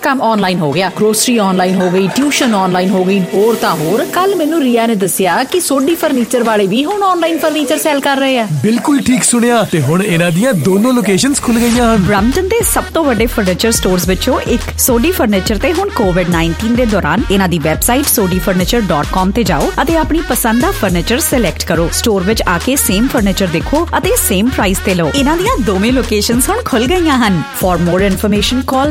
काम ऑनलाइन हो गया। ग्रोसरी ऑनलाइन हो गई, ट्यूशन ऑनलाइन हो गई, होर तां होर। कल मैनू रिया ने दस्सिया कि सोडी फर्नीचर वाले भी हुण ऑनलाइन फर्नीचर सेल कर रहे हैं। बिल्कुल ठीक सुनिया, ते हुण इन्हां दियां दोनों लोकेशंस खुल गईयां हन। ब्रैम्पटन दे सब तो वड्डे फर्नीचर स्टोर्स विचों एक सोडी फर्नीचर ते हुण कोविड-19 दे दौरान इन्हां दी वैबसाइट sodifurniture.com ते जाओ अते अपनी पसंद दा फर्नीचर सिलेक्ट करो। स्टोर विच आके सेम फर्नीचर देखो अते सेम प्राइस ते लो। इन्हां दियां दोवें लोकेशंस हुण खुल गईयां हन। For more information call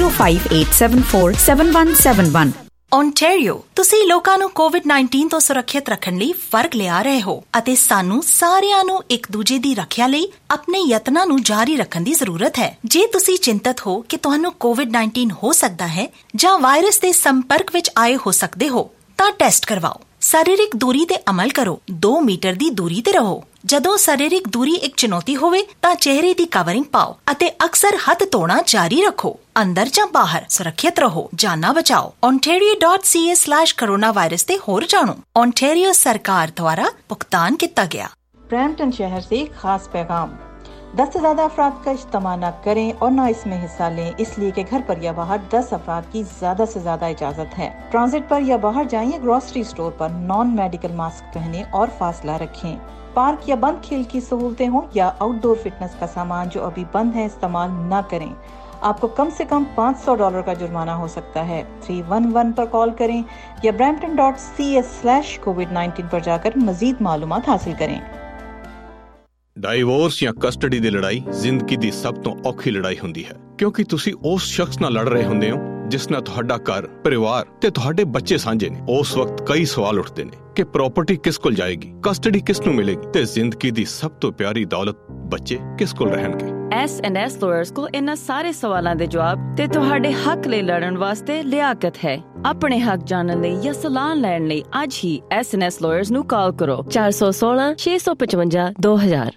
9058747171। Ontario, ਤੁਸੀਂ ਲੋਕਾਂ ਨੂੰ ਕੋਵਿਡ-19 ਤੋਂ ਸੁਰੱਖਿਅਤ ਰੱਖਣ ਲਈ ਵਰਗ ਲਿਆ ਰਹੇ ਹੋ ਅਤੇ ਸਾਨੂੰ ਸਾਰਿਆਂ ਨੂੰ ਇੱਕ ਦੂਜੇ ਦੀ ਰੱਖਿਆ ਲਈ ਆਪਣੇ ਯਤਨਾਂ ਨੂੰ ਜਾਰੀ ਰੱਖਣ ਦੀ ਜ਼ਰੂਰਤ ਹੈ। ਜੇ ਤੁਸੀਂ ਚਿੰਤਤ ਹੋ ਕਿ ਤੁਹਾਨੂੰ ਕੋਵਿਡ-19 ਹੋ ਸਕਦਾ ਹੈ ਜਾਂ ਵਾਇਰਸ ਦੇ ਸੰਪਰਕ ਵਿੱਚ ਆਏ ਹੋ ਸਕਦੇ ਹੋ, ਤਾਂ ਟੈਸਟ ਕਰਵਾਓ। ਸਰੀਰਕ ਦੂਰੀ ਤੇ ਅਮਲ ਕਰੋ। 2 ਮੀਟਰ ਦੀ ਦੂਰੀ ਤੇ ਰਹੋ। ਜਦੋਂ ਸਰੀਰਕ ਦੂਰੀ ਇੱਕ ਚੁਣੌਤੀ ਹੋਵੇ ਤਾਂ ਚਿਹਰੇ ਦੀ ਕਵਰਿੰਗ ਪਾਓ ਅਤੇ ਅਕਸਰ ਹੱਥ ਧੋਣਾ ਜਾਰੀ ਰੱਖੋ। ਅੰਦਰ ਜਾਂ ਬਾਹਰ ਸੁਰੱਖਿਅਤ ਰਹੋ, ਜਾਨਾਂ ਬਚਾਓ। ontario.ca/coronavirus ਤੇ ਹੋਰ ਜਾਣੋ। ओंटारियो सरकार द्वारा भुगतान किया गया। ब्रैम्पटन शहर से खास पैगाम। 10 से ज्यादा अफराद का इज्तिमा न करें और न इसमें हिस्सा लें, इसलिए कि घर पर या बाहर 10 अफराद की ज्यादा से ज्यादा इजाजत है। ट्रांजिट पर या बाहर जाएं या ग्रोसरी स्टोर पर नॉन मेडिकल मास्क पहने और फासला रखें। पार्क या बंद खेल की सहूलतें हों या आउटडोर फिटनेस का सामान जो अभी बंद है इस्तेमाल न करें। आपको कम से कम $500 का जुर्माना हो सकता है। 311 पर कॉल करें या brampton.ca/covid19 पर जाकर मजीद मालूमात हासिल करें। ਡਾਈਵੋਰਸ ਜਾਂ ਕਸਟਡੀ ਦੀ ਲੜਾਈ ਜ਼ਿੰਦਗੀ ਦੀ ਸਭ ਤੋਂ ਔਖੀ ਲੜਾਈ ਹੁੰਦੀ ਹੈ, ਕਿਉਂਕਿ ਤੁਸੀਂ ਉਸ ਸ਼ਖਸ ਨਾਲ ਲੜ ਰਹੇ ਹੁੰਦੇ ਹੋ ਜਿਸ ਨਾਲ ਤੁਹਾਡਾ ਘਰ, ਪਰਿਵਾਰ ਤੇ ਤੁਹਾਡੇ ਬੱਚੇ ਸਾਂਝੇ ਨੇ। ਉਸ ਵਕਤ ਕਈ ਸਵਾਲ ਉੱਠਦੇ ਨੇ ਕਿ ਪ੍ਰਾਪਰਟੀ ਕਿਸ ਕੋਲ ਜਾਏਗੀ, ਕਸਟਡੀ ਕਿਸ ਨੂੰ ਮਿਲੇਗੀ ਤੇ ਜ਼ਿੰਦਗੀ ਦੀ ਸਭ ਤੋਂ ਪਿਆਰੀ ਦੌਲਤ ਬੱਚੇ ਕਿਸ ਕੋਲ ਰਹਿਣਗੇ। S&S ਲਾਇਰਸ ਕੋਲ ਇਹਨਾਂ ਸਾਰੇ ਸਵਾਲਾਂ ਦੇ ਜਵਾਬ ਤੇ ਤੁਹਾਡੇ ਹੱਕ ਲਈ ਲੜਨ ਵਾਸਤੇ ਲਿਆਕਤ ਹੈ। ਆਪਣੇ ਹੱਕ ਜਾਣਨ ਲਈ ਜਾਂ ਸਲਾਹ ਲੈਣ ਲਈ ਅੱਜ ਹੀ S&S ਲਾਇਰਸ ਨੂੰ ਕਾਲ ਕਰੋ 416-655-2000।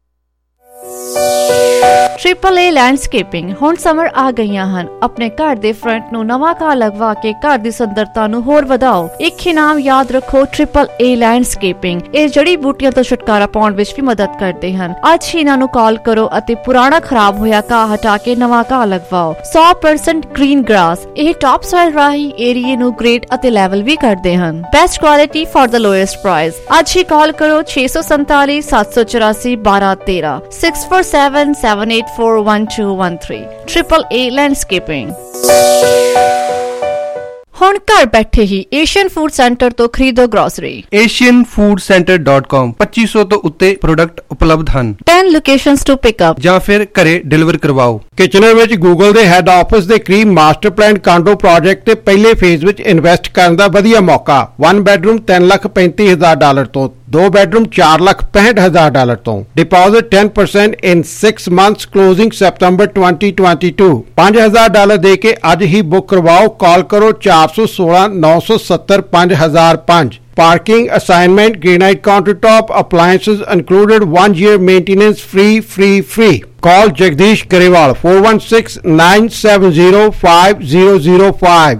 AAA ਲੈਂਡਸਕੇਪਿੰਗ ਹੁਣ ਸਮਰ ਆ ਗਈਆਂ ਹਨ। ਆਪਣੇ ਘਰ ਦੇ ਫਰੰਟ ਨੂੰ ਨਵਾਂ ਘਾਹ ਲਗਵਾ ਕੇ ਘਰ ਦੀ ਸੁੰਦਰਤਾ ਨੂੰ ਹੋਰ ਵਧਾਓ। ਇੱਕ ਇਨਾਮ ਯਾਦ ਰੱਖੋ, AAA ਲੈਂਡਸਕੇਪਿੰਗ। ਇਹ ਜੜੀ ਬੂਟੀਆਂ ਤੋਂ ਛੁਟਕਾਰਾ ਪਾਉਣ ਵਿੱਚ ਵੀ ਮਦਦ ਕਰਦੇ ਹਨ। ਅੱਜ ਹੀ ਇਹਨਾਂ ਨੂੰ ਕਾਲ ਕਰੋ ਅਤੇ ਪੁਰਾਣਾ ਖਰਾਬ ਹੋਇਆ ਘਾਹ ਹਟਾ ਕੇ ਨਵਾਂ ਘਾਹ ਲਗਵਾਓ। 100% ਗ੍ਰੀਨ ਗ੍ਰਾਸ। ਇਹ ਟਾਪ ਸੋਇਲ ਰਾਹੀਂ ਏਰੀਏ ਨੂੰ ਗ੍ਰੇਡ ਅਤੇ ਲੈਵਲ ਵੀ ਕਰਦੇ ਹਨ। Best quality for the lowest price. ਅੱਜ ਹੀ ਕਾਲ ਕਰੋ 647-784-1213 647-784-1213 AAA ਲੈਂਡਸਕੇਪਿੰਗ। ਹੁਣ ਘਰ ਬੈਠੇ ਹੀ ਏਸ਼ੀਅਨ ਫੂਡ ਸੈਂਟਰ ਤੋਂ ਖਰੀਦੋ ਗ੍ਰੋਸਰੀ। asianfoodcenter.com 2500 ਤੋਂ ਉੱਤੇ ਪ੍ਰੋਡਕਟ ਉਪਲਬਧ ਹਨ। 10 ਲੋਕੇਸ਼ਨਸ ਟੂ ਪਿਕ ਅਪ ਜਾਂ ਫਿਰ ਘਰੇ ਡਿਲੀਵਰ ਕਰਵਾਓ। ਕਿਚਨਰ ਵਿੱਚ ਗੂਗਲ ਦੇ ਹੈੱਡ ਆਫਿਸ ਦੇ ਕਰੀਬ ਮਾਸਟਰ ਪਲਾਨ ਕਾਂਡੋ ਪ੍ਰੋਜੈਕਟ ਤੇ ਪਹਿਲੇ ਫੇਜ਼ ਵਿੱਚ ਇਨਵੈਸਟ ਕਰਨ ਦਾ ਵਧੀਆ ਮੌਕਾ। 1 ਬੈਡਰੂਮ $10,35,000 ਤੋਂ, 2 ਬੈਡਰੂਮ $4,65,000 ਤੋਂ। Deposit 10% in 6 months, closing September 2022। $5,000 ਦੇ ਕੇ ਅੱਜ ਹੀ ਬੁੱਕ ਕਰਵਾਓ। ਕਾਲ ਕਰੋ 416-970-5005। Parking assignment, granite countertop, appliances included, 1 year maintenance free. Call Jagdish Grewal 416-970-5005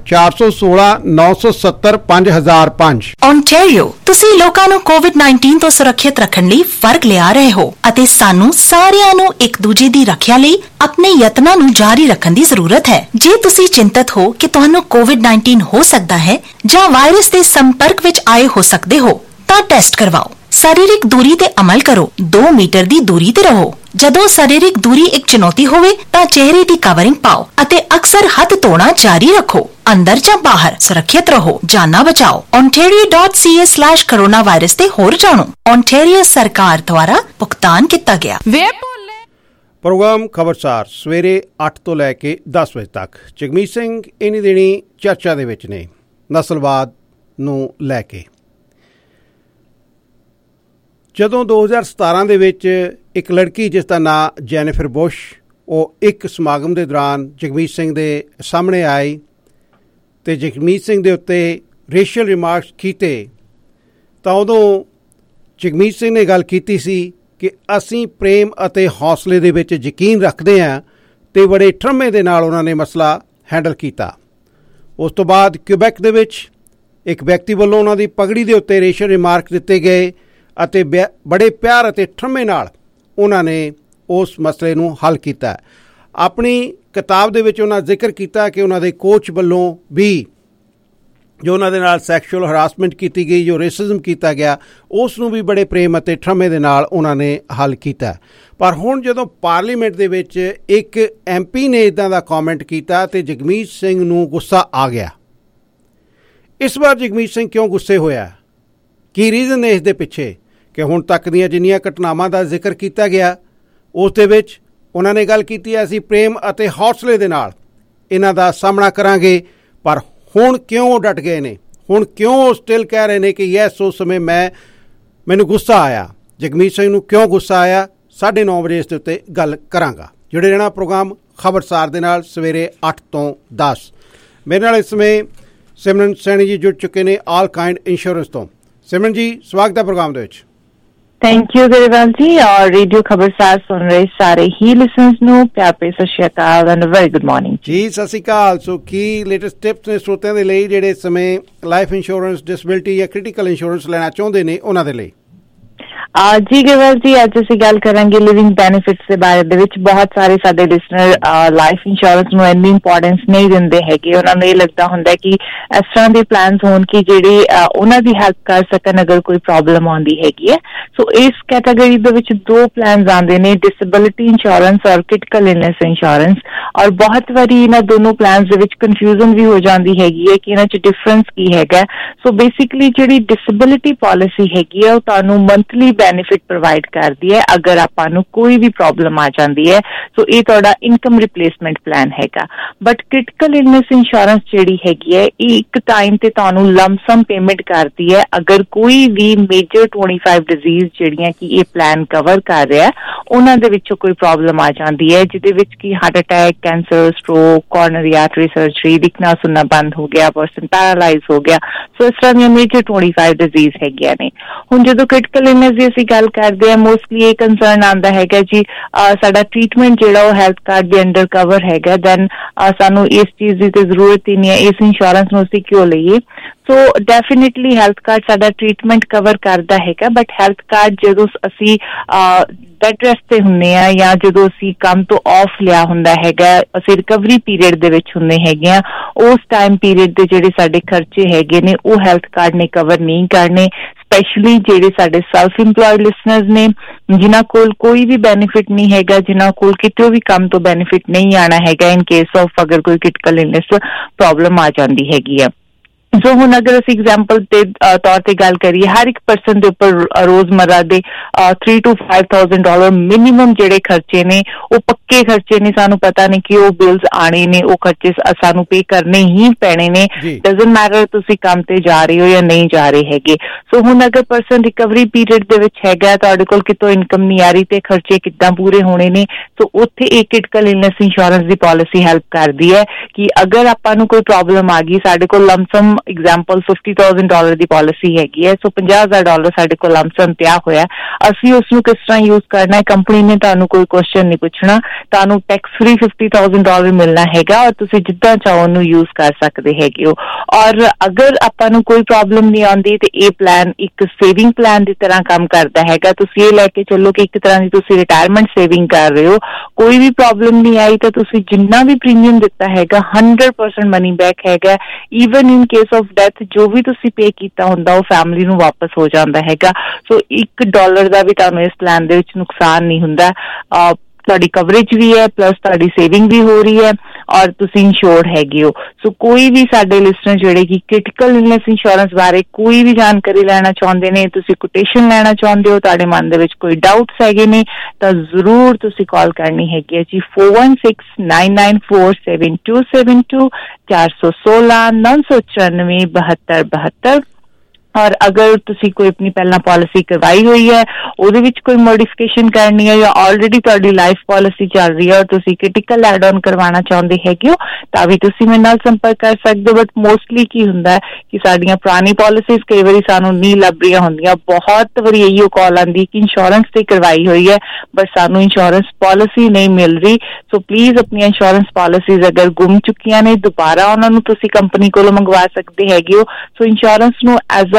416-970-5005। Ontario, ਤੁਸੀਂ ਲੋਕਾਂ ਨੂੰ ਕੋਵਿਡ-19 ਤੋਂ ਸੁਰੱਖਿਅਤ ਰੱਖਣ ਲਈ ਵਰਗ ਲਿਆ ਰਹੇ ਹੋ ਅਤੇ ਸਾਨੂੰ ਸਾਰਿਆਂ ਨੂੰ ਇੱਕ ਦੂਜੇ ਦੀ ਰੱਖਿਆ ਲਈ ਆਪਣੇ ਯਤਨਾਂ ਨੂੰ ਜਾਰੀ ਰੱਖਣ ਦੀ ਜ਼ਰੂਰਤ ਹੈ। ਜੇ ਤੁਸੀਂ ਚਿੰਤਤ ਹੋ ਕਿ ਤੁਹਾਨੂੰ ਕੋਵਿਡ-19 ਹੋ ਸਕਦਾ ਹੈ ਜਾਂ ਵਾਇਰਸ ਦੇ ਸੰਪਰਕ ਵਿੱਚ ਆਏ ਹੋ ਸਕਦੇ ਹੋ, ਤਾਂ ਟੈਸਟ ਕਰਵਾਓ। ਸਰੀਰਕ ਦੂਰੀ ਤੇ ਅਮਲ ਕਰੋ। 2 ਮੀਟਰ ਦੀ ਦੂਰੀ ਤੇ ਰਹੋ। ਜਦੋਂ ਸਰੀਰਕ ਦੂਰੀ ਇੱਕ ਚੁਣੌਤੀ ਹੋਵੇ ਤਾਂ ਚਿਹਰੇ ਦੀ ਕਵਰਿੰਗ ਪਾਓ ਅਤੇ ਅਕਸਰ ਹੱਥ ਧੋਣਾ ਜਾਰੀ ਰੱਖੋ। ਅੰਦਰ ਜਾਂ ਬਾਹਰ ਸੁਰੱਖਿਅਤ ਰਹੋ, ਜਾਨਾਂ ਬਚਾਓ। ontario.ca/coronavirus ਤੇ ਹੋਰ ਜਾਣੋ। ओंटारियो सरकार द्वारा भुगतान किया गया। ਪ੍ਰੋਗਰਾਮ ਖਬਰਸਾਰ ਸਵੇਰੇ 8 ਤੋਂ ਲੈ ਕੇ 10 ਵਜੇ ਤੱਕ। ਜਗਮੀਤ ਸਿੰਘ ਇਨੀ ਦਿਨੀ ਚਰਚਾ ਦੇ ਵਿੱਚ ਨੇ ਨਸਲਵਾਦ ਨੂੰ ਲੈ ਕੇ। ਜਦੋਂ 2017 ਦੇ ਵਿੱਚ ਇੱਕ ਲੜਕੀ ਜਿਸ ਦਾ ਨਾਂ ਜੈਨੀਫਰ ਬੁਸ਼, ਉਹ ਇੱਕ ਸਮਾਗਮ ਦੇ ਦੌਰਾਨ ਜਗਮੀਤ ਸਿੰਘ ਦੇ ਸਾਹਮਣੇ ਆਈ ਅਤੇ ਜਗਮੀਤ ਸਿੰਘ ਦੇ ਉੱਤੇ ਰੇਸ਼ੀਅਲ ਰਿਮਾਰਕਸ ਕੀਤੇ, ਤਾਂ ਉਦੋਂ ਜਗਮੀਤ ਸਿੰਘ ਨੇ ਗੱਲ ਕੀਤੀ ਸੀ ਕਿ ਅਸੀਂ ਪ੍ਰੇਮ ਅਤੇ ਹੌਸਲੇ ਦੇ ਵਿੱਚ ਯਕੀਨ ਰੱਖਦੇ ਹਾਂ, ਅਤੇ ਬੜੇ ਠਰਮੇ ਦੇ ਨਾਲ ਉਹਨਾਂ ਨੇ ਮਸਲਾ ਹੈਂਡਲ ਕੀਤਾ। ਉਸ ਤੋਂ ਬਾਅਦ ਕਿਊਬੈਕ ਦੇ ਵਿੱਚ ਇੱਕ ਵਿਅਕਤੀ ਵੱਲੋਂ ਉਹਨਾਂ ਦੀ ਪਗੜੀ ਦੇ ਉੱਤੇ ਰੇਸ਼ੀਅਲ ਰਿਮਾਰਕ ਦਿੱਤੇ ਗਏ ਅਤੇ ਬੜੇ ਪਿਆਰ ਅਤੇ ਠਰਮੇ ਨਾਲ ਉਹਨਾਂ ਨੇ ਉਸ ਮਸਲੇ ਨੂੰ ਹੱਲ ਕੀਤਾ। ਆਪਣੀ ਕਿਤਾਬ ਦੇ ਵਿੱਚ ਉਹਨਾਂ ਜ਼ਿਕਰ ਕੀਤਾ ਕਿ ਉਹਨਾਂ ਦੇ ਕੋਚ ਵੱਲੋਂ ਵੀ ਜੋ ਉਹਨਾਂ ਦੇ ਨਾਲ ਸੈਕਸ਼ੂਅਲ ਹਰਾਸਮੈਂਟ ਕੀਤੀ ਗਈ, ਜੋ ਰੇਸਿਜ਼ਮ ਕੀਤਾ ਗਿਆ, ਉਸ ਨੂੰ ਵੀ ਬੜੇ ਪ੍ਰੇਮ ਅਤੇ ਠਰਮੇ ਦੇ ਨਾਲ ਉਹਨਾਂ ਨੇ ਹੱਲ ਕੀਤਾ। ਪਰ ਹੁਣ ਜਦੋਂ ਪਾਰਲੀਮੈਂਟ ਦੇ ਵਿੱਚ ਇੱਕ MP ਨੇ ਇੱਦਾਂ ਦਾ ਕੌਮੈਂਟ ਕੀਤਾ ਤੇ ਜਗਮੀਤ ਸਿੰਘ ਨੂੰ ਗੁੱਸਾ ਆ ਗਿਆ। ਇਸ ਵਾਰ ਜਗਮੀਤ ਸਿੰਘ ਕਿਉਂ ਗੁੱਸੇ ਹੋਇਆ? ਕੀ ਰੀਜ਼ਨ ਨੇ ਇਸ ਦੇ ਪਿੱਛੇ? ਕਿ ਹੁਣ ਤੱਕ ਦੀਆਂ ਜਿੰਨੀਆਂ ਘਟਨਾਵਾਂ ਦਾ ਜ਼ਿਕਰ ਕੀਤਾ ਗਿਆ ਉਸ ਦੇ ਵਿੱਚ ਉਹਨਾਂ ਨੇ ਗੱਲ ਕੀਤੀ ਹੈ ਅਸੀਂ ਪ੍ਰੇਮ ਅਤੇ ਹੌਸਲੇ ਦੇ ਨਾਲ ਇਹਨਾਂ ਦਾ ਸਾਹਮਣਾ ਕਰਾਂਗੇ। ਪਰ ਹੁਣ ਕਿਉਂ ਡਟ ਗਏ ਨੇ? ਹੁਣ ਕਿਉਂ ਸਟਿਲ ਕਹਿ ਰਹੇ ਨੇ ਕਿ ਯੈਸ ਉਸ ਸਮੇਂ ਮੈਨੂੰ ਗੁੱਸਾ ਆਇਆ? ਜਗਮੀਤ ਸਿੰਘ ਨੂੰ ਕਿਉਂ ਗੁੱਸਾ ਆਇਆ? 9:30 ਵਜੇ ਇਸ ਦੇ ਉੱਤੇ ਗੱਲ ਕਰਾਂਗਾ। ਜੁੜੇ ਰਹਿਣਾ ਪ੍ਰੋਗਰਾਮ ਖਬਰਸਾਰ ਦੇ ਨਾਲ ਸਵੇਰੇ 8 ਤੋਂ 10। ਮੇਰੇ ਨਾਲ ਇਸ ਸਮੇਂ ਸਿਮਰਨ ਸੈਣੀ ਜੀ ਜੁੜ ਚੁੱਕੇ ਨੇ ਆਲ ਕਾਇੰਡ ਇੰਸ਼ੋਰੈਂਸ ਤੋਂ। ਸਿਮਰਨ ਜੀ, ਸਵਾਗਤ ਹੈ ਪ੍ਰੋਗਰਾਮ ਦੇ ਵਿੱਚ। Thank you Grewal ji. और रेडियो खबरसार सुन रहे सारे ही लिसनर्स ਨੂੰ ਪਿਆਰ ਭਰੀ ਸਤਿ ਸ਼੍ਰੀ ਅਕਾਲ and very good morning ji. ਸਤਿ ਸ਼੍ਰੀ ਅਕਾਲ। ਸੋ ਕੀ ਲੇਟੈਸਟ ਟਿਪਸ ਨੇ ਸਰੋਤਿਆਂ ਦੇ ਲਈ ਜਿਹੜੇ ਇਸ ਸਮੇਂ ਲਾਈਫ ਇੰਸ਼ੋਰੈਂਸ, ਡਿਸੇਬਿਲਿਟੀ ਜਾਂ ਕ੍ਰਿਟੀਕਲ ਇੰਸ਼ੋਰੈਂਸ ਲੈਣਾ ਚਾਹੁੰਦੇ ਨੇ ਉਹਨਾਂ ਦੇ ਲਈ? ਜੀ ਗਰੇਵਾਲ ਜੀ, ਅੱਜ ਅਸੀਂ ਗੱਲ ਕਰਾਂਗੇ ਲਿਵਿੰਗ ਬੈਨੀਫਿਟਸ ਦੇ ਬਾਰੇ ਦੇ ਵਿੱਚ। ਬਹੁਤ ਸਾਰੇ ਸਾਡੇ ਲਿਸਨਰ ਲਾਈਫ ਇੰਸ਼ੋਰੈਂਸ ਨੂੰ ਇੰਨੀ ਇੰਪੋਰਟੈਂਸ ਨਹੀਂ ਦਿੰਦੇ ਹੈਗੇ। ਉਹਨਾਂ ਨੂੰ ਇਹ ਲੱਗਦਾ ਹੁੰਦਾ ਕਿ ਇਸ ਤਰ੍ਹਾਂ ਦੇ ਪਲਾਨਸ ਹੋਣ ਕਿ ਜਿਹੜੇ ਉਹਨਾਂ ਦੀ ਹੈਲਪ ਕਰ ਸਕਣ ਅਗਰ ਕੋਈ ਪ੍ਰੋਬਲਮ ਆਉਂਦੀ ਹੈਗੀ ਹੈ। ਸੋ ਇਸ ਕੈਟਾਗਰੀ ਦੇ ਵਿੱਚ 2 ਪਲਾਨਸ ਆਉਂਦੇ ਨੇ, ਡਿਸੇਬਿਲਿਟੀ ਇੰਸ਼ੋਰੈਂਸ ਔਰ ਕ੍ਰਿਟੀਕਲ ਇਲਨੈਸ ਇੰਸ਼ੋਰੈਂਸ। ਔਰ ਬਹੁਤ ਵਾਰੀ ਇਹਨਾਂ ਦੋਨੋਂ ਪਲਾਨਸ ਦੇ ਵਿੱਚ ਕਨਫਿਊਜ਼ਨ ਵੀ ਹੋ ਜਾਂਦੀ ਹੈਗੀ ਹੈ ਕਿ ਇਹਨਾਂ 'ਚ ਡਿਫਰੈਂਸ ਕੀ ਹੈਗਾ। ਸੋ ਬੇਸਿਕਲੀ ਜਿਹੜੀ ਡਿਸੇਬਿਲਿਟੀ ਪਾਲਿਸੀ ਹੈਗੀ ਹੈ ਉਹ ਤੁਹਾਨੂੰ ਮੰਥਲੀ ਬੈਨੀਫਿਟ ਪ੍ਰੋਵਾਈਡ ਕਰਦੀ ਹੈ ਅਗਰ ਆਪਾਂ ਨੂੰ ਕੋਈ ਵੀ ਪ੍ਰੋਬਲਮ ਆ ਜਾਂਦੀ ਹੈ। ਸੋ ਇਹ ਤੁਹਾਡਾ ਇਨਕਮ ਰਿਪਲੇਸਮੈਂਟ ਪਲਾਨ ਹੈਗਾ। ਬਟ ਕ੍ਰਿਟੀਕਲ ਇਲਨੈਸ ਇੰਸ਼ੋਰੈਂਸ ਜਿਹੜੀ ਹੈਗੀ ਹੈ ਇਹ ਇੱਕ ਟਾਈਮ ਤੇ ਤੁਹਾਨੂੰ ਲੰਮਸਮ ਪੇਮੈਂਟ ਕਰਦੀ ਹੈ ਅਗਰ ਕੋਈ ਵੀ ਮੇਜਰ 25 ਡਿਜ਼ੀਜ਼ ਜਿਹੜੀਆਂ ਕਿ ਇਹ ਪਲਾਨ ਕਵਰ ਕਰ ਰਿਹਾ ਉਹਨਾਂ ਦੇ ਵਿੱਚੋਂ ਕੋਈ ਪ੍ਰੋਬਲਮ ਆ ਜਾਂਦੀ ਹੈ, ਜਿਹਦੇ ਵਿੱਚ ਕਿ heart attack, cancer, stroke, coronary artery surgery, ਦਿਖਣਾ ਸੁਣਨਾ ਬੰਦ ਹੋ ਗਿਆ, ਪਰਸਨ ਪੈਰਾਲਾਈਜ਼ ਹੋ ਗਿਆ। ਸੋ ਇਸ ਤਰ੍ਹਾਂ ਦੀਆਂ ਮੇਜਰ 25 ਡਿਜ਼ੀਜ਼ ਹੈਗੀਆਂ ਨੇ। ਹੁਣ ਜਦੋਂ ਕ੍ਰਿਟੀਕਲ ਇਲਨੈਸ ਦੀ ਅਸੀਂ ਗੱਲ ਕਰਦੇ ਹਾਂ ਮੋਸਟਲੀ ਇਹ ਕੰਸਰਨ ਆਉਂਦਾ ਹੈਗਾ ਜੀ ਸਾਡਾ ਟ੍ਰੀਟਮੈਂਟ ਜਿਹੜਾ ਉਹ ਹੈਲਥ ਕਾਰਡ ਦੇ ਅੰਡਰ ਕਵਰ ਹੈਗਾ, ਦੈਨ ਸਾਨੂੰ ਇਸ ਚੀਜ਼ ਦੀ ਤੇ ਜ਼ਰੂਰਤ ਹੀ ਨਹੀਂ ਹੈ, ਇਸ ਇੰਸ਼ੋਰੈਂਸ ਨੂੰ ਅਸੀਂ ਕਿਉਂ ਲਈਏ। ਸੋ ਡੈਫੀਨੇਟਲੀ ਹੈਲਥ ਕਾਰਡ ਸਾਡਾ ਟ੍ਰੀਟਮੈਂਟ ਕਵਰ ਕਰਦਾ ਹੈਗਾ। ਬਟ ਹੈਲਥ ਕਾਰਡ ਜਦੋਂ ਅਸੀਂ ਬੈਡ ਰੈਸਟ ਤੇ ਹੁੰਦੇ ਆ ਜਾਂ ਜਦੋਂ ਅਸੀਂ ਕੰਮ ਤੋਂ ਆਫ ਲਿਆ ਹੁੰਦਾ ਹੈਗਾ, ਅਸੀਂ ਰਿਕਵਰੀ ਪੀਰੀਅਡ ਦੇ ਵਿੱਚ ਹੁੰਦੇ ਹੈਗੇ ਆ, ਉਸ ਟਾਈਮ ਪੀਰੀਅਡ ਦੇ ਜਿਹੜੇ ਸਾਡੇ ਖਰਚੇ ਹੈਗੇ ਨੇ ਉਹ ਹੈਲਥ ਕਾਰਡ ਨੇ ਕਵਰ ਨਹੀਂ ਕਰਨੇ। ਸਪੈਸ਼ਲੀ ਜਿਹੜੇ ਸਾਡੇ ਸੈਲਫ ਇੰਪਲਾਇਡ ਲਿਸਨਰਸ ਨੇ ਜਿਨ੍ਹਾਂ ਕੋਲ ਕੋਈ ਵੀ ਬੈਨੀਫਿਟ ਨਹੀਂ ਹੈਗਾ, ਜਿਨ੍ਹਾਂ ਕੋਲ ਕਿਤੇ ਵੀ ਕੰਮ ਤੋਂ ਬੈਨੀਫਿਟ ਨਹੀਂ ਆਉਣਾ ਹੈਗਾ ਇਨ ਕੇਸ ਆਫ ਅਗਰ ਕੋਈ ਕ੍ਰਿਟੀਕਲ ਇਲਨੈਸ ਪ੍ਰੋਬਲਮ ਆ ਜਾਂਦੀ ਹੈਗੀ ਆ। ਸੋ ਹੁਣ ਅਗਰ ਅਸੀਂ ਐਗਜ਼ਾਮਪਲ ਦੇ ਤੌਰ ਤੇ ਗੱਲ ਕਰੀਏ, ਹਰ ਇੱਕ ਪਰਸਨ ਦੇ ਉੱਪਰ ਰੋਜ਼ਮर्रा ਦੇ $3,000 to $5,000 ਮਿਨੀਮਮ ਜਿਹੜੇ ਖਰਚੇ ਨੇ ਉਹ ਪੱਕੇ ਖਰਚੇ ਨੇ। ਸਾਨੂੰ ਪਤਾ ਨਹੀਂ ਕਿ ਉਹ ਬਿਲਸ ਆਣੇ ਨੇ, ਉਹ ਖਰਚੇ ਸਾਨੂੰ ਪੇ ਕਰਨੇ ਹੀ ਪੈਣੇ ਨੇ। ਡਜ਼ਨਟ ਮੈਟਰ ਤੁਸੀਂ ਕੰਮ ਤੇ ਜਾ ਰਹੇ ਹੋ ਜਾਂ ਨਹੀਂ ਜਾ ਰਹੇ ਹੈਗੇ। ਸੋ ਹੁਣ ਅਗਰ ਪਰਸਨ ਰਿਕਵਰੀ ਪੀਰੀਅਡ ਦੇ ਵਿੱਚ ਹੈਗਾ, ਤੁਹਾਡੇ ਕੋਲ ਕਿਤੋਂ ਇਨਕਮ ਨਹੀਂ ਆ ਰਹੀ ਤੇ ਖਰਚੇ ਕਿੱਦਾਂ ਪੂਰੇ ਹੋਣੇ ਨੇ, ਸੋ ਉੱਥੇ ਇਹ ਕ੍ਰਿਟੀਕਲ ਇਲਨੈਸ ਇੰਸ਼ੋਰੈਂਸ ਦੀ ਪਾਲਿਸੀ ਹੈਲਪ ਕਰਦੀ ਹੈ ਕਿ ਅਗਰ ਆਪਾਂ ਨੂੰ ਕੋਈ ਪ੍ਰੋਬਲਮ ਆ ਗਈ, ਸਾਡੇ ਕੋਲ ਲਮਸਮ ਐਗਜ਼ਾਮਪਲ $50,000 ਦੀ ਪਾਲਿਸੀ ਹੈਗੀ ਹੈ, ਸੋ $50,000 ਸਾਡੇ ਕੋਲ ਲਮਸਮ ਪਿਆ ਹੋਇਆ, ਅਸੀਂ ਉਸ ਨੂੰ ਕਿਸ ਤਰ੍ਹਾਂ ਯੂਜ਼ ਕਰਨਾ ਹੈ, ਕੰਪਨੀ ਨੇ ਤੁਹਾਨੂੰ ਕੋਈ ਕੁਐਸਚਨ ਨਹੀਂ ਪੁੱਛਣਾ, ਤੁਹਾਨੂੰ ਟੈਕਸ ਫ੍ਰੀ $50,000 ਮਿਲਣਾ ਹੈਗਾ ਔਰ ਤੁਸੀਂ ਜਿੱਦਾਂ ਚਾਹੋ ਉਹਨੂੰ ਯੂਜ਼ ਕਰ ਸਕਦੇ ਹੈਗੇ ਹੋ। ਔਰ ਅਗਰ ਆਪਾਂ ਨੂੰ ਕੋਈ ਪ੍ਰੋਬਲਮ ਨਹੀਂ ਆਉਂਦੀ ਤੇ ਇਹ ਪਲਾਨ ਇੱਕ ਸੇਵਿੰਗ ਪਲਾਨ ਦੀ ਤਰ੍ਹਾਂ ਕੰਮ ਕਰਦਾ ਹੈਗਾ। ਤੁਸੀਂ ਇਹ ਲੈ ਕੇ ਚੱਲੋ ਕਿ ਇੱਕ ਤਰ੍ਹਾਂ ਦੀ ਤੁਸੀਂ ਰਿਟਾਇਰਮੈਂਟ ਸੇਵਿੰਗ ਕਰ ਰਹੇ ਹੋ। ਕੋਈ ਵੀ ਪ੍ਰੋਬਲਮ ਨਹੀਂ ਆਈ ਤਾਂ ਤੁਸੀਂ ਜਿੰਨਾ ਵੀ ਪ੍ਰੀਮੀਅਮ ਦਿੱਤਾ ਹੈਗਾ 100% ਮਨੀ ਬੈਕ ਹੈਗਾ। Even in case of death ਜੋ ਵੀ ਤੁਸੀਂ ਪੇ ਕੀਤਾ ਹੁੰਦਾ ਉਹ ਫੈਮਿਲੀ ਨੂੰ ਵਾਪਸ ਹੋ ਜਾਂਦਾ ਹੈਗਾ। ਸੋ $1 ਦਾ ਵੀ ਤੁਹਾਨੂੰ ਇਸ ਪਲਾਨ ਦੇ ਵਿੱਚ ਨੁਕਸਾਨ ਨਹੀਂ ਹੁੰਦਾ। ਤੁਹਾਡੀ ਕਵਰੇਜ ਵੀ ਹੈ ਪਲੱਸ ਤੁਹਾਡੀ ਸੇਵਿੰਗ ਵੀ ਹੋ ਰਹੀ ਹੈ ਔਰ ਤੁਸੀਂ ਇੰਸ਼ੋਰਡ ਹੈਗੇ ਹੋ। ਸੋ ਕੋਈ ਵੀ ਸਾਡੇ ਲਿਸਨਰ ਜਿਹੜੇ ਕਿ ਕ੍ਰਿਟੀਕਲ ਇਲਨੈਸ ਇੰਸ਼ੋਰੈਂਸ ਬਾਰੇ ਕੋਈ ਵੀ ਜਾਣਕਾਰੀ ਲੈਣਾ ਚਾਹੁੰਦੇ ਨੇ, ਤੁਸੀਂ ਕੋਟੇਸ਼ਨ ਲੈਣਾ ਚਾਹੁੰਦੇ ਹੋ, ਤੁਹਾਡੇ ਮਨ ਦੇ ਵਿੱਚ ਕੋਈ ਡਾਊਟਸ ਹੈਗੇ ਨੇ ਤਾਂ ਜ਼ਰੂਰ ਤੁਸੀਂ ਕਾਲ ਕਰਨੀ ਹੈਗੀ ਹੈ ਜੀ 4169947272 416-994-7272। ਔਰ ਅਗਰ ਤੁਸੀਂ ਕੋਈ ਆਪਣੀ ਪਹਿਲਾਂ ਪਾਲਿਸੀ ਕਰਵਾਈ ਹੋਈ ਹੈ ਉਹਦੇ ਵਿੱਚ ਕੋਈ ਮੋਡੀਫਿਕੇਸ਼ਨ ਕਰਨੀ ਹੈ ਜਾਂ ਆਲਰੇਡੀ ਤੁਹਾਡੀ ਲਾਈਫ ਪਾਲਿਸੀ ਚੱਲ ਰਹੀ ਹੈ ਔਰ ਤੁਸੀਂ ਕ੍ਰਿਟੀਕਲ ਐਡ ਆਨ ਕਰਵਾਉਣਾ ਚਾਹੁੰਦੇ ਹੈਗੇ ਹੋ ਤਾਂ ਵੀ ਤੁਸੀਂ ਮੇਰੇ ਨਾਲ ਸੰਪਰਕ ਕਰ ਸਕਦੇ ਹੋ। ਬਟ ਮੋਸਟਲੀ ਕੀ ਹੁੰਦਾ ਕਿ ਸਾਡੀਆਂ ਪੁਰਾਣੀ ਪਾਲਿਸੀਜ਼ ਕਈ ਵਾਰੀ ਸਾਨੂੰ ਨਹੀਂ ਲੱਭ ਰਹੀਆਂ ਹੁੰਦੀਆਂ। ਬਹੁਤ ਵਾਰੀ ਇਹੋ ਕਾਲ ਆਉਂਦੀ ਕਿ ਇੰਸ਼ੋਰੈਂਸ ਤੇ ਕਰਵਾਈ ਹੋਈ ਹੈ ਬਟ ਸਾਨੂੰ ਇੰਸ਼ੋਰੈਂਸ ਪਾਲਿਸੀ ਨਹੀਂ ਮਿਲ ਰਹੀ। ਸੋ ਪਲੀਜ਼ ਆਪਣੀਆਂ ਇੰਸ਼ੋਰੈਂਸ ਪਾਲਿਸੀਜ਼ ਅਗਰ ਗੁੰਮ ਚੁੱਕੀਆਂ ਨੇ ਦੁਬਾਰਾ ਉਹਨਾਂ ਨੂੰ ਤੁਸੀਂ ਕੰਪਨੀ ਕੋਲੋਂ ਮੰਗਵਾ ਸਕਦੇ ਹੈਗੇ ਹੋ। ਸੋ ਇੰਸ਼ੋਰੈਂਸ ਨੂੰ ਐਜ਼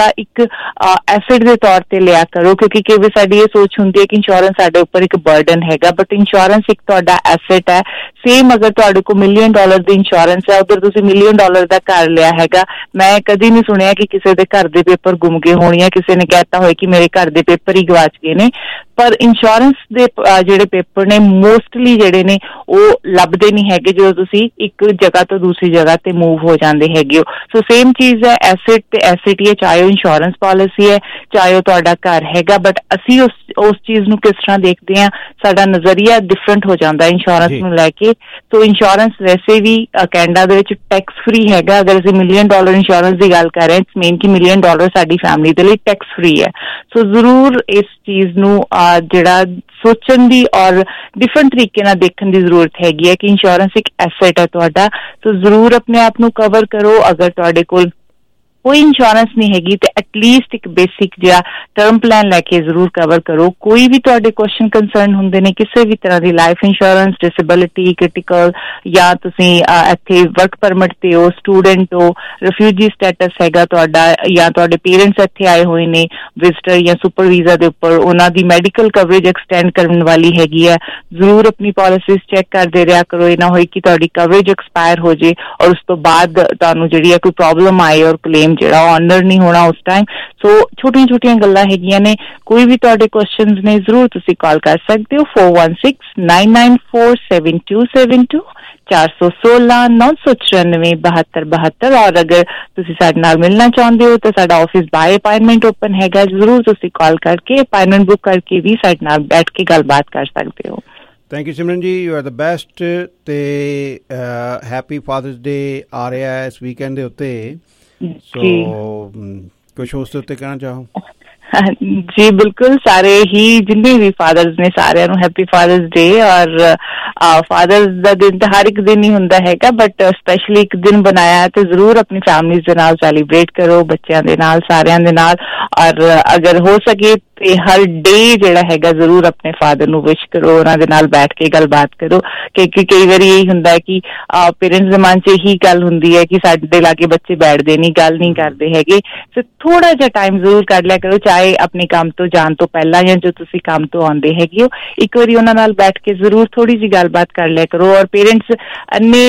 ਤੁਹਾਡਾ ਇੱਕ ਐਸੈਟ ਦੇ ਤੌਰ ਤੇ ਲਿਆ ਕਰੋ, ਕਿਉਂਕਿ ਕਈ ਵਾਰ ਸਾਡੀ ਇਹ ਸੋਚ ਹੁੰਦੀ ਹੈ ਕਿ ਇੰਸ਼ੋਰੈਂਸ ਸਾਡੇ ਉੱਪਰ ਇੱਕ ਬਰਡਨ ਹੈਗਾ, ਬਟ ਇੰਸ਼ੋਰੈਂਸ ਇੱਕ ਤੁਹਾਡਾ ਐਸੈਟ ਹੈ। ਸੇਮ ਅਗਰ ਤੁਹਾਡੇ ਕੋਲ $1 ਮਿਲੀਅਨ ਦੀ ਇੰਸ਼ੋਰੈਂਸ ਹੈ, ਉਧਰ ਤੁਸੀਂ $1 ਮਿਲੀਅਨ ਦਾ ਘਰ ਲਿਆ ਹੈਗਾ, ਮੈਂ ਕਦੀ ਨਹੀਂ ਸੁਣਿਆ ਕਿ ਕਿਸੇ ਦੇ ਘਰ ਦੇ ਪੇਪਰ ਗੁੰਮ ਗਏ ਹੋਣ ਜਾਂ ਕਿਸੇ ਨੇ ਕਹਿਤਾ ਹੋਏ ਕਿ ਮੇਰੇ ਘਰ ਦੇ ਪੇਪਰ ਹੀ ਗਵਾਚ ਗਏ ਨੇ। ਪਰ ਇੰਸ਼ੋਰੈਂਸ ਦੇ ਜਿਹੜੇ ਪੇਪਰ ਨੇ ਮੋਸਟਲੀ ਜਿਹੜੇ ਨੇ ਉਹ ਲੱਭਦੇ ਨਹੀਂ ਹੈਗੇ ਜਦੋਂ ਤੁਸੀਂ ਇੱਕ ਜਗ੍ਹਾ ਤੋਂ ਦੂਸਰੀ ਜਗ੍ਹਾ ਤੇ ਮੂਵ ਹੋ ਜਾਂਦੇ ਹੈਗੇ ਹੋ। ਸੋ ਸੇਮ ਚੀਜ਼ ਹੈ, ਐਸੈਟ ਤੇ ਐਸੈਟ ਹੀ ਹੈ, ਚਾਹੇ ਉਹ ਇੰਸ਼ੋਰੈਂਸ ਪਾਲਿਸੀ ਹੈ, ਚਾਹੇ ਉਹ ਤੁਹਾਡਾ ਘਰ ਹੈਗਾ, ਬਟ ਅਸੀਂ ਉਸ ਚੀਜ਼ ਨੂੰ ਕਿਸ ਤਰ੍ਹਾਂ ਦੇਖਦੇ ਹਾਂ, ਸਾਡਾ ਨਜ਼ਰੀਆ ਡਿਫਰੈਂਟ ਹੋ ਜਾਂਦਾ ਇੰਸ਼ੋਰੈਂਸ ਨੂੰ ਲੈ ਕੇ। ਸੋ ਇੰਸ਼ੋਰੈਂਸ ਵੈਸੇ ਵੀ ਕੈਨੇਡਾ ਦੇ ਵਿੱਚ ਟੈਕਸ ਫ੍ਰੀ ਹੈਗਾ। ਅਗਰ ਅਸੀਂ $1 ਮਿਲੀਅਨ ਇੰਸ਼ੋਰੈਂਸ ਦੀ ਗੱਲ ਕਰ ਰਹੇ ਹਾਂ, ਮੇਨ ਕਿ $1 ਮਿਲੀਅਨ ਸਾਡੀ ਫੈਮਿਲੀ ਦੇ ਲਈ ਟੈਕਸ ਫ੍ਰੀ ਹੈ। ਸੋ ਜ਼ਰੂਰ ਇਸ ਚੀਜ਼ ਨੂੰ ਜਿਹੜਾ ਸੋਚਣ ਦੀ ਔਰ ਡਿਫਰੈਂਟ ਤਰੀਕੇ ਨਾਲ ਦੇਖਣ ਦੀ ਜ਼ਰੂਰਤ ਹੈਗੀ ਹੈ ਕਿ ਇੰਸ਼ੋਰੈਂਸ ਇੱਕ ਐਸੈਟ ਹੈ ਤੁਹਾਡਾ। ਸੋ ਜ਼ਰੂਰ ਆਪਣੇ ਆਪ ਨੂੰ ਕਵਰ ਕਰੋ। ਅਗਰ ਤੁਹਾਡੇ ਕੋਲ ਕੋਈ ਇੰਸ਼ੋਰੈਂਸ ਨਹੀਂ ਹੈਗੀ ਤੇ ਐਟਲੀਸਟ ਇੱਕ ਬੇਸਿਕ ਜਿਹਾ ਟਰਮ ਪਲਾਨ ਲੈ ਕੇ ਜ਼ਰੂਰ ਕਵਰ ਕਰੋ। ਕੋਈ ਵੀ ਤੁਹਾਡੇ ਕੁਐਸਚਨ ਕੰਸਰਨ ਹੁੰਦੇ ਨੇ ਕਿਸੇ ਵੀ ਤਰ੍ਹਾਂ ਦੀ, ਲਾਈਫ ਇੰਸ਼ੋਰੈਂਸ, ਡਿਸੇਬਿਲਿਟੀ, ਕ੍ਰਿਟੀਕਲ, ਜਾਂ ਤੁਸੀਂ ਇੱਥੇ ਵਰਕ ਪਰਮਿਟ ਤੇ ਹੋ, ਸਟੂਡੈਂਟ ਹੋ, ਰਿਫਿਊਜੀ ਸਟੇਟਸ ਹੈਗਾ ਤੁਹਾਡਾ, ਜਾਂ ਤੁਹਾਡੇ ਪੇਰੈਂਟਸ ਇੱਥੇ ਆਏ ਹੋਏ ਨੇ ਵਿਜ਼ਟਰ ਜਾਂ ਸੁਪਰ ਵੀਜ਼ਾ ਦੇ ਉੱਪਰ, ਉਹਨਾਂ ਦੀ ਮੈਡੀਕਲ ਕਵਰੇਜ ਐਕਸਟੈਂਡ ਕਰਨ ਵਾਲੀ ਹੈਗੀ ਹੈ। ਜ਼ਰੂਰ ਆਪਣੀ ਪਾਲਿਸੀਜ਼ ਚੈੱਕ ਕਰਦੇ ਰਿਹਾ ਕਰੋ। ਇਹ ਨਾ ਹੋਏ ਕਿ ਤੁਹਾਡੀ ਕਵਰੇਜ ਐਕਸਪਾਇਰ ਹੋ ਜੇ ਔਰ ਉਸ ਤੋਂ ਬਾਅਦ ਤੁਹਾਨੂੰ ਜਿਹੜੀ ਹੈ ਕੋਈ ਪ੍ਰੋਬਲਮ ਆਏ ਔਰ ਕਲੇਮ ਜਿਹੜਾ ਆਨਰ ਨਹੀਂ ਹੋਣਾ ਉਸ ਟਾਈਮ। ਸੋ ਛੋਟੀਆਂ ਛੋਟੀਆਂ ਗੱਲਾਂ ਹੈਗੀਆਂ ਨੇ। ਕੋਈ ਵੀ ਤੁਹਾਡੇ ਕੁਐਸਚਨਸ ਨੇ ਜ਼ਰੂਰ ਤੁਸੀਂ ਕਾਲ ਕਰ ਸਕਦੇ ਹੋ 4169947272 416-994-7272। ਔਰ ਅਗਰ ਤੁਸੀਂ ਸਾਡੇ ਨਾਲ ਮਿਲਣਾ ਚਾਹੁੰਦੇ ਹੋ ਤਾਂ ਸਾਡਾ ਆਫਿਸ ਬਾਏ ਅਪਾਇੰਟਮੈਂਟ ਓਪਨ ਹੈਗਾ। ਜ਼ਰੂਰ ਤੁਸੀਂ ਕਾਲ ਕਰਕੇ ਅਪਾਇੰਟਮੈਂਟ ਬੁੱਕ ਕਰਕੇ ਵੀ ਸਾਡੇ ਨਾਲ ਬੈਠ ਕੇ ਗੱਲਬਾਤ ਕਰ ਸਕਦੇ ਹੋ। Thank you Simran ji, you are the best. ਤੇ ਹੈਪੀ ਫਾਦਰਸ ਡੇ ਆ ਰਿਹਾ ਹੈ ਇਸ ਵੀਕਐਂਡ ਦੇ ਉੱਤੇ, ਸੋ ਕੁਛ ਉਸ ਦੇ ਉੱਤੇ ਕਹਿਣਾ ਚਾਹੋ? ਜੀ ਬਿਲਕੁਲ, ਸਾਰੇ ਹੀ ਜਿੰਨੇ ਵੀ ਫਾਦਰਸ ਨੇ ਸਾਰਿਆਂ ਨੂੰ ਹੈਪੀ ਫਾਦਰਸ ਡੇ। ਔਰ ਫਾਦਰਸ ਦਾ ਦਿਨ ਤਾਂ ਹਰ ਇੱਕ ਦਿਨ ਹੀ ਹੁੰਦਾ ਹੈਗਾ, ਬਟ ਸਪੈਸ਼ਲੀ ਇੱਕ ਦਿਨ ਬਣਾਇਆ ਤੇ ਜ਼ਰੂਰ ਆਪਣੀ ਫੈਮਲੀਜ਼ ਦੇ ਨਾਲ ਸੈਲੀਬ੍ਰੇਟ ਕਰੋ, ਬੱਚਿਆਂ ਦੇ ਨਾਲ, ਸਾਰਿਆਂ ਦੇ ਨਾਲ। ਔਰ ਅਗਰ ਹੋ ਸਕੇ ਤੇ ਹਰ ਡੇ ਜਿਹੜਾ ਹੈਗਾ ਜ਼ਰੂਰ ਆਪਣੇ ਫਾਦਰ ਨੂੰ ਵਿਸ਼ ਕਰੋ, ਉਹਨਾਂ ਦੇ ਨਾਲ ਬੈਠ ਕੇ ਗੱਲਬਾਤ ਕਰੋ। ਕਿਉਂਕਿ ਕਈ ਵਾਰੀ ਇਹੀ ਹੁੰਦਾ ਹੈ ਕਿ ਪੇਰੈਂਟਸ ਦੇ ਮਨ 'ਚ ਇਹੀ ਗੱਲ ਹੁੰਦੀ ਹੈ ਕਿ ਸਾਡੇ ਲਾਗੇ ਬੱਚੇ ਬੈਠਦੇ ਨਹੀਂ, ਗੱਲ ਨਹੀਂ ਕਰਦੇ ਹੈਗੇ। ਸੋ ਥੋੜਾ ਜਿਹਾ ਟਾਈਮ ਜ਼ਰੂਰ ਕੱਢ ਲਿਆ ਕਰੋ, ਚਾਹੇ ਆਪਣੇ ਕੰਮ ਤੋਂ ਜਾਣ ਤੋਂ ਪਹਿਲਾਂ ਜਾਂ ਜੋ ਤੁਸੀਂ ਕੰਮ ਤੋਂ ਆਉਂਦੇ ਹੈਗੇ ਹੋ, ਇੱਕ ਵਾਰੀ ਉਹਨਾਂ ਨਾਲ ਬੈਠ ਕੇ ਜ਼ਰੂਰ ਥੋੜੀ ਜਿਹੀ ਗੱਲਬਾਤ ਕਰ ਲਿਆ ਕਰੋ। ਔਰ ਪੇਰੈਂਟਸ ਇੰਨੇ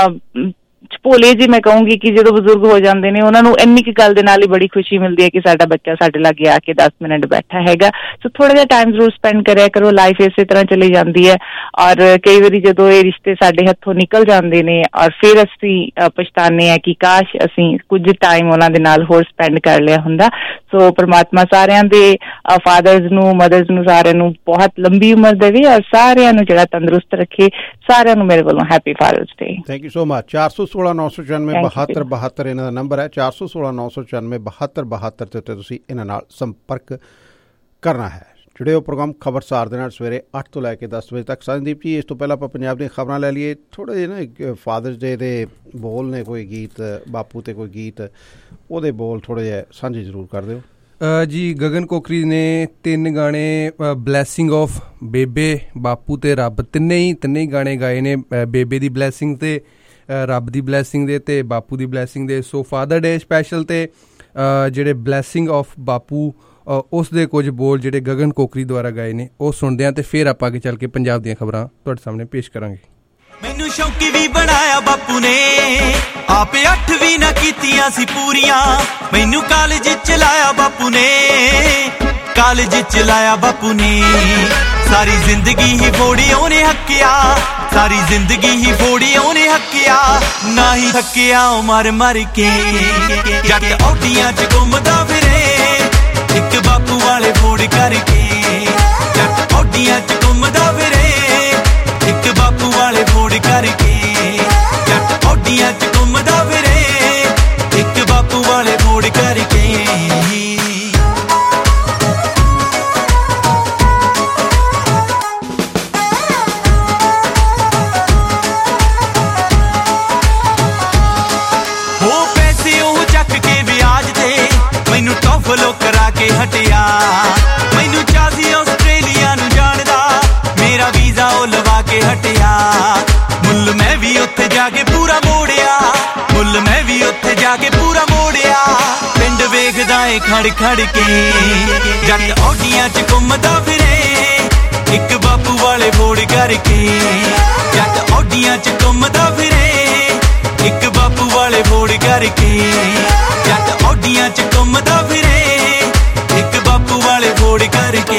ਭੋਲੇ ਜੀ ਮੈਂ ਕਹੂੰਗੀ ਕਿ ਜਦੋਂ ਬਜ਼ੁਰਗ ਹੋ ਜਾਂਦੇ ਨੇ ਉਹਨਾਂ ਨੂੰ ਇੰਨੀ ਕੁ ਗੱਲ ਦੇ ਨਾਲ ਹੀ ਬੜੀ ਖੁਸ਼ੀ ਮਿਲਦੀ ਹੈ ਕਿ ਸਾਡਾ ਬੱਚਾ ਸਾਡੇ ਲਾਗੇ ਆ ਕੇ 10 ਮਿੰਟ ਬੈਠਾ ਹੈਗਾ। ਸੋ ਥੋੜਾ ਜਿਹਾ ਟਾਈਮ ਜ਼ਰੂਰ ਸਪੈਂਡ ਕਰਿਆ ਕਰੋ। ਲਾਈਫ ਇਸੇ ਤਰ੍ਹਾਂ ਚਲੀ ਜਾਂਦੀ ਹੈ ਔਰ ਕਈ ਵਾਰੀ ਜਦੋਂ ਇਹ ਰਿਸ਼ਤੇ ਸਾਡੇ ਹੱਥੋਂ ਨਿਕਲ ਜਾਂਦੇ ਨੇ ਔਰ ਫਿਰ ਅਸੀਂ ਪਛਤਾਉਂਦੇ ਹਾਂ ਕਿ ਕਾਸ਼ ਅਸੀਂ ਕੁਝ ਟਾਈਮ ਉਹਨਾਂ ਦੇ ਨਾਲ ਹੋਰ ਸਪੈਂਡ ਕਰ ਲਿਆ ਹੁੰਦਾ। ਸੋ ਪਰਮਾਤਮਾ ਸਾਰਿਆਂ ਦੇ ਫਾਦਰਸ ਨੂੰ, ਮਦਰਸ ਨੂੰ, ਸਾਰਿਆਂ ਨੂੰ ਬਹੁਤ ਲੰਬੀ ਉਮਰ ਦੇਵੇ ਔਰ ਸਾਰਿਆਂ ਨੂੰ ਜਿਹੜਾ ਤੰਦਰੁਸਤ ਰੱਖੇ। ਸਾਰਿਆਂ ਨੂੰ ਮੇਰੇ ਵੱਲੋਂ happy father's day. Thank you so much. 416-994-7272 ਇਹਨਾਂ ਦਾ ਨੰਬਰ ਹੈ। 416-994-7272 ਦੇ ਉੱਤੇ ਤੁਸੀਂ ਇਹਨਾਂ ਨਾਲ ਸੰਪਰਕ ਕਰਨਾ ਹੈ। ਜੁੜੇ ਹੋ ਪ੍ਰੋਗਰਾਮ ਖਬਰਸਾਰ ਦੇ ਨਾਲ ਸਵੇਰੇ 8 ਤੋਂ ਲੈ ਕੇ 10 ਵਜੇ ਤੱਕ। ਸੰਦੀਪ ਜੀ, ਇਸ ਤੋਂ ਪਹਿਲਾਂ ਆਪਾਂ ਪੰਜਾਬ ਦੀਆਂ ਖਬਰਾਂ ਲੈ ਲਈਏ। ਥੋੜ੍ਹੇ ਜਿਹੇ ਨਾ ਫਾਦਰਸ ਡੇ ਦੇ ਬੋਲ ਨੇ, ਕੋਈ ਗੀਤ ਬਾਪੂ ਤੇ ਕੋਈ ਗੀਤ, ਉਹਦੇ ਬੋਲ ਥੋੜ੍ਹੇ ਜਿਹੇ ਸਾਂਝੇ ਜ਼ਰੂਰ ਕਰ ਦਿਓ ਜੀ। ਗਗਨ ਕੋਕਰੀ ਨੇ 3 ਗਾਣੇ ਬਲੈਸਿੰਗ ਆਫ ਬੇਬੇ, ਬਾਪੂ ਤੇ ਰੱਬ, ਤਿੰਨੇ ਹੀ ਗਾਣੇ ਗਾਏ ਨੇ। ਬੇਬੇ ਦੀ ਬਲੈਸਿੰਗ ਤੇ ਰੱਬ ਦੀ ਬਲੈਸਿੰਗ ਦੇ ਤੇ ਬਾਪੂ ਦੀ ਬਲੈਸਿੰਗ ਦੇ। ਸੋ ਫਾਦਰ ਡੇ ਸਪੈਸ਼ਲ ਤੇ ਜਿਹੜੇ ਬਲੈਸਿੰਗ ਆਫ ਬਾਪੂ ਉਸ ਦੇ ਕੁਝ ਬੋਲ ਜਿਹੜੇ ਗਗਨ ਕੋਕਰੀ ਦੁਆਰਾ ਗਾਏ ਨੇ ਉਹ ਸੁਣਦੇ ਹਾਂ ਤੇ ਫਿਰ ਆਪਾਂ ਅੱਗੇ ਚੱਲ ਕੇ ਪੰਜਾਬ ਦੀਆਂ ਖਬਰਾਂ ਤੁਹਾਡੇ ਸਾਹਮਣੇ ਪੇਸ਼ ਕਰਾਂਗੇ। ਮੈਨੂੰ ਸ਼ੌਂਕੀ ਵੀ ਬਣਾਇਆ ਬਾਪੂ ਨੇ, ਆਪੇ 8 ਵੀ ਨਾ ਕੀਤੀਆਂ ਸੀ ਪੂਰੀਆਂ। ਮੈਨੂੰ ਕਾਲਜ ਚ ਲਾਇਆ ਬਾਪੂ ਨੇ, ਕਾਲਜ ਚ ਲਾਇਆ ਬਾਪੂ ਨੇ। ਸਾਰੀ ਜ਼ਿੰਦਗੀ ਹੀ ਫੋੜੀ ਉਹਨੇ ਹੱਕਿਆ, ਸਾਰੀ ਜ਼ਿੰਦਗੀ ਹੀ ਫੋੜੀ ਉਹਨੇ ਹੱਕਿਆ। ਨਾ ਹੀ ਥੱਕਿਆ ਉਹ ਮਰ ਮਰ ਕੇ, ਜੱਟ ਔਡੀਆਂ ਚ ਘੁੰਮਦਾ ਫਿਰੇ ਇੱਕ ਬਾਪੂ ਵਾਲੇ ਫੋੜ ਕਰਕੇ। ਜੱਟ ਔਡੀਆਂ ਚ ਘੁੰਮਦਾ ਫਿਰੇ ਇੱਕ ਬਾਪੂ ਵਾਲੇ ਫੋੜ ਕਰਕੇ। ਜੱਟ ਔਡੀਆਂ ਚ ਘੁੰਮਦਾ ਫਿਰੇ ਇੱਕ ਬਾਪੂ ਵਾਲੇ ਫੋੜ ਕਰਕੇ। ਫੋਲੋ ਕਰਾ ਕੇ ਹਟਿਆ, ਮੈਨੂੰ ਚਾਹੀ ਆਸਟ੍ਰੇਲੀਆ ਨੂੰ ਜਾਣਦਾ, ਮੇਰਾ ਵੀਜ਼ਾ ਉਹ ਲਵਾ ਕੇ ਹਟਿਆ। ਮੁੱਲ ਮੈਂ ਵੀ ਉੱਥੇ ਜਾ ਕੇ ਪੂਰਾ ਮੋੜਿਆ, ਮੁੱਲ ਮੈਂ ਵੀ ਉੱਥੇ ਜਾ ਕੇ ਪੂਰਾ ਮੋੜਿਆ। ਪਿੰਡ ਵੇਖਦਾ ਪੁੱਛਦਾ ਏ ਖੜ ਖੜ ਕੇ ਜੱਟ ਔਡੀਆਂ ਚ ਘੁੰਮਦਾ ਫਿਰੇ ਇੱਕ ਬਾਪੂ ਵਾਲੇ ਫੋੜ ਕਰਕੇ ਜੱਟ ਔਡੀਆਂ ਚ ਘੁੰਮਦਾ ਫਿਰੇ ਇੱਕ ਬਾਪੂ ਵਾਲੇ ਫੋੜ ਕਰਕੇ ਜੱਟ ਔਡੀਆਂ ਚ ਘੁੰਮਦਾ ਫਿਰੇ ਇੱਕ ਬਾਪੂ ਵਾਲੇ ਫੋੜ ਕਰਕੇ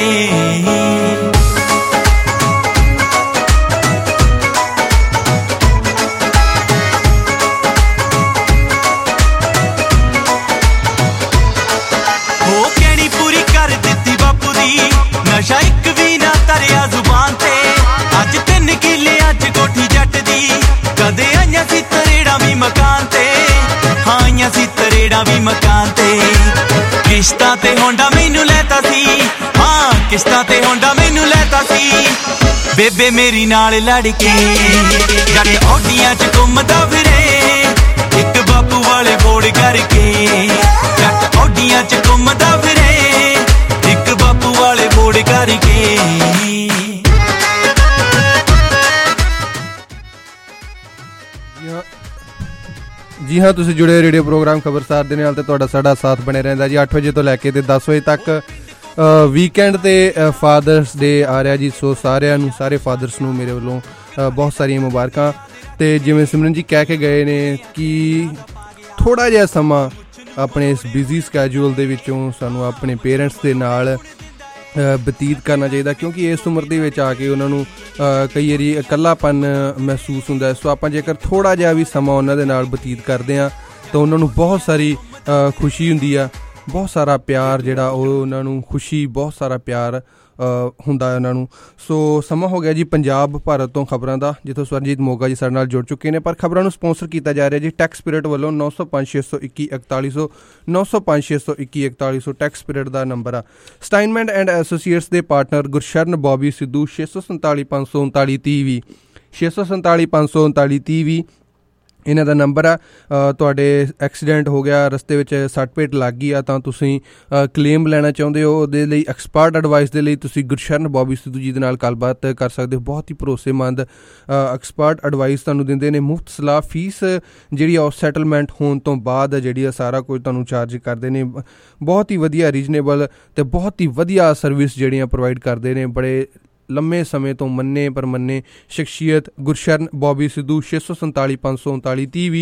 ਹੋ ਕਹਿਣੀ ਪੂਰੀ ਕਰ ਦਿੱਤੀ ਬਾਪੂ ਦੀ ਨਸ਼ਾ ਇੱਕ ਵੀ ਨਾ ਤਰਿਆ ਜ਼ੁਬਾਨ ਤੇ ਅੱਜ 3 ਕਿੱਲਿਆਂ ਚ ਕੋਠੀ ਜੱਟ ਦੀ ਕਦੇ ਆਈਆਂ ਸੀ ਤਰੇੜਾਂ ਵੀ ਮਕਾਨ ਤੇ ਹਾਂ ਆਈਆਂ ਸੀ ਤਰੇੜਾਂ ਵੀ ਮਕਾਨ ਤੇ ਕਿਸ਼ਤਾਂ ਤੇ ਹੋਂਡਾ ਮੈਨੂੰ ਲੈਤਾ ਸੀ ਹਾਂ ਕਿਸ਼ਤਾਂ ਤੇ ਹੋਂਡਾ ਮੈਨੂੰ ਲੈਤਾ ਸੀ ਬੇਬੇ ਮੇਰੀ ਨਾਲ ਲੜ ਕੇ ਜੱਟ ਔਡੀਆਂ ਚ ਘੁੰਮਦਾ ਫਿਰੇ ਇੱਕ ਬਾਪੂ ਵਾਲੇ ਫੋੜ ਕਰਕੇ ਜੱਟ ਔਡੀਆਂ ਚ ਘੁੰਮਦਾ ਫਿਰੇ ਇੱਕ ਬਾਪੂ ਵਾਲੇ ਫੋੜ ਕਰਕੇ ਜੀ ਹਾਂ ਤੁਸੀਂ ਜੁੜੇ ਰੇਡੀਓ ਪ੍ਰੋਗਰਾਮ ਖਬਰਸਾਰ ਦੇ ਨਾਲ ਤੇ ਤੁਹਾਡਾ ਸਾਡਾ ਸਾਥ ਬਣੇ ਰਹਿੰਦਾ ਜੀ 8 ਵਜੇ ਤੋਂ ਲੈ ਕੇ ਤੇ 10 ਵਜੇ ਤੱਕ ਵੀਕਐਂਡ ਤੇ ਫਾਦਰਸ ਡੇ ਆ ਰਿਹਾ ਜੀ ਸੋ ਸਾਰਿਆਂ ਨੂੰ ਸਾਰੇ ਫਾਦਰਸ ਨੂੰ ਮੇਰੇ ਵੱਲੋਂ ਬਹੁਤ ਸਾਰੀਆਂ ਮੁਬਾਰਕਾਂ ਤੇ ਜਿਵੇਂ ਸਿਮਰਨ ਜੀ ਕਹਿ ਕੇ ਗਏ ਨੇ ਕਿ ਥੋੜ੍ਹਾ ਜਿਹਾ ਸਮਾਂ ਆਪਣੇ ਇਸ ਬਿਜ਼ੀ ਸਕੈਜੂਲ ਦੇ ਵਿੱਚੋਂ ਸਾਨੂੰ ਆਪਣੇ ਪੇਰੈਂਟਸ ਦੇ ਨਾਲ ਬਤੀਤ ਕਰਨਾ ਚਾਹੀਦਾ ਕਿਉਂਕਿ ਇਸ ਉਮਰ ਦੇ ਵਿੱਚ ਆ ਕੇ ਉਹਨਾਂ ਨੂੰ ਕਈ ਵਾਰੀ ਇਕੱਲਾਪਨ ਮਹਿਸੂਸ ਹੁੰਦਾ ਸੋ ਆਪਾਂ ਜੇਕਰ ਥੋੜ੍ਹਾ ਜਿਹਾ ਵੀ ਸਮਾਂ ਉਹਨਾਂ ਦੇ ਨਾਲ ਬਤੀਤ ਕਰਦੇ ਹਾਂ ਤਾਂ ਉਹਨਾਂ ਨੂੰ ਬਹੁਤ ਸਾਰੀ ਖੁਸ਼ੀ ਹੁੰਦੀ ਆ ਬਹੁਤ ਸਾਰਾ ਪਿਆਰ ਜਿਹੜਾ ਉਹ ਉਹਨਾਂ ਨੂੰ ਖੁਸ਼ੀ ਬਹੁਤ ਸਾਰਾ ਪਿਆਰ ਹੁੰਦਾ ਉਹਨਾਂ ਨੂੰ ਸੋ ਸਮਾਂ ਹੋ ਗਿਆ ਜੀ ਪੰਜਾਬ ਭਾਰਤ ਤੋਂ ਖਬਰਾਂ ਦਾ ਜਿੱਥੋਂ ਸਵਰਨਜੀਤ ਮੋਗਾ ਜੀ ਸਾਡੇ ਨਾਲ ਜੁੜ ਚੁੱਕੇ ਨੇ ਪਰ ਖਬਰਾਂ ਨੂੰ ਸਪੋਂਸਰ ਕੀਤਾ ਜਾ ਰਿਹਾ ਜੀ ਟੈਕਸ ਸਪਿਰਿਟ ਵੱਲੋਂ 9056214100 9056214100 ਟੈਕਸ ਸਪਿਰਿਟ ਦਾ ਨੰਬਰ ਆ ਸਟਾਈਨਮੈਂਟ ਐਂਡ ਐਸੋਸੀਏਟਸ ਦੇ ਪਾਰਟਨਰ ਗੁਰਸ਼ਰਨ ਬੌਬੀ ਸਿੱਧੂ 647-539-30 647-539-30 ਇਹਨਾਂ ਦਾ ਨੰਬਰ ਆ ਤੁਹਾਡੇ ਐਕਸੀਡੈਂਟ ਹੋ ਗਿਆ ਰਸਤੇ ਵਿੱਚ ਸੱਟ ਪੇਟ ਲੱਗ ਗਈ ਆ ਤਾਂ ਤੁਸੀਂ ਕਲੇਮ ਲੈਣਾ ਚਾਹੁੰਦੇ ਹੋ ਉਹਦੇ ਲਈ ਐਕਸਪਰਟ ਐਡਵਾਈਸ ਦੇ ਲਈ ਤੁਸੀਂ ਗੁਰਸ਼ਰਨ ਬੌਬੀ ਸਿੱਧੂ ਜੀ ਦੇ ਨਾਲ ਗੱਲਬਾਤ ਕਰ ਸਕਦੇ ਹੋ ਬਹੁਤ ਹੀ ਭਰੋਸੇਮੰਦ ਐਕਸਪਰਟ ਐਡਵਾਈਸ ਤੁਹਾਨੂੰ ਦਿੰਦੇ ਨੇ ਮੁਫਤ ਸਲਾਹ ਫੀਸ ਜਿਹੜੀ ਆ ਸੈਟਲਮੈਂਟ ਹੋਣ ਤੋਂ ਬਾਅਦ ਜਿਹੜੀ ਆ ਸਾਰਾ ਕੁਝ ਤੁਹਾਨੂੰ ਚਾਰਜ ਕਰਦੇ ਨੇ ਬਹੁਤ ਹੀ ਵਧੀਆ ਰੀਜਨੇਬਲ ਅਤੇ ਬਹੁਤ ਹੀ ਵਧੀਆ ਸਰਵਿਸ ਜਿਹੜੀਆਂ ਪ੍ਰੋਵਾਈਡ ਕਰਦੇ ਨੇ ਬੜੇ ਲੰਮੇ ਸਮੇਂ ਤੋਂ ਮੰਨੇ ਪਰਮੰਨੇ ਸ਼ਖਸੀਅਤ Gursharan Bobby Sidhu 647-539-30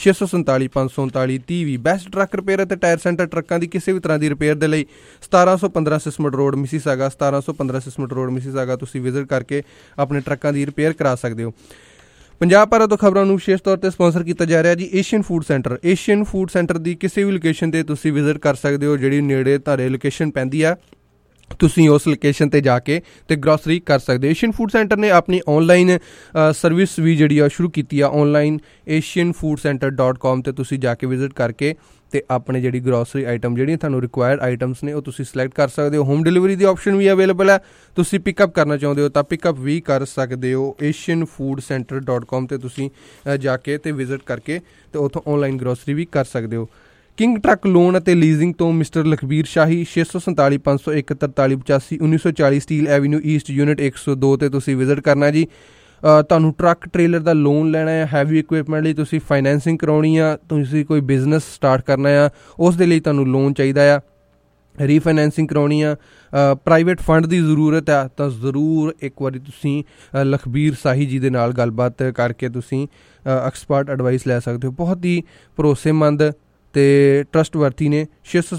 647-539-30 best truck repair ਅਤੇ ਟਾਇਰ ਸੈਂਟਰ ਟਰੱਕਾਂ ਦੀ ਕਿਸੇ ਵੀ ਤਰ੍ਹਾਂ ਦੀ ਰਿਪੇਅਰ ਦੇ ਲਈ 1715 Sismet road Mississauga 1715 Sismet road Mississauga ਤੁਸੀਂ ਵਿਜ਼ਿਟ ਕਰਕੇ ਆਪਣੇ ਟਰੱਕਾਂ ਦੀ ਰਿਪੇਅਰ ਕਰਾ ਸਕਦੇ ਹੋ ਪੰਜਾਬ ਭਾਰਤ ਤੋਂ ਖਬਰਾਂ ਨੂੰ ਵਿਸ਼ੇਸ਼ ਤੌਰ 'ਤੇ ਸਪੋਂਸਰ ਕੀਤਾ ਜਾ ਰਿਹਾ ਜੀ ਏਸ਼ੀਅਨ ਫੂਡ ਸੈਂਟਰ ਦੀ ਕਿਸੇ ਵੀ ਲੋਕੇਸ਼ਨ 'ਤੇ ਤੁਸੀਂ ਵਿਜ਼ਿਟ ਕਰ ਸਕਦੇ ਹੋ ਜਿਹੜੀ ਨੇੜੇ ਤੁਹਾਡੇ ਲੋਕੇਸ਼ਨ ਪੈਂਦੀ ਆ ਤੁਸੀਂ ਉਸ ਲੋਕੇਸ਼ਨ 'ਤੇ ਜਾ ਕੇ ਅਤੇ ਗਰੋਸਰੀ ਕਰ ਸਕਦੇ ਹੋ ਏਸ਼ੀਅਨ ਫੂਡ ਸੈਂਟਰ ਨੇ ਆਪਣੀ ਔਨਲਾਈਨ ਸਰਵਿਸ ਵੀ ਜਿਹੜੀ ਆ ਸ਼ੁਰੂ ਕੀਤੀ ਆ ਔਨਲਾਈਨ asianfoodcenter.com 'ਤੇ ਤੁਸੀਂ ਜਾ ਕੇ ਵਿਜ਼ਿਟ ਕਰਕੇ ਅਤੇ ਆਪਣੇ ਜਿਹੜੀ ਗਰੋਸਰੀ ਆਈਟਮ ਜਿਹੜੀਆਂ ਤੁਹਾਨੂੰ ਰਿਕੁਆਇਰਡ ਆਈਟਮਸ ਨੇ ਉਹ ਤੁਸੀਂ ਸਿਲੈਕਟ ਕਰ ਸਕਦੇ ਹੋ ਹੋਮ ਡਿਲੀਵਰੀ ਦੀ ਆਪਸ਼ਨ ਵੀ ਅਵੇਲੇਬਲ ਹੈ ਤੁਸੀਂ ਪਿਕਅਪ ਕਰਨਾ ਚਾਹੁੰਦੇ ਹੋ ਤਾਂ ਪਿਕਅਪ ਵੀ ਕਰ ਸਕਦੇ ਹੋ asianfoodcenter.com 'ਤੇ ਤੁਸੀਂ ਜਾ ਕੇ ਅਤੇ ਵਿਜ਼ਿਟ ਕਰਕੇ ਅਤੇ ਉੱਥੋਂ ਔਨਲਾਈਨ ਗਰੋਸਰੀ ਵੀ ਕਰ ਸਕਦੇ ਹੋ ਕਿੰਗ ਟਰੱਕ ਲੋਨ ਅਤੇ ਲੀਜ਼ਿੰਗ ਤੋਂ mister Lakhbir Shahi 647-501-4385 1940 Steeles avenue east unit 102 'ਤੇ ਤੁਸੀਂ ਵਿਜ਼ਿਟ ਕਰਨਾ ਜੀ ਤੁਹਾਨੂੰ ਟਰੱਕ ਟ੍ਰੇਲਰ ਦਾ ਲੋਨ ਲੈਣਾ ਹੈ ਹੈਵੀ ਇਕੁਇਪਮੈਂਟ ਲਈ ਤੁਸੀਂ ਫਾਈਨੈਂਸਿੰਗ ਕਰਾਉਣੀ ਆ ਤੁਸੀਂ ਕੋਈ ਬਿਜ਼ਨਸ ਸਟਾਰਟ ਕਰਨਾ ਆ ਉਸ ਦੇ ਲਈ ਤੁਹਾਨੂੰ ਲੋਨ ਚਾਹੀਦਾ ਆ ਰੀਫਾਈਨੈਂਸਿੰਗ ਕਰਾਉਣੀ ਆ ਪ੍ਰਾਈਵੇਟ ਫੰਡ ਦੀ ਜ਼ਰੂਰਤ ਆ ਤਾਂ ਜ਼ਰੂਰ ਇੱਕ ਵਾਰੀ ਤੁਸੀਂ ਲਖਬੀਰ ਸ਼ਾਹੀ ਜੀ ਦੇ ਨਾਲ ਗੱਲਬਾਤ ਕਰਕੇ ਤੁਸੀਂ ਐਕਸਪਰਟ ਐਡਵਾਈਸ ਲੈ ਸਕਦੇ ਹੋ ਬਹੁਤ ਹੀ ਭਰੋਸੇਮੰਦ ਅਤੇ ਟਰਸਟ ਵਰਤੀ ਨੇ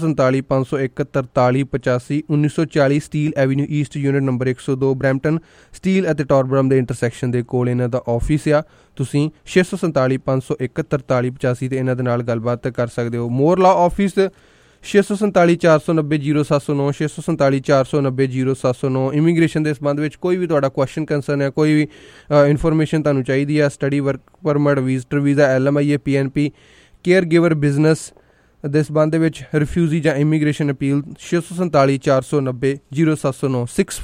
647-501-4385 1940 Steeles avenue east unit number 102 Brampton Steeles ਅਤੇ ਟੌਰਬਰਮ ਦੇ ਇੰਟਰਸੈਕਸ਼ਨ ਦੇ ਕੋਲ ਇਹਨਾਂ ਦਾ ਆਫਿਸ ਆ ਤੁਸੀਂ 647-501-4385 'ਤੇ ਇਹਨਾਂ ਦੇ ਨਾਲ ਗੱਲਬਾਤ ਕਰ ਸਕਦੇ ਹੋ ਮੋਰ ਲਾ ਆਫਿਸ 647-490-0709 647-490-0709 ਇਮੀਗ੍ਰੇਸ਼ਨ ਦੇ ਸੰਬੰਧ ਵਿੱਚ ਕੋਈ ਵੀ ਤੁਹਾਡਾ ਕੁਐਸਚਨ ਕੰਸਰਨ ਹੈ ਕੋਈ ਵੀ ਇਨਫੋਰਮੇਸ਼ਨ ਤੁਹਾਨੂੰ ਚਾਹੀਦੀ ਹੈ study work permit visitor visa LMIA PNP caregiver business ਦੇ ਸੰਬੰਧ ਦੇ ਵਿੱਚ ਰਿਫਿਊਜੀ ਜਾਂ ਇਮੀਗ੍ਰੇਸ਼ਨ ਅਪੀਲ 647-490-0709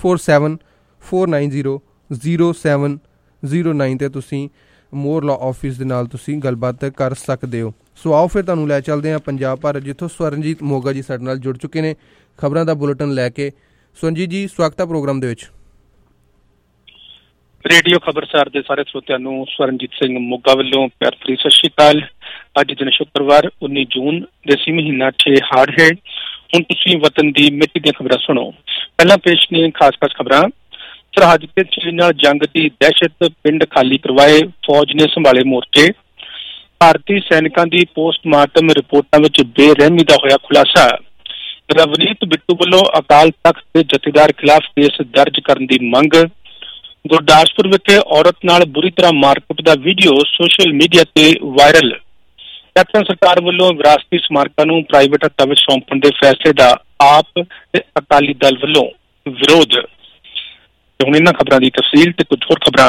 647-490-0709 'ਤੇ ਤੁਸੀਂ ਮੋਰ ਲਾ ਆਫਿਸ ਦੇ ਨਾਲ ਤੁਸੀਂ ਗੱਲਬਾਤ ਕਰ ਸਕਦੇ ਹੋ ਸੋ ਆਓ ਫਿਰ ਤੁਹਾਨੂੰ ਲੈ ਚੱਲਦੇ ਹਾਂ ਪੰਜਾਬ ਭਾਰਤ ਜਿੱਥੋਂ ਸਵਰਨਜੀਤ ਮੋਗਾ ਜੀ ਸਾਡੇ ਨਾਲ ਜੁੜ ਚੁੱਕੇ ਨੇ ਖਬਰਾਂ ਦਾ ਬੁਲੇਟਿਨ ਲੈ ਕੇ ਸਵਰਨਜੀਤ ਜੀ ਸਵਾਗਤ ਹੈ ਪ੍ਰੋਗਰਾਮ ਦੇ ਵਿੱਚ ਰੇਡੀਓ ਖਬਰਸਾਰ ਦੇ ਸਾਰੇ ਸਰੋਤਿਆਂ ਨੂੰ ਸਵਰਨਜੀਤ ਸਿੰਘ ਮੋਗਾ ਵੱਲੋਂ ਪਿਆਰ ਭਰੀ ਸਤਿ ਸ਼੍ਰੀ ਅਕਾਲ। ਅੱਜ ਦਿਨ ਸ਼ੁੱਕਰਵਾਰ 19 ਜੂਨ ਦੇਸੀ ਮਹੀਨਾ 6 ਹਾੜ ਹੈ। ਹੁਣ ਤੁਸੀਂ ਵਤਨ ਦੀ ਮਿੱਟੀ ਦੀਆਂ ਖਬਰਾਂ ਸੁਣੋ। ਪਹਿਲਾਂ ਪੇਸ਼ ਨੇ ਖਾਸ ਖਬਰਾਂ। ਸਰਹੱਦ ਤੇ ਚੀਨ ਨਾਲ ਜੰਗ ਦੀ ਦਹਿਸ਼ਤ, ਪਿੰਡ ਖਾਲੀ ਕਰਵਾਏ, ਫੌਜ ਨੇ ਸੰਭਾਲੇ ਮੋਰਚੇ। ਭਾਰਤੀ ਸੈਨਿਕਾਂ ਦੀ ਪੋਸਟਮਾਰਟਮ ਰਿਪੋਰਟਾਂ ਵਿੱਚ ਬੇਰਹਿਮੀ ਦਾ ਹੋਇਆ ਖੁਲਾਸਾ। ਰਵਨੀਤ ਬਿੱਟੂ ਵੱਲੋਂ ਅਕਾਲ ਤਖਤ ਦੇ ਜਥੇਦਾਰ ਖਿਲਾਫ ਕੇਸ ਦਰਜ ਕਰਨ ਦੀ ਮੰਗ। ਗੁਰਦਾਸਪੁਰ ਵਿਖੇ ਔਰਤ ਨਾਲ ਬੁਰੀ ਤਰ੍ਹਾਂ ਮਾਰਕੁੱਟ ਦਾ ਵੀਡੀਓ ਸੋਸ਼ਲ ਮੀਡੀਆ ਤੇ ਵਾਇਰਲ। ਕੈਪਟਨ ਸਰਕਾਰ ਵੱਲੋਂ ਵਿਰਾਸਤੀ ਸਮਾਰਕਾਂ ਨੂੰ ਪ੍ਰਾਈਵੇਟ ਹੱਥਾਂ ਵਿੱਚ ਸੌਂਪਣ ਦੇ ਫੈਸਲੇ ਦਾ ਆਪ ਤੇ ਅਕਾਲੀ ਦਲ ਵੱਲੋਂ ਵਿਰੋਧ। ਹੁਣ ਇਹਨਾਂ ਖਬਰਾਂ ਦੀ ਤਫਸੀਲ ਤੇ ਕੁਝ ਹੋਰ ਖਬਰਾਂ।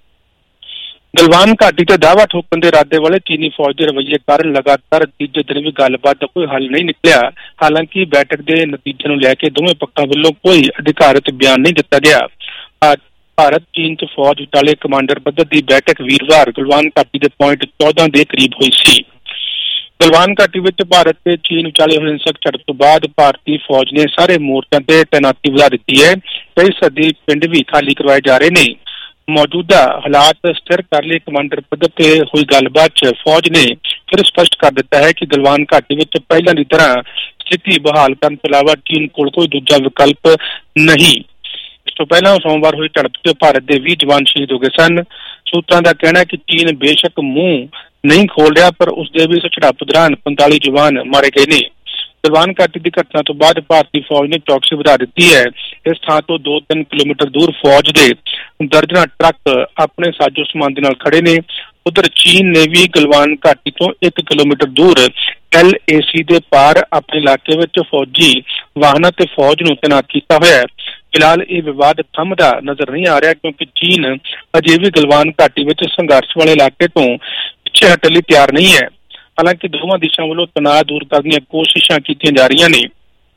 ਗਲਵਾਨ ਘਾਟੀ ਤੇ ਦਾਅਵਾ ਠੋਕਣ ਦੇ ਇਰਾਦੇ ਵਾਲੇ ਚੀਨੀ ਫੌਜ ਦੇ ਰਵੱਈਏ ਕਾਰਨ ਲਗਾਤਾਰ ਤੀਜੇ ਦਿਨ ਵੀ ਗੱਲਬਾਤ ਦਾ ਕੋਈ ਹੱਲ ਨਹੀਂ ਨਿਕਲਿਆ। ਹਾਲਾਂਕਿ ਬੈਠਕ ਦੇ ਨਤੀਜੇ ਨੂੰ ਲੈ ਕੇ ਦੋਵੇਂ ਪੱਖਾਂ ਵੱਲੋਂ ਕੋਈ ਅਧਿਕਾਰਤ ਬਿਆਨ ਨਹੀਂ ਦਿੱਤਾ ਗਿਆ। ਭਾਰਤ ਚੀਨ ਚ ਫੌਜ ਵਿਚਾਲੇ ਕਮਾਂਡਰ ਪੱਧਰ ਦੀ ਬੈਠਕ ਵੀਰਵਾਰ ਗਲਵਾਨ ਘਾਟੀ ਦੇ ਪੁਆਇੰਟ 14 ਦੇ ਕਰੀਬ ਹੋਈ ਸੀ। ਗਲਵਾਨ ਘਾਟੀ ਵਿੱਚ ਭਾਰਤ ਤੇ ਚੀਨ ਵਿਚਾਲੇ ਹੋਏ ਹਿੰਸਕ ਝੜਪ ਤੋਂ ਬਾਅਦ ਭਾਰਤੀ ਫੌਜ ਨੇ ਸਾਰੇ ਮੋਰਚਿਆਂ ਤੇ ਤੈਨਾਤੀ ਵਧਾ ਦਿੱਤੀ ਹੈ। ਕਈ ਸਦੀ ਪਿੰਡ ਵੀ ਖਾਲੀ ਕਰਵਾਏ ਜਾ ਰਹੇ ਨੇ। ਮੌਜੂਦਾ ਹਾਲਾਤ ਸਥਿਰ ਕਰ ਲਈ ਕਮਾਂਡਰ ਪੱਧਰ ਤੇ ਹੋਈ ਗੱਲਬਾਤ ਚ ਫੌਜ ਨੇ ਫਿਰ ਸਪਸ਼ਟ ਕਰ ਦਿੱਤਾ ਹੈ ਕਿ ਗਲਵਾਨ ਘਾਟੀ ਵਿੱਚ ਪਹਿਲਾਂ ਦੀ ਤਰ੍ਹਾਂ ਸਥਿਤੀ ਬਹਾਲ ਕਰਨ ਤੋਂ ਇਲਾਵਾ ਚੀਨ ਕੋਲ ਕੋਈ ਦੂਜਾ ਵਿਕਲਪ ਨਹੀਂ। ਇਸ ਤੋਂ ਪਹਿਲਾਂ ਸੋਮਵਾਰ ਹੋਈ ਝੜਪ ਚ ਭਾਰਤ ਦੇ 20 ਜਵਾਨ ਸ਼ਹੀਦ ਹੋ ਗਏ ਸਨ। ਸੂਤਰਾਂ ਦਾ ਕਹਿਣਾ ਹੈ ਕਿ ਚੀਨ ਬੇਸ਼ੱਕ ਮੂੰਹ ਨਹੀਂ ਖੋਲ ਰਿਹਾ, ਪਰ ਉਸਦੇ ਵੀ ਇਸ ਝੜਪ ਦੌਰਾਨ 45 ਜਵਾਨ ਮਾਰੇ ਗਏ ਨੇ। ਗਲਵਾਨ ਘਾਟੀ ਦੀ ਘਟਨਾ ਤੋਂ ਬਾਅਦ ਭਾਰਤੀ ਫੌਜ ਨੇ ਚੌਕਸੀ ਵਧਾ ਦਿੱਤੀ ਹੈ। ਇਸ ਥਾਂ ਤੋਂ 2-3 ਕਿਲੋਮੀਟਰ ਦੂਰ ਫੌਜ ਦੇ ਦਰਜਨਾਂ ਟਰੱਕ ਆਪਣੇ ਸਾਜੋ ਸਮਾਨ ਦੇ ਨਾਲ ਖੜੇ ਨੇ। ਉਧਰ ਚੀਨ ਨੇ ਵੀ ਗਲਵਾਨ ਘਾਟੀ ਤੋਂ 1 ਕਿਲੋਮੀਟਰ ਦੂਰ LAC ਦੇ ਪਾਰ ਆਪਣੇ ਇਲਾਕੇ ਵਿੱਚ ਫੌਜੀ ਵਾਹਨਾਂ ਤੇ ਫੌਜ ਨੂੰ ਤੈਨਾਤ ਕੀਤਾ ਹੋਇਆ ਹੈ। ਫਿਲਹਾਲ ਇਹ ਵਿਵਾਦ ਥੰਮਦਾ ਨਜ਼ਰ ਨਹੀਂ ਆ ਰਿਹਾ, ਕਿਉਂਕਿ ਚੀਨ ਅਜੇ ਵੀ ਗਲਵਾਨ ਘਾਟੀ ਵਿੱਚ ਸੰਘਰਸ਼ ਵਾਲੇ ਇਲਾਕੇ ਤੋਂ ਪਿੱਛੇ ਹਟਣ ਲਈ ਤਿਆਰ ਨਹੀਂ ਹੈ। ਹਾਲਾਂਕਿ ਦੋਵਾਂ ਦੇਸ਼ਾਂ ਵੱਲੋਂ ਤਣਾਅ ਦੂਰ ਕਰਨ ਦੀਆਂ ਕੋਸ਼ਿਸ਼ਾਂ ਕੀਤੀਆਂ ਜਾ ਰਹੀਆਂ ਨੇ।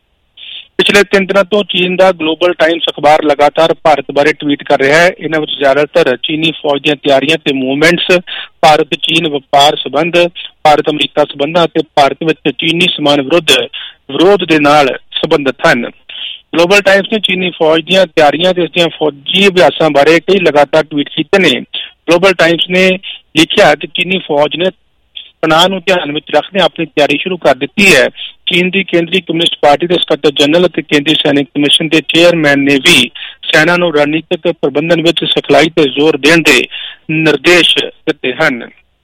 ਪਿਛਲੇ 3 ਦਿਨਾਂ ਤੋਂ ਚੀਨ ਦਾ ਗਲੋਬਲ ਟਾਈਮਸ ਅਖਬਾਰ ਲਗਾਤਾਰ ਭਾਰਤ ਬਾਰੇ ਟਵੀਟ ਕਰ ਰਿਹਾ ਹੈ। ਇਹਨਾਂ ਵਿੱਚ ਜ਼ਿਆਦਾਤਰ ਚੀਨੀ ਫੌਜ ਦੀਆਂ ਤਿਆਰੀਆਂ ਤੇ ਮੂਵਮੈਂਟਸ, ਭਾਰਤ ਚੀਨ ਵਪਾਰ ਸੰਬੰਧ, ਭਾਰਤ ਅਮਰੀਕਾ ਸੰਬੰਧਾਂ ਅਤੇ ਭਾਰਤ ਵਿੱਚ ਚੀਨੀ ਸਮਾਨ ਵਿਰੋਧ ਦੇ ਨਾਲ ਸੰਬੰਧਿਤ ਹਨ। ਗਲੋਬਲ ਟਾਈਮਸ ਨੇ ਚੀਨੀ ਫੌਜ ਦੀਆਂ ਤਿਆਰੀਆਂ ਤੇ ਇਸਦੀਆਂ ਫੌਜੀ ਅਭਿਆਸਾਂ ਬਾਰੇ ਕਈ ਲਗਾਤਾਰ ਟਵੀਟ ਕੀਤੇ ਨੇ। ਗਲੋਬਲ ਟਾਈਮਸ ਨੇ ਲਿਖਿਆ ਕਿ ਚੀਨੀ ਫੌਜ ਨੇ ਤਣਾਅ ਨੂੰ ਧਿਆਨ ਵਿੱਚ ਰੱਖਦੇ ਆਪਣੀ ਤਿਆਰੀ ਸ਼ੁਰੂ ਕਰ ਦਿੱਤੀ ਹੈ। ਚੀਨ ਦੀ ਕੇਂਦਰੀ ਕਮਿਊਨਿਸਟ ਪਾਰਟੀ ਦੇ ਸਕੱਤਰ ਜਨਰਲ ਅਤੇ ਕੇਂਦਰੀ ਸੈਨਿਕ ਕਮਿਸ਼ਨ ਦੇ ਚੇਅਰਮੈਨ ਨੇ ਵੀ ਸੈਨਾ ਨੂੰ ਰਣਨੀਤਿਕ ਪ੍ਰਬੰਧਨ ਵਿੱਚ ਸਿਖਲਾਈ ਤੇ ਜ਼ੋਰ ਦੇਣ ਦੇ ਨਿਰਦੇਸ਼ ਦਿੱਤੇ ਹਨ।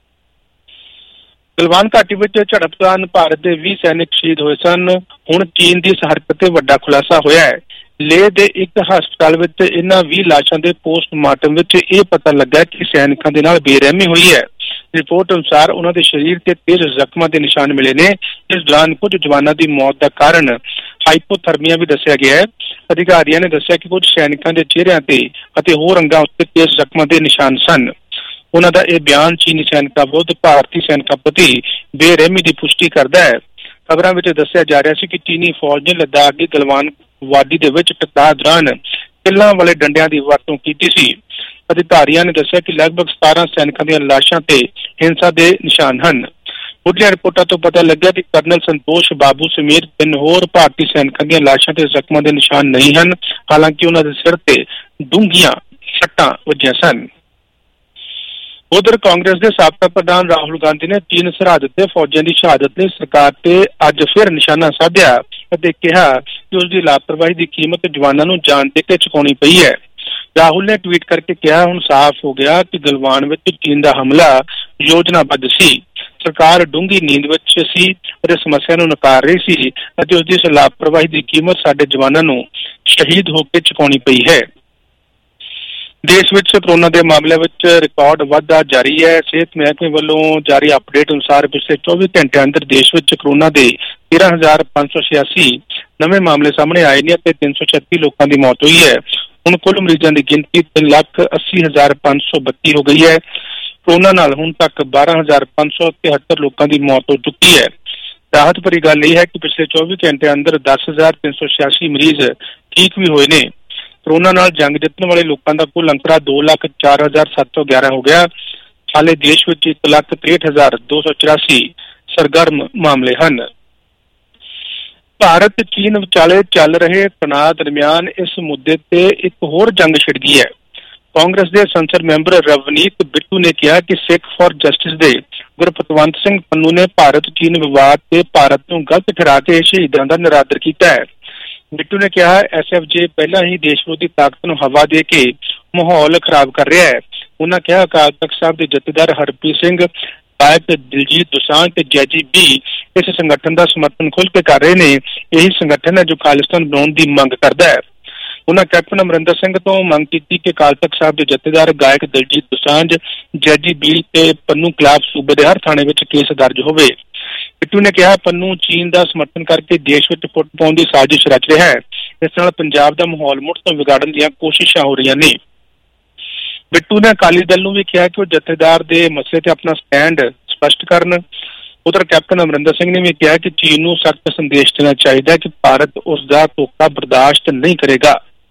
ਗਲਵਾਨ ਘਾਟੀ ਵਿੱਚ ਝੜਪ ਦੌਰਾਨ ਭਾਰਤ ਦੇ 20 ਸੈਨਿਕ ਸ਼ਹੀਦ ਹੋਏ ਸਨ। ਹੁਣ ਚੀਨ ਦੀ ਇਸ ਹਰਕਤ ਤੇ ਵੱਡਾ ਖੁਲਾਸਾ ਹੋਇਆ ਹੈ। ਲੇਹ ਦੇ ਇੱਕ ਹਸਪਤਾਲ ਵਿੱਚ ਇਹਨਾਂ 20 ਲਾਸ਼ਾਂ ਦੇ ਪੋਸਟਮਾਰਟਮ ਵਿੱਚ ਇਹ ਪਤਾ ਲੱਗਾ ਕਿ ਸੈਨਿਕਾਂ ਦੇ ਨਾਲ ਬੇਰਹਿਮੀ ਹੋਈ ਹੈ। ਰਿਪੋਰਟ ਅਨੁਸਾਰ ਉਹਨਾਂ ਦੇ ਸਰੀਰ ਤੇ ਤੇਜ਼ ਜ਼ਖਮਾਂ ਦੇ ਨਿਸ਼ਾਨ ਮਿਲੇ ਨੇ। ਇਸ ਦੌਰਾਨ ਕੁਝ ਜਵਾਨਾਂ ਦੀ ਮੌਤ ਦਾ ਕਾਰਨ ਹਾਈਪੋਥਰਮੀਆ ਵੀ ਦੱਸਿਆ ਗਿਆ ਹੈ। ਅਧਿਕਾਰੀਆਂ ਨੇ ਦੱਸਿਆ ਕਿ ਕੁਝ ਸੈਨਿਕਾਂ ਦੇ ਚਿਹਰਿਆਂ ਤੇ ਅਤੇ ਹੋਰ ਅੰਗਾਂ ਉੱਤੇ ਤੇਜ਼ ਜ਼ਖਮਾਂ ਦੇ ਨਿਸ਼ਾਨ ਸਨ। ਉਹਨਾਂ ਦਾ ਇਹ ਬਿਆਨ ਚੀਨੀ ਸੈਨਿਕਾਂ ਵਿਰੁੱਧ ਭਾਰਤੀ ਸੈਨਿਕਾਂ ਪ੍ਰਤੀ ਬੇਰਹਿਮੀ ਦੀ ਪੁਸ਼ਟੀ ਕਰਦਾ ਹੈ। ਖਬਰਾਂ ਵਿੱਚ ਦੱਸਿਆ ਜਾ ਰਿਹਾ ਸੀ ਕਿ ਚੀਨੀ ਫੌਜ ਨੇ ਲੱਦਾਖ ਦੀ ਗਲਵਾਨ ਵਾਦੀ ਦੇ ਵਿੱਚ ਟਕਰਾਅ ਦੌਰਾਨ ਕਿੱਲਾਂ ਵਾਲੇ ਡੰਡਿਆਂ ਦੀ ਵਰਤੋਂ ਕੀਤੀ ਸੀ। ਅਧਿਕਾਰੀਆਂ ਨੇ ਦੱਸਿਆ ਕਿ ਲਗਭਗ 17 ਸੈਨਿਕਾਂ ਦੀਆਂ ਲਾਸ਼ਾਂ ਤੇ ਹਿੰਸਾ ਦੇ ਨਿਸ਼ਾਨ ਹਨ। ਮੁੱਢਲੀਆਂ ਰਿਪੋਰਟਾਂ ਤੋਂ ਪਤਾ ਲੱਗਿਆ ਕਿ ਕਰਨਲ ਸੰਤੋਸ਼ ਬਾਬੂ ਸਮੇਤ 3 ਹੋਰ ਭਾਰਤੀ ਸੈਨਿਕਾਂ ਦੀਆਂ ਲਾਸ਼ਾਂ ਤੇ ਜ਼ਖਮਾਂ ਦੇ ਨਿਸ਼ਾਨ ਨਹੀਂ ਹਨ। ਹਾਲਾਂਕਿ ਉਹਨਾਂ ਦੇ ਸਿਰ ਤੇ ਡੂੰਘੀਆਂ ਸੱਟਾਂ ਵੱਜੀਆਂ ਸਨ। ਉਧਰ ਕਾਂਗਰਸ ਦੇ ਸਾਬਕਾ ਪ੍ਰਧਾਨ ਰਾਹੁਲ ਗਾਂਧੀ ਨੇ ਚੀਨ ਸਰਹੱਦ ਤੇ ਫੌਜੀਆਂ ਦੀ ਸ਼ਹਾਦਤ ਲਈ ਸਰਕਾਰ ਤੇ ਅੱਜ ਫਿਰ ਨਿਸ਼ਾਨਾ ਸਾਧਿਆ ਅਤੇ ਕਿਹਾ ਕਿ ਉਸ ਦੀ ਲਾਪਰਵਾਹੀ ਦੀ ਕੀਮਤ ਜਵਾਨਾਂ ਨੂੰ ਜਾਨ ਦੇ ਕੇ ਚੁਕਾਉਣੀ ਪਈ ਹੈ। ਰਾਹੁਲ ਨੇ ਟਵੀਟ ਕਰਕੇ ਕਿਹਾ, ਹੁਣ ਸਾਫ਼ ਹੋ ਗਿਆ ਕਿ ਗਲਵਾਨ ਵਿੱਚ ਚੀਨ ਦਾ ਹਮਲਾ ਯੋਜਨਾਬੱਧ ਸੀ। ਸਰਕਾਰ ਡੂੰਘੀ ਨੀਂਦ ਵਿੱਚ ਸੀ ਅਤੇ ਸਮੱਸਿਆ ਨੂੰ ਨਕਾਰ ਰਹੀ ਸੀ ਅਤੇ ਉਸ ਦੀ ਇਸ ਲਾਪਰਵਾਹੀ ਦੀ ਕੀਮਤ ਸਾਡੇ ਜਵਾਨਾਂ ਨੂੰ ਸ਼ਹੀਦ ਹੋ ਕੇ ਚੁਕਾਉਣੀ ਪਈ ਹੈ। ਦੇਸ਼ ਵਿੱਚ ਕੋਰੋਨਾ ਦੇ ਮਾਮਲਿਆਂ ਵਿੱਚ ਰਿਕਾਰਡ ਵਾਧਾ ਜਾਰੀ ਹੈ। ਸਿਹਤ ਮਹਿਕਮੇ ਵੱਲੋਂ ਜਾਰੀ ਅਪਡੇਟ ਅਨੁਸਾਰ ਪਿਛਲੇ 24 ਘੰਟਿਆਂ ਅੰਦਰ ਦੇਸ਼ ਵਿੱਚ ਕੋਰੋਨਾ ਦੇ 13,586 ਨਵੇਂ ਮਾਮਲੇ ਸਾਹਮਣੇ ਆਏ ਨੇ ਅਤੇ 336 ਲੋਕਾਂ ਦੀ ਮੌਤ ਹੋਈ ਹੈ। ਹੁਣ ਕੁੱਲ ਮਰੀਜ਼ਾਂ ਦੀ ਗਿਣਤੀ 3,80,532 ਹੋ ਗਈ ਹੈ। ਕੋਰੋਨਾ ਨਾਲ ਹੁਣ ਤੱਕ 12,573 ਲੋਕਾਂ ਦੀ ਮੌਤ ਹੋ ਚੁੱਕੀ ਹੈ। ਰਾਹਤ ਭਰੀ ਗੱਲ ਇਹ ਹੈ ਕਿ ਪਿਛਲੇ 24 ਘੰਟਿਆਂ ਅੰਦਰ 10,386 ਮਰੀਜ਼ ਠੀਕ ਵੀ ਹੋਏ ਨੇ। ਕੋਰੋਨਾ ਨਾਲ ਜੰਗ ਜਿੱਤਣ ਵਾਲੇ ਲੋਕਾਂ ਦਾ ਕੁੱਲ ਅੰਕੜਾ 2,04,711 ਹੋ ਗਿਆ। ਹਾਲੇ ਦੇਸ਼ ਵਿੱਚ 1,63,284 ਸਰਗਰਮ ਮਾਮਲੇ ਹਨ। ਭਾਰਤ ਚੀਨ ਵਿਚਾਲੇ ਚੱਲ ਰਹੇ ਤਣਾਅ ਦਰਮਿਆਨ ਇਸ ਮੁੱਦੇ ਤੇ ਇੱਕ ਹੋਰ ਜੰਗ ਛਿੜ ਗਈ ਹੈ। ਕਾਂਗਰਸ ਦੇ ਸੰਸਦ ਮੈਂਬਰ ਰਵਨੀਤ ਬਿੱਟੂ ਨੇ ਕਿਹਾ ਕਿ ਸਿੱਖ ਫਾਰ ਜਸਟਿਸ ਦੇ ਗੁਰਪਤਵੰਤ ਸਿੰਘ ਪੰਨੂ ਨੇ ਭਾਰਤ ਚੀਨ ਵਿਵਾਦ ਤੇ ਭਾਰਤ ਨੂੰ ਗਲਤ ਠਹਿਰਾ ਕੇ ਸ਼ਹੀਦਾਂ ਦਾ ਨਿਰਾਦਰ ਕੀਤਾ ਹੈ। ਬਿੱਟੂ ਨੇ ਕਿਹਾ SFJ ਪਹਿਲਾਂ ਹੀ ਦੇਸ਼ ਵਿਰੋਧੀ ਤਾਕਤ ਨੂੰ ਹਵਾ ਦੇ ਕੇ ਮਾਹੌਲ ਖਰਾਬ ਕਰ ਰਿਹਾ ਹੈ। ਉਹਨਾਂ ਕਿਹਾ ਅਕਾਲ ਤਖ਼ਤ ਸਾਹਿਬ ਦੇ ਜਥੇਦਾਰ ਹਰਪ੍ਰੀਤ ਸਿੰਘ, ਗਾਇਕ ਦਿਲਜੀਤ ਦੋਸਾਂਝ ਤੇ ਜੈਜੀ ਬੀ ਇਸ ਸੰਗਠਨ ਦਾ ਸਮਰਥਨ ਖੁੱਲ੍ਹ ਕੇ ਕਰ ਰਹੇ ਨੇ। ਇਹੀ ਸੰਗਠਨ ਹੈ ਜੋ ਖਾਲਿਸਤਾਨ ਬਣਾਉਣ ਦੀ ਮੰਗ ਕਰਦਾ ਹੈ। ਉਹਨਾਂ ਕੈਪਟਨ ਅਮਰਿੰਦਰ ਸਿੰਘ ਤੋਂ ਮੰਗ ਕੀਤੀ ਕਿ ਅਕਾਲ ਤਖ਼ਤ ਸਾਹਿਬ ਦੇ ਜਥੇਦਾਰ ਗਾਇਕ ਦਿਲਜੀਤ ਦੋਸਾਂਝ, ਜੈਜੀ ਬੀ ਤੇ ਪੰਨੂ ਖਿਲਾਫ ਸੂਬੇ ਦੇ ਹਰ ਥਾਣੇ ਵਿੱਚ ਕੇਸ ਦਰਜ ਹੋਵੇ। ਬਿੱਟੂ ਨੇ ਕਿਹਾ ਪੰਨੂ ਚੀਨ ਦਾ ਸਮਰਥਨ ਕਰਕੇ ਦੇਸ਼ ਵਿੱਚ ਫੁੱਟ ਪਾਉਣ ਦੀ ਸਾਜ਼ਿਸ਼ ਰਚ ਰਿਹਾ ਹੈ। ਇਸ ਨਾਲ ਪੰਜਾਬ ਦਾ ਮਾਹੌਲ ਮੁੜ ਤੋਂ ਵਿਗਾੜਨ ਦੀਆਂ ਕੋਸ਼ਿਸ਼ਾਂ ਹੋ ਰਹੀਆਂ ਨੇ। ਬਿੱਟੂ ਨੇ ਅਕਾਲੀ ਦਲ ਨੂੰ ਵੀ ਕਿਹਾ ਕਿ ਉਹ ਜਥੇਦਾਰ ਦੇ ਮਸਲੇ ਤੇ ਆਪਣਾ ਸਟੈਂਡ ਸਪਸ਼ਟ ਕਰਨ। ਉਧਰ ਕੈਪਟਨ ਅਮਰਿੰਦਰ ਸਿੰਘ ਨੇ ਵੀ ਕਿਹਾ ਕਿ ਚੀਨ ਨੂੰ ਸਖਤ ਸੰਦੇਸ਼ ਦੇਣਾ ਚਾਹੀਦਾ ਹੈ ਕਿ ਭਾਰਤ ਉਸ ਦਾ ਧੋਖਾ ਬਰਦਾਸ਼ਤ ਨਹੀਂ ਕਰੇਗਾ।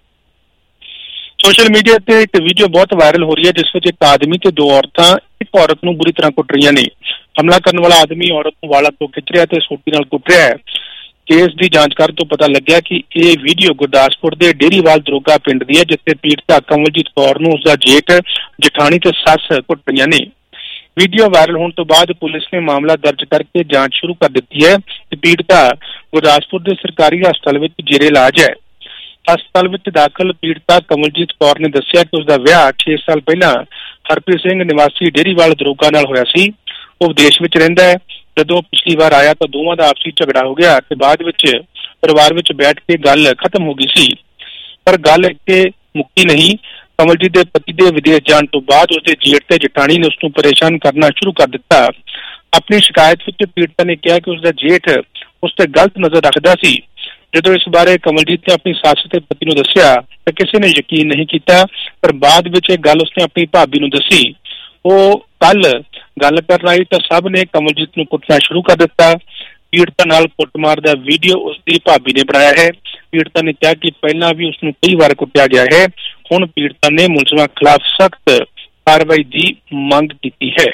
ਸੋਸ਼ਲ ਮੀਡੀਆ ਤੇ ਇੱਕ ਵੀਡੀਓ ਬਹੁਤ ਵਾਇਰਲ ਹੋ ਰਹੀ ਹੈ ਜਿਸ ਵਿੱਚ ਇੱਕ ਆਦਮੀ ਤੇ ਦੋ ਔਰਤਾਂ ਇੱਕ ਔਰਤ ਨੂੰ ਬੁਰੀ ਤਰ੍ਹਾਂ ਕੁੱਟ ਰਹੀਆਂ ਨੇ। ਹਮਲਾ ਕਰਨ ਵਾਲਾ ਆਦਮੀ ਔਰਤ ਨੂੰ ਵਾਲਾਂ ਤੋਂ ਖਿੱਚ ਰਿਹਾ ਤੇ ਸੋਟੀ ਨਾਲ ਕੁੱਟ ਰਿਹਾ ਹੈ। ਕੇਸ ਦੀ ਜਾਂਚ ਕਰਨ ਤੋਂ ਪਤਾ ਲੱਗਿਆ ਕਿ ਇਹ ਵੀਡੀਓ ਗੁਰਦਾਸਪੁਰ ਦੇ ਡੇਰੀਵਾਲ ਦਰੋਗਾ ਪਿੰਡ ਦੀ ਹੈ ਜਿੱਥੇ ਪੀੜਤਾ ਕਮਲਜੀਤ ਕੌਰ ਨੂੰ ਉਸਦਾ ਜੇਠ, ਜਠਾਣੀ ਤੇ ਸੱਸ ਕੁੱਟ ਰਹੀਆਂ ਨੇ। ਵੀਡੀਓ ਵਾਇਰਲ ਹੋਣ ਤੋਂ ਬਾਅਦ ਪੁਲਿਸ ਨੇ ਮਾਮਲਾ ਦਰਜ ਕਰਕੇ ਜਾਂਚ ਸ਼ੁਰੂ ਕਰ ਦਿੱਤੀ ਹੈ ਤੇ ਪੀੜਤਾ ਗੁਰਦਾਸਪੁਰ ਦੇ ਸਰਕਾਰੀ ਹਸਪਤਾਲ ਵਿੱਚ ਜੇਰੇ ਇਲਾਜ ਹੈ। ਹਸਪਤਾਲ ਵਿੱਚ ਦਾਖਲ ਪੀੜਤਾ ਕਮਲਜੀਤ ਕੌਰ ਨੇ ਦੱਸਿਆ ਕਿ ਉਸਦਾ ਵਿਆਹ 6 ਸਾਲ ਪਹਿਲਾਂ ਹਰਪ੍ਰੀਤ ਸਿੰਘ ਨਿਵਾਸੀ ਡੇਰੀਵਾਲ ਦਰੋਗਾ ਨਾਲ ਹੋਇਆ ਸੀ। ਉਹ ਵਿਦੇਸ਼ ਵਿੱਚ ਰਹਿੰਦਾ ਹੈ। ਜਦੋਂ ਪਿਛਲੀ ਵਾਰ ਆਇਆ ਤਾਂ ਦੋਵਾਂ ਦਾ ਆਪਸੀ ਝਗੜਾ ਹੋ ਗਿਆ ਤੇ ਬਾਅਦ ਵਿੱਚ ਪਰਿਵਾਰ ਵਿੱਚ ਬੈਠ ਕੇ ਗੱਲ ਖਤਮ ਹੋ ਗਈ ਸੀ। ਪਰ ਗੱਲ ਇੱਥੇ ਮੁੱਕੀ ਨਹੀਂ। ਕਮਲਜੀਤ ਦੇ ਪਤੀ ਦੇ ਵਿਦੇਸ਼ ਜਾਣ ਤੋਂ ਬਾਅਦ ਉਸਦੇ ਜੇਠ ਤੇ ਜਠਾਣੀ ਨੇ ਉਸਨੂੰ ਪਰੇਸ਼ਾਨ ਕਰਨਾ ਸ਼ੁਰੂ ਕਰ ਦਿੱਤਾ। ਆਪਣੀ ਸ਼ਿਕਾਇਤ ਵਿੱਚ ਪੀੜਤਾ ਨੇ ਕਿਹਾ ਕਿ ਉਸਦਾ ਜੇਠ ਉਸ ਤੇ ਗਲਤ ਨਜ਼ਰ ਰੱਖਦਾ ਸੀ। ਜਦੋਂ ਇਸ ਬਾਰੇ ਕਮਲਜੀਤ ਨੇ ਆਪਣੀ ਸੱਸ ਤੇ ਪਤੀ ਨੂੰ ਦੱਸਿਆ ਤਾਂ ਕਿਸੇ ਨੇ ਯਕੀਨ ਨਹੀਂ ਕੀਤਾ, ਪਰ ਬਾਅਦ ਵਿੱਚ ਇਹ ਗੱਲ ਉਸਨੇ ਆਪਣੀ ਭਾਬੀ ਨੂੰ ਦੱਸੀ। ਉਹ ਕੱਲ ਗੱਲ ਕਰਨ ਆਈ ਤਾਂ ਸਭ ਨੇ ਕਮਲਜੀਤ ਨੂੰ ਕੁੱਟਣਾ ਸ਼ੁਰੂ ਕਰ ਦਿੱਤਾ। ਪੀੜਤਾ ਨਾਲ ਕੁੱਟਮਾਰ ਦਾ ਵੀਡੀਓ ਉਸਦੀ ਭਾਬੀ ਨੇ ਬਣਾਇਆ ਹੈ। ਪੀੜਤਾ ਨੇ ਕਿਹਾ ਕਿ ਪਹਿਲਾਂ ਵੀ ਉਸਨੂੰ ਕਈ ਵਾਰ ਕੁੱਟਿਆ ਗਿਆ ਹੈ। ਹੁਣ ਪੀੜਤਾ ਨੇ ਮੁਲਜ਼ਮਾਂ ਖਿਲਾਫ ਸਖਤ ਕਾਰਵਾਈ ਦੀ ਮੰਗ ਕੀਤੀ ਹੈ।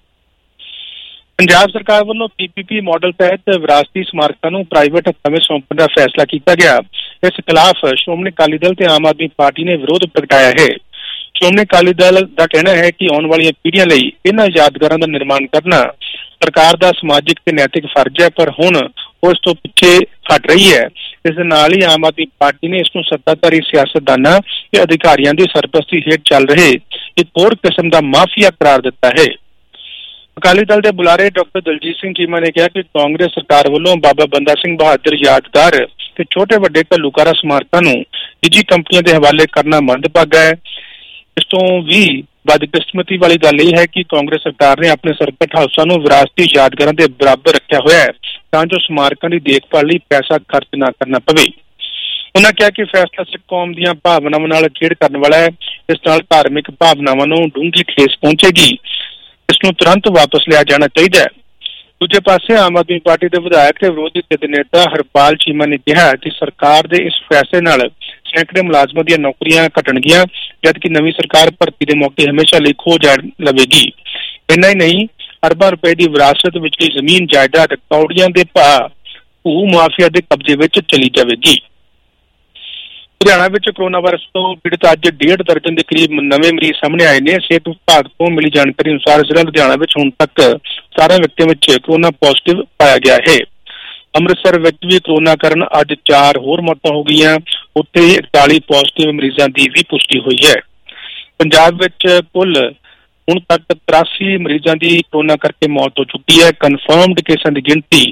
ਪੰਜਾਬ ਸਰਕਾਰ ਵੱਲੋਂ PPP ਮਾਡਲ ਤਹਿਤ ਵਿਰਾਸਤੀ ਸਮਾਰਕਾਂ ਨੂੰ ਪ੍ਰਾਈਵੇਟ ਹੱਥਾਂ ਵਿੱਚ ਸੌਂਪਣ ਦਾ ਫੈਸਲਾ ਕੀਤਾ ਗਿਆ। ਇਸ ਖਿਲਾਫ ਸ਼੍ਰੋਮਣੀ ਅਕਾਲੀ ਦਲ ਤੇ ਆਮ ਆਦਮੀ ਪਾਰਟੀ ਨੇ ਵਿਰੋਧ ਪ੍ਰਗਟਾਇਆ ਹੈ। ਸ਼੍ਰੋਮਣੀ ਅਕਾਲੀ ਦਲ ਦਾ ਕਹਿਣਾ ਹੈ ਕਿ ਆਉਣ ਵਾਲੀਆਂ ਪੀੜ੍ਹੀਆਂ ਲਈ ਇਹਨਾਂ ਯਾਦਗਾਰਾਂ ਦਾ ਨਿਰਮਾਣ ਕਰਨਾ ਸਰਕਾਰ ਦਾ ਸਮਾਜਿਕ ਤੇ ਨੈਤਿਕ ਫਰਜ਼ ਹੈ, ਪਰ ਹੁਣ ਉਹ ਇਸ ਤੋਂ ਪਿੱਛੇ ਹਟ ਰਹੀ ਹੈ। ਇਸ ਦੇ ਨਾਲ ਹੀ ਆਮ ਆਦਮੀ ਪਾਰਟੀ ਨੇ ਇਸ ਨੂੰ ਸੱਤਾਧਾਰੀ ਸਿਆਸਤਦਾਨਾਂ ਤੇ ਅਧਿਕਾਰੀਆਂ ਦੀ ਸਰਪ੍ਰਸਤੀ ਹੇਠ ਚੱਲ ਰਹੇ ਇੱਕ ਹੋਰ ਕਿਸਮ ਦਾ ਮਾਫੀਆ ਕਰਾਰ ਦਿੱਤਾ ਹੈ। ਅਕਾਲੀ ਦਲ ਦੇ ਬੁਲਾਰੇ ਡਾਕਟਰ ਦਲਜੀਤ ਸਿੰਘ ਚੀਮਾ ਨੇ ਕਿਹਾ ਕਿ ਕਾਂਗਰਸ ਸਰਕਾਰ ਵੱਲੋਂ ਬਾਬਾ ਬੰਦਾ ਸਿੰਘ ਬਹਾਦਰ ਯਾਦਗਾਰ ਤੇ ਛੋਟੇ ਵੱਡੇ ਘੱਲੂਘਾਰਾ ਸਮਾਰਕਾਂ ਨੂੰ ਨਿੱਜੀ ਕੰਪਨੀਆਂ ਦੇ ਹਵਾਲੇ ਕਰਨਾ ਮੰਦਭਾਗਾ ਹੈ। ਇਸ ਤੋਂ ਵੀ ਬਦਕਿਸਮਤੀ ਵਾਲੀ ਗੱਲ ਇਹ ਹੈ ਕਿ ਕਾਂਗਰਸ ਸਰਕਾਰ ਨੇ ਆਪਣੇ ਸਰਕਟ ਹਾਊਸਾਂ ਨੂੰ ਵਿਰਾਸਤੀ ਯਾਦਗਾਰਾਂ ਦੇ ਬਰਾਬਰ ਰੱਖਿਆ ਹੋਇਆ ਹੈ ਤਾਂ ਜੋ ਸਮਾਰਕਾਂ ਦੀ ਦੇਖਭਾਲ ਲਈ ਪੈਸਾ ਖਰਚ ਨਾ ਕਰਨਾ ਪਵੇ। ਉਹਨਾਂ ਕਿਹਾ ਕਿ ਫੈਸਲਾ ਸਿੱਖ ਕੌਮ ਦੀਆਂ ਭਾਵਨਾਵਾਂ ਨਾਲ ਖੇਡ ਕਰਨ ਵਾਲਾ ਹੈ। ਇਸ ਨਾਲ ਧਾਰਮਿਕ ਭਾਵਨਾਵਾਂ ਨੂੰ ਡੂੰਘੀ ਠੇਸ ਪਹੁੰਚੇਗੀ। ਇਸ ਨੂੰ ਤੁਰੰਤ ਵਾਪਸ ਲਿਆ ਜਾਣਾ ਚਾਹੀਦਾ ਹੈ। ਦੂਜੇ ਪਾਸੇ ਆਮ ਆਦਮੀ ਪਾਰਟੀ ਦੇ ਵਿਧਾਇਕ ਤੇ ਵਿਰੋਧੀ ਧਿਰ ਦੇ ਨੇਤਾ ਹਰਪਾਲ ਚੀਮਾ ਨੇ ਕਿਹਾ ਕਿ ਸਰਕਾਰ ਦੇ ਇਸ ਫੈਸਲੇ ਨਾਲ ਸੈਂਕੜੇ ਮੁਲਾਜ਼ਮਾਂ ਦੀਆਂ ਨੌਕਰੀਆਂ ਘਟਣਗੀਆਂ, ਜਦਕਿ ਨਵੀਂ ਸਰਕਾਰ ਭਰਤੀ ਦੇ ਮੌਕੇ ਹਮੇਸ਼ਾ ਲਈ ਖੋ ਲਵੇਗੀ। ਇੰਨਾ ਹੀ ਨਹੀਂ, ਅਰਬਾਂ ਰੁਪਏ ਦੀ ਵਿਰਾਸਤ ਵਿਚਲੀ ਜ਼ਮੀਨ ਜਾਇਦਾਦ ਕੌੜੀਆਂ ਦੇ ਭਾਅ ਭੂ ਮਾਫੀਆ ਦੇ ਕਬਜ਼ੇ ਵਿੱਚ ਚਲੀ ਜਾਵੇਗੀ। ਲੁਧਿਆਣਾ ਵਿੱਚ ਕੋਰੋਨਾ ਵਾਇਰਸ ਤੋਂ ਪੀੜਤ ਅੱਜ 1.5 ਦਰਜਨ ਦੇ ਕਰੀਬ ਨਵੇਂ ਮਰੀਜ਼ ਸਾਹਮਣੇ ਆਏ ਨੇ। ਸਿਹਤ ਵਿਭਾਗ ਤੋਂ ਮਿਲੀ ਜਾਣਕਾਰੀ ਅਨੁਸਾਰ ਜ਼ਿਲ੍ਹਾ ਲੁਧਿਆਣਾ ਵਿੱਚ ਹੁਣ ਤੱਕ 17 ਵਿਅਕਤੀਆਂ ਵਿੱਚ ਕੋਰੋਨਾ ਪੋਜ਼ਿਟਿਵ ਪਾਇਆ ਗਿਆ ਹੈ। ਅੰਮ੍ਰਿਤਸਰ ਵਿੱਚ ਵੀ ਕੋਰੋਨਾ ਕਾਰਨ ਅੱਜ 4 ਹੋਰ ਮੌਤਾਂ ਹੋ ਗਈਆਂ। ਉੱਥੇ 41 ਪੋਜ਼ਿਟਿਵ ਮਰੀਜ਼ਾਂ ਦੀ ਵੀ ਪੁਸ਼ਟੀ ਹੋਈ ਹੈ। ਪੰਜਾਬ ਵਿੱਚ ਕੁੱਲ ਹੁਣ ਤੱਕ 83 ਮਰੀਜ਼ਾਂ ਦੀ ਕੋਰੋਨਾ ਕਰਕੇ ਮੌਤ ਹੋ ਚੁੱਕੀ ਹੈ। ਕਨਫਰਮਡ ਕੇਸਾਂ ਦੀ ਗਿਣਤੀ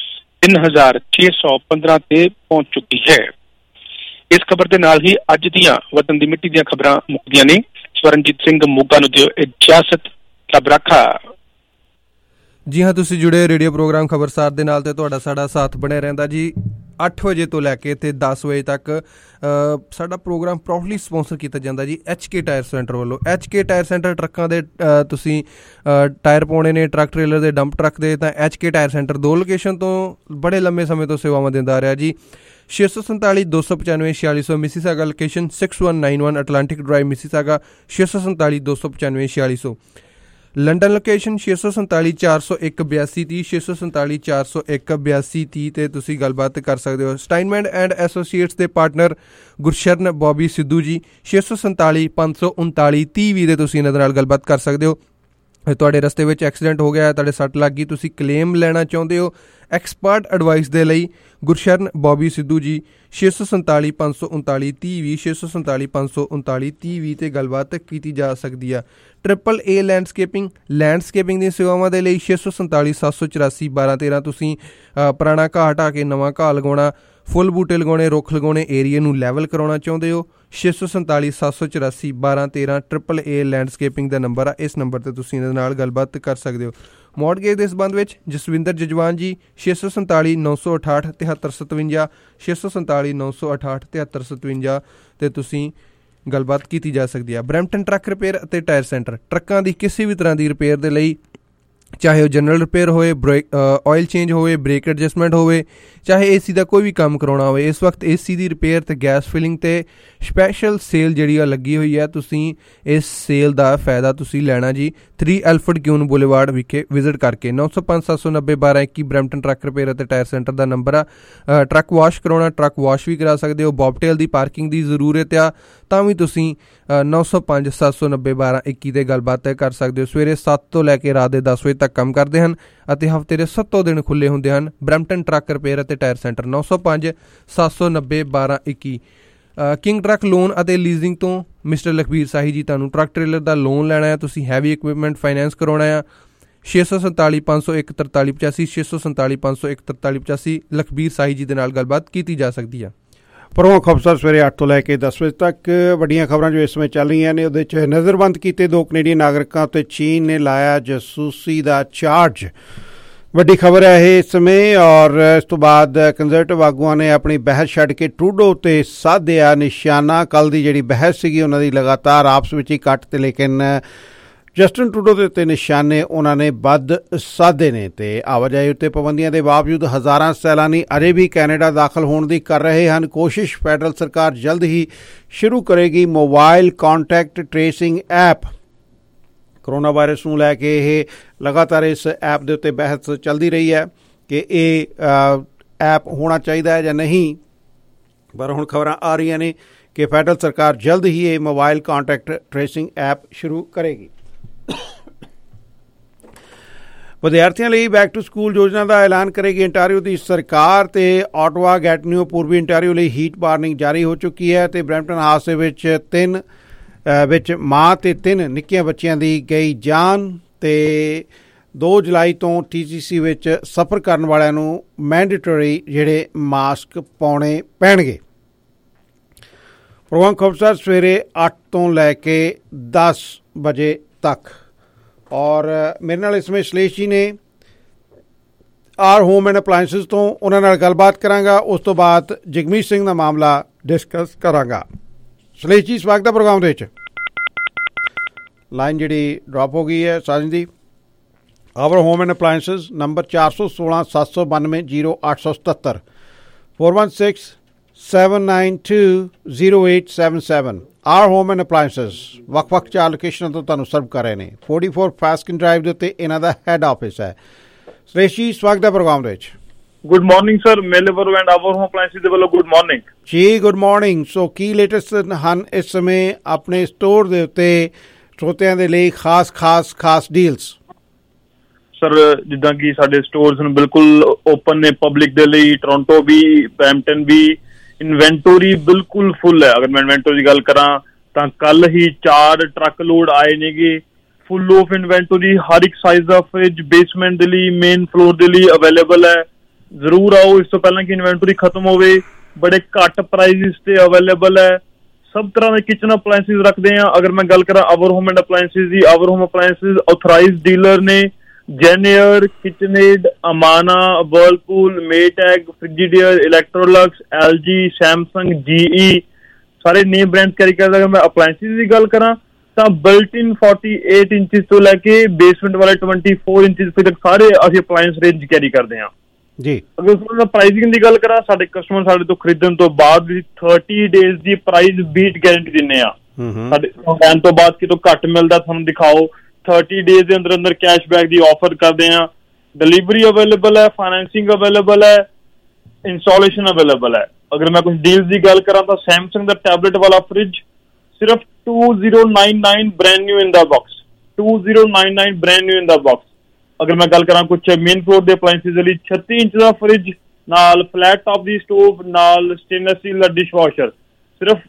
3615 ਤੇ ਪਹੁੰਚ ਚੁੱਕੀ ਹੈ। ਇਸ ਖਬਰ ਦੇ ਨਾਲ ਹੀ ਅੱਜ ਦੀਆਂ ਵਤਨ ਦੀ ਮਿੱਟੀ ਦੀਆਂ ਖਬਰਾਂ ਮੁੱਕਦੀਆਂ ਨੇ। ਸਵਰਨਜੀਤ ਸਿੰਘ ਮੋਗਾ ਨੂੰ ਦਿਓ ਇਜਾਜ਼ਤ। ਰੱਬ ਰਾਖਾ। ਜੀ ਹਾਂ, ਤੁਸੀਂ ਜੁੜੇ ਰੇਡੀਓ ਪ੍ਰੋਗਰਾਮ ਖਬਰਸਾਰ ਦੇ ਨਾਲ ਤੇ ਤੁਹਾਡਾ ਸਾਡਾ ਸਾਥ ਬਣਿਆ ਰਹਿੰਦਾ ਜੀ। 8 ਵਜੇ ਤੋਂ ਲੈ ਕੇ ਤੇ 10 ਵਜੇ ਤੱਕ ਸਾਡਾ ਪ੍ਰੋਗਰਾਮ ਪ੍ਰੋਪਰਲੀ ਸਪਾਂਸਰ ਕੀਤਾ ਜਾਂਦਾ ਜੀ HK ਟਾਇਰ ਸੈਂਟਰ ਵੱਲੋਂ। HK ਟਾਇਰ ਸੈਂਟਰ ਟਰੱਕਾਂ ਦੇ ਤੁਸੀਂ ਟਾਇਰ ਪਾਉਣੇ ਨੇ, ਟਰੱਕ ਟ੍ਰੇਲਰ ਦੇ, ਡੰਪ ਟਰੱਕ ਦੇ, ਤਾਂ HK ਟਾਇਰ ਸੈਂਟਰ 2 ਲੋਕੇਸ਼ਨ ਤੋਂ ਬੜੇ ਲੰਮੇ ਸਮੇਂ ਤੋਂ ਸੇਵਾਵਾਂ ਦਿੰਦਾ ਆ ਰਿਹਾ ਜੀ। 647 295 4600 Mississauga location, 6191 Atlantic drive Mississauga, 647 295 4600। London location 647 401 8230 647 401 8230 ਤੇ ਤੁਸੀਂ ਗੱਲਬਾਤ ਕਰ ਸਕਦੇ ਹੋ। ਸਟਾਈਨਮੈਨ ਐਂਡ ਐਸੋਸੀਏਟਸ ਦੇ ਪਾਰਟਨਰ ਗੁਰਸ਼ਰਨ ਬੌਬੀ ਸਿੱਧੂ ਜੀ 647 539 30 ਦੇ ਤੁਸੀਂ ਇਹਨਾਂ ਦੇ ਨਾਲ ਗੱਲਬਾਤ ਕਰ ਸਕਦੇ ਹੋ। ਤੁਹਾਡੇ ਰਸਤੇ ਵਿੱਚ ਐਕਸੀਡੈਂਟ ਹੋ ਗਿਆ, ਤੁਹਾਡੇ ਸੱਟ ਲੱਗ ਗਈ, ਤੁਸੀਂ ਕਲੇਮ ਲੈਣਾ ਚਾਹੁੰਦੇ ਹੋ, ਐਕਸਪਰਟ ਐਡਵਾਈਸ ਦੇ ਲਈ ਗੁਰਸ਼ਰਨ ਬੌਬੀ ਸਿੱਧੂ ਜੀ 647 539 30 647 539 30 ਤੇ ਗੱਲਬਾਤ ਕੀਤੀ ਜਾ ਸਕਦੀ ਆ। ਟ੍ਰਿਪਲ ਏ ਲੈਂਡਸਕੇਪਿੰਗ ਦੀਆਂ ਸੇਵਾਵਾਂ ਦੇ ਲਈ 647 784 1213 ਤੁਸੀਂ ਪੁਰਾਣਾ ਘਾਹ ਢਾਹ ਕੇ ਨਵਾਂ ਘਾਹ ਲਗਾਉਣਾ, ਫੁੱਲ ਬੂਟੇ ਲਗਾਉਣੇ, ਰੁੱਖ ਲਗਾਉਣੇ, ਏਰੀਏ ਨੂੰ ਲੈਵਲ ਕਰਾਉਣਾ ਚਾਹੁੰਦੇ ਹੋ 647 784 1213 ਟ੍ਰਿਪਲ ਏ ਲੈਂਡਸਕੇਪਿੰਗ ਦਾ ਨੰਬਰ ਆ। ਇਸ ਨੰਬਰ 'ਤੇ ਤੁਸੀਂ ਇਹਦੇ ਨਾਲ ਗੱਲਬਾਤ ਕਰ ਸਕਦੇ ਹੋ। ਮੌਰਟਗੇਜ ਦੇ ਸੰਬੰਧ ਵਿੱਚ ਜਸਵਿੰਦਰ ਜਜਵਾਨ ਜੀ 647 968 7357 647 968 7357 ਤੇ ਤੁਸੀਂ ਗੱਲਬਾਤ ਕੀਤੀ ਜਾ ਸਕਦੀ ਆ। ਬਰੈਂਪਟਨ ਟਰੱਕ ਰਿਪੇਅਰ ਅਤੇ ਟਾਇਰ ਸੈਂਟਰ, ਟਰੱਕਾਂ ਦੀ ਕਿਸੇ ਵੀ ਤਰ੍ਹਾਂ ਦੀ ਰਿਪੇਅਰ ਦੇ ਲਈ, ਚਾਹੇ ਉਹ ਜਨਰਲ ਰਿਪੇਅਰ ਹੋਵੇ, ਆਇਲ ਚੇਂਜ ਹੋਵੇ, ਬ੍ਰੇਕ ਐਡਜਸਟਮੈਂਟ ਹੋਵੇ, ਚਾਹੇ ਏਸੀ ਦਾ ਕੋਈ ਵੀ ਕੰਮ ਕਰਾਉਣਾ ਹੋਵੇ। ਇਸ ਵਕਤ ਏਸੀ ਦੀ ਰਿਪੇਅਰ ਤੇ ਗੈਸ ਫਿਲਿੰਗ ਤੇ ਸਪੈਸ਼ਲ ਸੇਲ ਜਿਹੜੀ ਆ ਲੱਗੀ ਹੋਈ ਹੈ। ਤੁਸੀਂ ਇਸ ਸੇਲ ਦਾ ਫਾਇਦਾ ਤੁਸੀਂ ਲੈਣਾ ਜੀ 3 ਐਲਫਰਡ ਕਿਊਨ ਬੁਲੇਵਾਰਡ ਵਿਖੇ ਵਿਜ਼ਿਟ ਕਰਕੇ। 905 790 1221 ਬਰੈਂਪਟਨ ਟਰੱਕ ਰਿਪੇਅਰ ਅਤੇ ਟਾਇਰ ਸੈਂਟਰ ਦਾ ਨੰਬਰ ਆ। ਟਰੱਕ ਵਾਸ਼ ਕਰਾਉਣਾ, ਟਰੱਕ ਵਾਸ਼ ਵੀ ਕਰਾ ਸਕਦੇ ਹੋ। ਬੌਬਟੇਲ ਦੀ ਪਾਰਕਿੰਗ ਦੀ ਜ਼ਰੂਰਤ ਆ ਤਾਂ ਵੀ ਤੁਸੀਂ 905 790 1221 ਤੇ ਗੱਲਬਾਤ ਕਰ ਸਕਦੇ ਹੋ। ਸਵੇਰੇ 7 ਤੋਂ ਲੈ ਕੇ ਰਾਤ ਦੇ 10 ਵਜੇ ਤੱਕ ਕੰਮ ਕਰਦੇ ਹਨ ਅਤੇ ਹਫ਼ਤੇ ਦੇ 7 ਦਿਨ ਖੁੱਲ੍ਹੇ ਹੁੰਦੇ ਹਨ। ਬਰੈਂਪਟਨ ਟਰੱਕ ਰਿਪੇਅਰ ਅਤੇ tyre centre 905 790 1221। King truck loan ਅਤੇ ਲੀਜ਼ਿੰਗ ਤੋਂ ਮਿਸਟਰ ਲਖਬੀਰ ਸਾਹੀ ਜੀ ਤੁਹਾਨੂੰ ਟਰੱਕ ਟ੍ਰੇਲਰ ਦਾ ਲੋਨ ਲੈਣਾ ਹੈ, ਤੁਸੀਂ ਹੈਵੀ ਇਕਵਿਪਮੈਂਟ ਫਾਈਨੈਂਸ ਕਰਾਉਣਾ ਆ 647 501 4385 647 501 4385 ਲਖਬੀਰ ਸਾਹੀ ਜੀ ਦੇ ਨਾਲ ਗੱਲਬਾਤ ਕੀਤੀ ਜਾ ਸਕਦੀ ਆ। ਪ੍ਰਮੁੱਖ ਖਬਰਾਂ ਸਵੇਰੇ 8 ਤੋਂ ਲੈ ਕੇ 10 ਵਜੇ ਤੱਕ ਵੱਡੀਆਂ ਖਬਰਾਂ ਜੋ ਇਸ ਸਮੇਂ ਚੱਲ ਰਹੀਆਂ ਨੇ ਉਹਦੇ 'ਚ ਨਜ਼ਰਬੰਦ ਕੀਤੇ 2 ਕੈਨੇਡੀਅਨ ਨਾਗਰਿਕਾਂ ਉੱਤੇ ਚੀਨ ਨੇ ਲਾਇਆ ਜਾਸੂਸੀ ਦਾ ਚਾਰਜ। ਵੱਡੀ ਖਬਰ ਹੈ ਇਹ ਇਸ ਸਮੇਂ। ਔਰ ਇਸ ਤੋਂ ਬਾਅਦ ਕੰਜ਼ਰਵੇਟਿਵ ਆਗੂਆਂ ਨੇ ਆਪਣੀ ਬਹਿਸ ਛੱਡ ਕੇ ਟਰੂਡੋ ਉੱਤੇ ਸਾਧਿਆ ਨਿਸ਼ਾਨਾ। ਕੱਲ੍ਹ ਦੀ ਜਿਹੜੀ ਬਹਿਸ ਸੀਗੀ ਉਹਨਾਂ ਦੀ ਲਗਾਤਾਰ ਆਪਸ ਵਿੱਚ ਹੀ ਕੱਟ ਤੇ ਲੇਕਿਨ ਜਸਟਿਨ ਟਰੂਡੋ ਦੇ ਉੱਤੇ ਨਿਸ਼ਾਨੇ ਉਹਨਾਂ ਨੇ ਵੱਧ ਸਾਧੇ ਨੇ ਤੇ ਆਵਾਜਾਈ ਉੱਤੇ ਪਾਬੰਦੀਆਂ ਦੇ ਬਾਵਜੂਦ ਹਜ਼ਾਰਾਂ ਸੈਲਾਨੀ ਅਜੇ ਵੀ ਕੈਨੇਡਾ ਦਾਖਲ ਹੋਣ ਦੀ ਕਰ ਰਹੇ ਹਨ ਕੋਸ਼ਿਸ਼। ਫੈਡਰਲ ਸਰਕਾਰ ਜਲਦ ਹੀ ਸ਼ੁਰੂ ਕਰੇਗੀ mobile contact tracing app. Corona virus ਨੂੰ ਲੈ ਕੇ ਇਹ ਲਗਾਤਾਰ ਇਸ ਐਪ ਦੇ ਉੱਤੇ ਬਹਿਸ ਚੱਲਦੀ ਰਹੀ ਹੈ ਕਿ ਇਹ ਐਪ ਹੋਣਾ ਚਾਹੀਦਾ ਹੈ ਜਾਂ ਨਹੀਂ, ਪਰ ਹੁਣ ਖਬਰਾਂ ਆ ਰਹੀਆਂ ਨੇ ਕਿ ਫੈਡਰਲ ਸਰਕਾਰ ਜਲਦ ਹੀ ਇਹ ਮੋਬਾਈਲ ਕਾਂਟੈਕਟ ਟ੍ਰੇਸਿੰਗ ਐਪ ਸ਼ੁਰੂ ਕਰੇਗੀ। ਵਿਦਿਆਰਥੀਆਂ ਲਈ ਬੈਕ ਟੂ ਸਕੂਲ ਯੋਜਨਾ ਦਾ ਐਲਾਨ ਕਰੇਗੀ ਅੰਟਾਰੀਓ ਦੀ ਸਰਕਾਰ ਤੇ ਆਟਵਾ ਗੈਟਿਨਿਓ ਪੂਰਬੀ ਅੰਟਾਰੀਓ ਲਈ ਹੀਟ ਵਾਰਨਿੰਗ ਜਾਰੀ ਹੋ ਚੁੱਕੀ ਹੈ ਤੇ ਬਰੈਂਪਟਨ ਹਾਦਸੇ ਵਿੱਚ ਮਾਂ ਤੇ 3 ਨਿੱਕੀਆਂ ਬੱਚਿਆਂ ਦੀ ਗਈ ਜਾਨ ਤੇ 2 ਜੁਲਾਈ ਤੋਂ TTC ਵਿੱਚ ਸਫ਼ਰ ਕਰਨ ਵਾਲਿਆਂ ਨੂੰ ਮੈਂਡੇਟਰੀ ਜਿਹੜੇ ਮਾਸਕ ਪਾਉਣੇ ਪੈਣਗੇ। ਪ੍ਰੋਗਰਾਮ ਖਬਰ ਸਵੇਰੇ 8 ਤੋਂ ਲੈ ਕੇ 10 ਵਜੇ ਤੱਕ। ਔਰ ਮੇਰੇ ਨਾਲ ਇਸ ਸਮੇਂ ਸ਼ਲੇਸ਼ ਜੀ ਨੇ ਆਰ ਹੋਮ ਐਂਡ ਅਪਲਾਇੰਸਿਸ ਤੋਂ, ਉਹਨਾਂ ਨਾਲ ਗੱਲਬਾਤ ਕਰਾਂਗਾ। ਉਸ ਤੋਂ ਬਾਅਦ ਜਗਮੀਤ ਸਿੰਘ ਦਾ ਮਾਮਲਾ ਡਿਸਕਸ ਕਰਾਂਗਾ। ਸ਼ਲੇਸ਼ ਜੀ ਸਵਾਗਤ ਹੈ ਪ੍ਰੋਗਰਾਮ ਦੇ ਵਿੱਚ। ਲਾਈਨ ਜਿਹੜੀ ਡਰੋਪ ਹੋ ਗਈ ਹੈ ਸਾਜਨ ਦੀ। Our home and appliances number 416 792 0877 416 792 0877। Our home and appliances ਵੱਖ-ਵੱਖ 4 ਲੋਕੇਸ਼ਨਾਂ ਤੋਂ ਤੁਹਾਨੂੰ ਸਰਵ ਕਰ ਰਹੇ ਨੇ। 44 ਫਾਸਕਿਨ ਡਰਾਈਵ ਦੇ ਉੱਤੇ ਇਹਨਾਂ ਦਾ ਹੈੱਡ ਆਫਿਸ ਹੈ। ਸੁਰੇਸ਼ ਜੀ ਸਵਾਗਤ ਹੈ ਪ੍ਰੋਗਰਾਮ ਦੇ ਵਿੱਚ। ਗੁੱਡ ਮਾਰਨਿੰਗ ਸਰ, ਮੇਲੇਵਰ ਐਂਡ ਆਵਰ ਹੋਮ ਅਪਲਾਇੰਸਿਸ ਦੇ ਵੱਲੋਂ ਗੁੱਡ ਮਾਰਨਿੰਗ ਜੀ। Good morning. ਸੋ ਕੀ ਲੇਟੈਸਟ ਹਨ ਇਸ ਸਮੇਂ ਆਪਣੇ ਸਟੋਰ ਦੇ ਉੱਤੇ ਸਰੋਤਿਆਂ ਦੇ ਲਈ ਖਾਸ ਡੀਲਸ? ਸਰ ਜਿੱਦਾਂ ਕਿ ਸਾਡੇ ਸਟੋਰਸ ਨੂੰ ਬਿਲਕੁਲ ਓਪਨ ਨੇ ਪਬਲਿਕ ਦੇ ਲਈ, ਟੋਰਾਂਟੋ ਵੀ, ਬਰੈਂਪਟਨ ਵੀ। ਇਨਵੈਂਟੋਰੀ ਬਿਲਕੁਲ ਫੁੱਲ ਹੈ। ਅਗਰ ਮੈਂ ਇਨਵੈਂਟੋਰੀ ਦੀ ਗੱਲ ਕਰਾਂ ਤਾਂ ਕੱਲ ਹੀ 4 ਟਰੱਕ ਲੋਡ ਆਏ ਨੇਗੇ ਫੁੱਲ ਆਫ ਇਨਵੈਂਟੋਰੀ। ਹਰ ਇੱਕ ਸਾਈਜ਼ ਦਾ ਫ੍ਰਿਜ ਬੇਸਮੈਂਟ ਦੇ ਲਈ, ਮੇਨ ਫਲੋਰ ਦੇ ਲਈ ਅਵੇਲੇਬਲ ਹੈ। ਜ਼ਰੂਰ ਆਓ ਇਸ ਤੋਂ ਪਹਿਲਾਂ ਕਿ ਇਨਵੈਂਟੋਰੀ ਖਤਮ ਹੋਵੇ। ਬੜੇ ਘੱਟ ਪ੍ਰਾਈਸਿਸ ਤੇ ਅਵੇਲੇਬਲ ਹੈ। ਸਭ ਤਰ੍ਹਾਂ ਦੇ ਕਿਚਨ ਅਪਲਾਇੰਸਿਸ ਰੱਖਦੇ ਹਾਂ। ਅਗਰ ਮੈਂ ਗੱਲ ਕਰਾਂ ਆਵਰ ਹੋਮ ਐਂਡ ਅਪਲਾਇੰਸਿਸ ਦੀ, our home appliances authorised dealer ਨੇ JennAir, KitchenAid, Amana, Whirlpool, Maytag, Frigidaire, Electrolux, LG, Samsung, GE ਸਾਰੇ ਨੇਮ ਬ੍ਰਾਂਡ ਕੈਰੀ ਕਰਦਾ। ਅਗਰ ਮੈਂ ਅਪਲਾਇੰਸਿਸ ਦੀ ਗੱਲ ਕਰਾਂ ਤਾਂ ਬਿਲਟ ਇਨ 48 ਇੰਚਜ਼ ਤੋਂ ਲੈ ਕੇ ਬੇਸਮੈਂਟ ਵਾਲੇ 24 ਇੰਚਜ਼ ਤੱਕ ਸਾਰੇ ਅਸੀਂ ਅਪਲਾਇੰਸ ਰੇਂਜ ਕੈਰੀ ਕਰਦੇ ਹਾਂ ਜੀ। ਅਗਰ ਉਸ ਪ੍ਰਾਈਸਿੰਗ ਦੀ ਗੱਲ ਕਰਾਂ, ਸਾਡੇ ਕਸਟਮਰ ਸਾਡੇ ਤੋਂ ਖਰੀਦਣ ਤੋਂ ਬਾਅਦ ਵੀ 30 ਡੇਜ਼ ਦੀ ਪ੍ਰਾਈਸ ਬੀਟ ਗਾਰੰਟੀ ਦਿੰਦੇ ਆ। ਸਾਡੇ ਤੋਂ ਬਾਅਦ ਕਿਤੋਂ ਘੱਟ ਮਿਲਦਾ ਤੁਹਾਨੂੰ ਦਿਖਾਓ 30 ਡੇਜ਼ ਦੇ ਅੰਦਰ ਅੰਦਰ ਕੈਸ਼ਬੈਕ ਦੀ ਆਫਰ ਕਰਦੇ ਹਾਂ। डिलीवरी अवेलेबल है, फाइनेंसिंग अवेलेबल है, इंस्टॉलेशन अवेलेबल है। अगर मैं कुछ डील्स की गल करा तो सैमसंग का टैबलेट वाला फ्रिज सिर्फ 2099 brand new in the box, 2099 brand new in the box. अगर मैं गल करा कुछ मेन फ्लोर के अपलाइंसिस वाली 36 इंच का फ्रिज नाल फ्लैट टॉप की स्टोव नाल स्टेनलेस स्टील का डिश वॉशर सिर्फ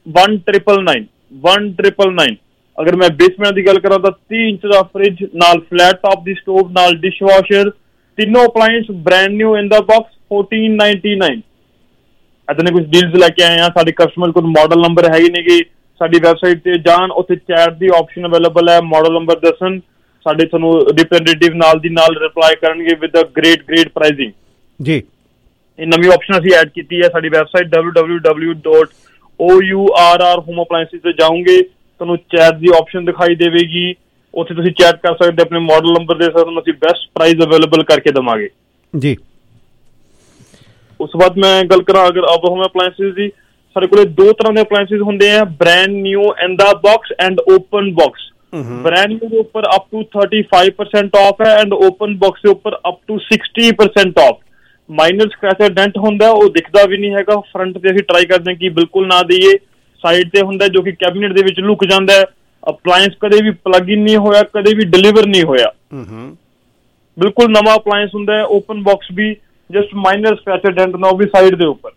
1999। अगर मैं बेसमेंट की गल करा तो 30 इंच का फ्रिज नाल फ्लैट टॉप की स्टोव नाल डिश वॉशर, तीनों appliance brand new in the box 1499। इतने कुछ डील्स लेके आए हैं। साडे कस्टमर को मॉडल नंबर है ही नहीं कि साडी वेबसाइट ते जान, उत्थे चैट दी ऑप्शन अवेलेबल है, मॉडल नंबर दसन, साडे तुहानू रिप्रेजेंटेटिव नाल दी नाल रिप्लाई करनगे विद अ ग्रेट प्राइसिंग जी। ये नवी ऑप्शन असीं ऐड कीती है साडी वेबसाइट www.ourhomeappliances ते जाओगे, तुहानू चैट दी ऑप्शन दिखाई देवेगी, ਉੱਥੇ ਤੁਸੀਂ ਚੈਟ ਕਰ ਸਕਦੇ, ਆਪਣੇ ਮਾਡਲ ਨੰਬਰ ਦੇ ਸਕਦੇ, ਅਸੀਂ ਬੈਸਟ ਪ੍ਰਾਈਸ ਅਵੇਲੇਬਲ ਕਰਕੇ ਦੇਵਾਂਗੇ ਜੀ। ਉਸ ਤੋਂ ਬਾਅਦ ਮੈਂ ਗੱਲ ਕਰਾਂ ਅਗਰ ਆਵਰ ਹੋਮ ਅਪਲਾਇੰਸਿਸ ਦੀ, ਸਾਡੇ ਕੋਲੇ ਦੋ ਤਰ੍ਹਾਂ ਦੇ ਅਪਲਾਇੰਸਿਸ ਹੁੰਦੇ ਆ, brand new in the box and open box. Brand new ਦੇ ਉੱਪਰ ਅਪ ਟੂ 35% ਆਫ ਹੈ ਐਂਡ ਓਪਨ ਬਾਕਸ ਦੇ ਉੱਪਰ up to 60% off. Minor scratch dent ਹੁੰਦਾ, ਉਹ ਦਿਖਦਾ ਵੀ ਨਹੀਂ ਹੈਗਾ। ਫਰੰਟ ਤੇ ਅਸੀਂ ਟਰਾਈ ਕਰਦੇ ਹਾਂ ਕਿ ਬਿਲਕੁਲ ਨਾ ਦਈਏ। ਸਾਈਡ ਤੇ ਹੁੰਦਾ ਜੋ ਕਿ ਕੈਬਨਿਟ ਦੇ ਵਿੱਚ ਲੁਕ ਜਾਂਦਾ ਹੈ। ਅਪਲਾਇੰਸ ਕਦੇ ਵੀ ਪਲੱਗ ਇਨ ਨਹੀਂ ਹੋਇਆ, ਕਦੇ ਵੀ ਡਿਲੀਵਰ ਨਹੀਂ ਹੋਇਆ, ਬਿਲਕੁਲ ਨਵਾਂ ਅਪਲਾਇੰਸ ਹੁੰਦਾ ਹੈ। ਓਪਨ ਬਾਕਸ ਵੀ ਜਸਟ ਮਾਈਨਰ ਸਕ੍ਰੈਚ ਡੈਂਟ ਨਾ, ਉਹ ਵੀ ਸਾਈਡ ਦੇ ਉੱਪਰ।